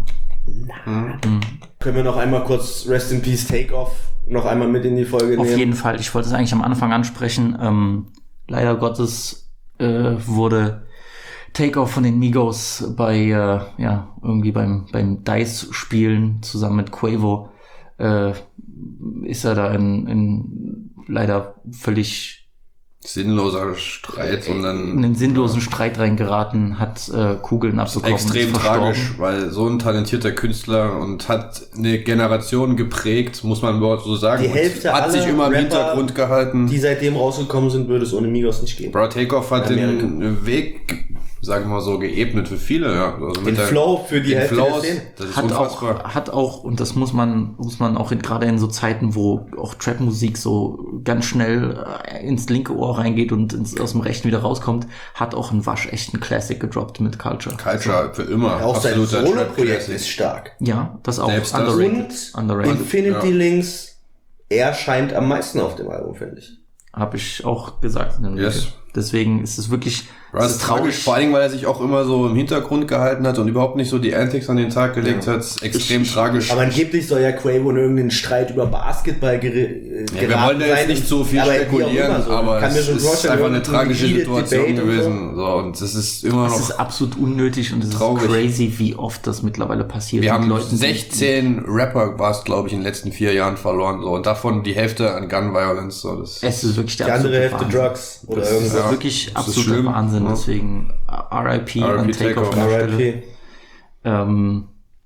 Können wir noch einmal kurz Rest in Peace Takeoff noch einmal mit in die Folge Auf nehmen? jeden Fall. Ich wollte es eigentlich am Anfang ansprechen. Ähm, leider Gottes äh, wurde Takeoff von den Migos bei, äh, ja, irgendwie beim, beim Dice-Spielen zusammen mit Quavo, äh, ist er da in, in leider völlig Sinnloser Streit und in dann einen sinnlosen Streit reingeraten, hat äh, Kugeln abbekommen. extrem ist verstorben. tragisch, weil so ein talentierter Künstler und hat eine Generation geprägt, muss man überhaupt so sagen. Die Und Hälfte hat sich aller immer im Rapper, Hintergrund gehalten. Die seitdem rausgekommen sind, würde es ohne Migos nicht geben. Bro, Takeoff hat In den Weg, sagen wir mal so, geebnet für viele. Ja. Also Den mit der- Flow für die den Hälfte Flows, der Szene. das ist Hat unfassbar. auch, hat auch, und das muss man, muss man auch in, gerade in so Zeiten, wo auch Trap-Musik so ganz schnell äh, ins linke Ohr reingeht und ins, aus dem rechten wieder rauskommt, hat auch einen waschechten Classic gedroppt mit Culture. Culture für immer. Auch sein Absoluter Solo-Projekt Trap-Classic. ist stark. Ja, das auch Selbst das. underrated. Und underrated. Infinity ja. Links, er scheint am meisten auf dem Album, finde ich. Habe ich auch gesagt in dem Yes. Video. Deswegen ist es wirklich, Das es ist tragisch, vor allem, weil er sich auch immer so im Hintergrund gehalten hat und überhaupt nicht so die Antics an den Tag gelegt Ja. hat. Extrem Ich- tragisch. Aber angeblich soll ja Quavo in irgendeinen Streit über Basketball gere äh, Ja, wir geraten wollen da jetzt sein. nicht so viel Aber wie auch spekulieren, immer so. aber Kann mir es schon ist vorstellen, einfach eine irgendein tragische heated Situation Debate und so. gewesen. So, und es ist immer es noch. ist absolut unnötig und es traurig. ist crazy, wie oft das mittlerweile passiert. Wir mit haben Leuten, die- sechzehn Rapper, war es glaube ich, in den letzten vier Jahren verloren. So, und davon die Hälfte an Gun Violence. So, das Es ist wirklich der Die andere absolute Hälfte Wahnsinn. Drugs oder Das Das irgendwas. ist Ja, wirklich das ist absoluter schlimm. Wahnsinn, Ja. deswegen R I P R I P und Takeoff an der R I Stelle. P. Ähm,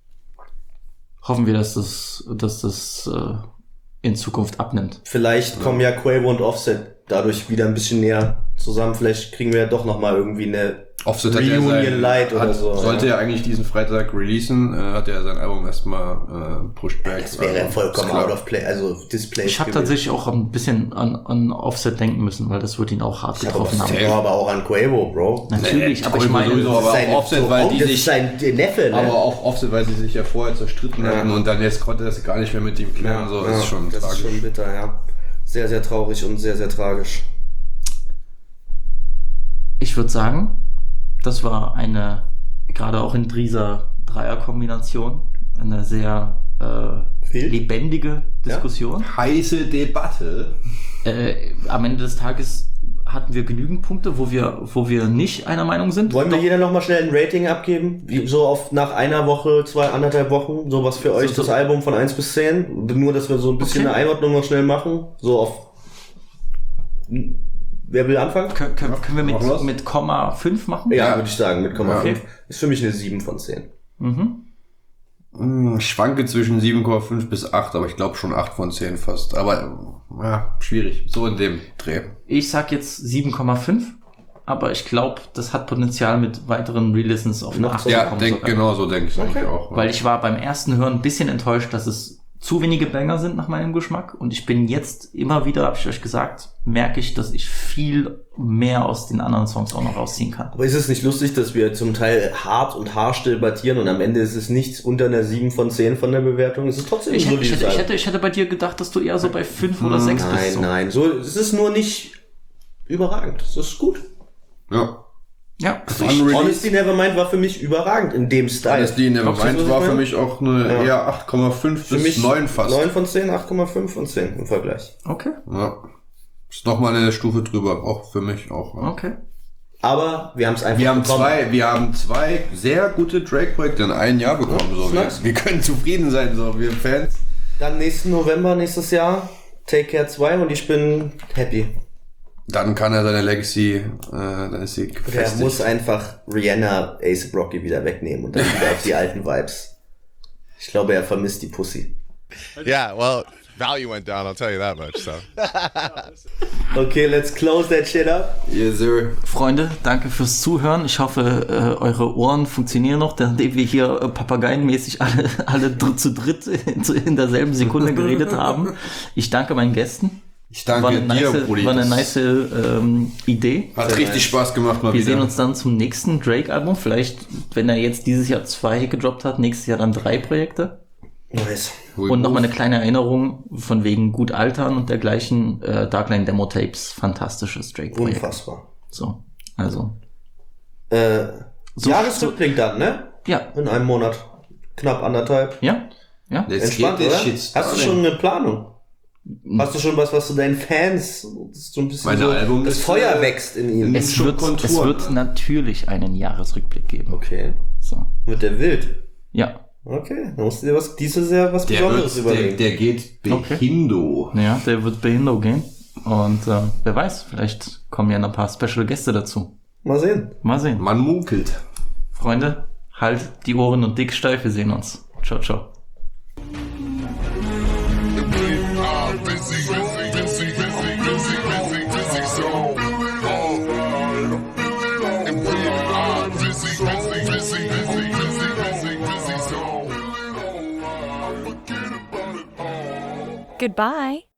hoffen wir, dass das, dass das äh, in Zukunft abnimmt. Vielleicht kommen ja Quavo und Offset dadurch wieder ein bisschen näher zusammen. Vielleicht kriegen wir ja doch nochmal irgendwie eine Offset hat ja Reunion sein, Light oder hat, so. Sollte ja. ja eigentlich diesen Freitag releasen, äh, hat er sein Album erstmal äh, pushed back. Das wäre Also, vollkommen ist klar. out of play, also Display. Ich habe tatsächlich auch ein bisschen an, an Offset denken müssen, weil das wird ihn auch hart ich habe getroffen haben. aber, aber auch an Quavo, Bro. Natürlich, Nee, aber ich Quavo meine, sowieso, aber Sein- auch Offset, weil die das sich ist sein Neffe, ne? Aber auch Offset, weil sie sich ja vorher zerstritten Ja. hatten und dann jetzt konnte das gar nicht mehr mit ihm klären. So, Ja, ist schon das tragisch. ist schon bitter, ja. Sehr, sehr traurig und sehr, sehr tragisch. ich würde sagen, das war eine, gerade auch in dieser Dreierkombination. Eine sehr äh, lebendige Diskussion. Ja. Heiße Debatte. Äh, am Ende des Tages hatten wir genügend Punkte, wo wir, wo wir nicht einer Meinung sind. Wollen wir jeder nochmal schnell ein Rating abgeben? Wie, so auf nach einer Woche, zwei, anderthalb Wochen, so was für so, euch so das Album von eins bis zehn? Nur, dass wir so ein bisschen okay. eine Einordnung noch schnell machen. So auf... Wer will anfangen? Kön können, können wir mit, mit Komma fünf machen? Ja, ja. würde ich sagen, mit Komma okay. fünf. Ist für mich eine sieben von zehn. Mhm. Ich schwanke zwischen sieben Komma fünf bis acht, aber ich glaube schon acht von zehn fast. Aber ja, schwierig. So in dem Dreh. Ich sag jetzt sieben Komma fünf, aber ich glaube, das hat Potenzial mit weiteren Re-Listens auf eine acht zu ja, kommen. Ja, genau so denke ich okay. auch. Ja. Weil ich war beim ersten Hören ein bisschen enttäuscht, dass es zu wenige Banger sind nach meinem Geschmack. Und ich bin jetzt immer wieder, habe ich euch gesagt, merke ich, dass ich viel mehr aus den anderen Songs auch noch rausziehen kann. Aber ist es nicht lustig, dass wir zum Teil hart und harsch debattieren und am Ende ist es nichts unter einer sieben von zehn von der Bewertung? Es ist trotzdem ich so, hätte, ich, hätte, ich, hätte, ich hätte bei dir gedacht, dass du eher so bei fünf oder sechs nein, bist. So. Nein, nein. So, es ist nur nicht überragend. Es ist gut. Ja. Ja, also ich, Honestly Nevermind war für mich überragend in dem Style. Honestly Nevermind war für mich auch eine ja. eher acht Komma fünf bis neun fast. neun von zehn, acht Komma fünf von zehn im Vergleich. Okay. Ja. Ist nochmal eine Stufe drüber, auch für mich auch. Ja. Okay. Aber wir haben es einfach wir haben bekommen. zwei, wir haben zwei sehr gute Drake-Projekte in einem Jahr bekommen. Ja, so. wir, nice. wir können zufrieden sein, so wir Fans. Dann nächsten November, nächstes Jahr, Take Care zwei und ich bin happy. Dann kann er seine Legacy, äh, dann ist sie gefestigt. Er muss einfach Rihanna A$AP Rocky wieder wegnehmen und dann wieder auf die alten Vibes. Ich glaube, er vermisst die Pussy. Yeah, well, value went down, I'll tell you that much, so. Okay, let's close that shit up. Yes, sir. Freunde, danke fürs Zuhören. Ich hoffe, äh, eure Ohren funktionieren noch, nachdem wir hier äh, papageienmäßig alle, alle dr zu dritt in, in derselben Sekunde geredet haben. Ich danke meinen Gästen. Ich danke war eine dir, nice, Brudi. War eine nice ähm, Idee. Hat Sehr richtig nice. Spaß gemacht mal Wir wieder. sehen uns dann zum nächsten Drake-Album. Vielleicht, wenn er jetzt dieses Jahr zwei gedroppt hat, nächstes Jahr dann drei Projekte. Nice. Und nochmal eine kleine Erinnerung von wegen gut altern und dergleichen. Äh, Darkline Demo Tapes, fantastisches Drake-Projekt. Unfassbar. So, also. Äh, so, Jahresrückblick so, dann, ne? Ja. In einem Monat. Knapp anderthalb. Ja. Ja. Entspannt, oder? Hast du schon eine Planung? Hast du schon was, was du deinen Fans so ein bisschen Meine so, Album das Feuer wächst in ihnen? Es wird, es wird natürlich einen Jahresrückblick geben. Okay. So. Wird der wild? Ja. Okay, dann musst du dir was, dieses Jahr was der Besonderes wird, überlegen. Der, der geht Behindo. Okay. Ja, der wird Behindo gehen. Und äh, wer weiß, vielleicht kommen ja noch ein paar Special Gäste dazu. Mal sehen. Mal sehen. Man munkelt. Freunde, halt die Ohren und dick steif, wir sehen uns. Ciao, ciao. Goodbye.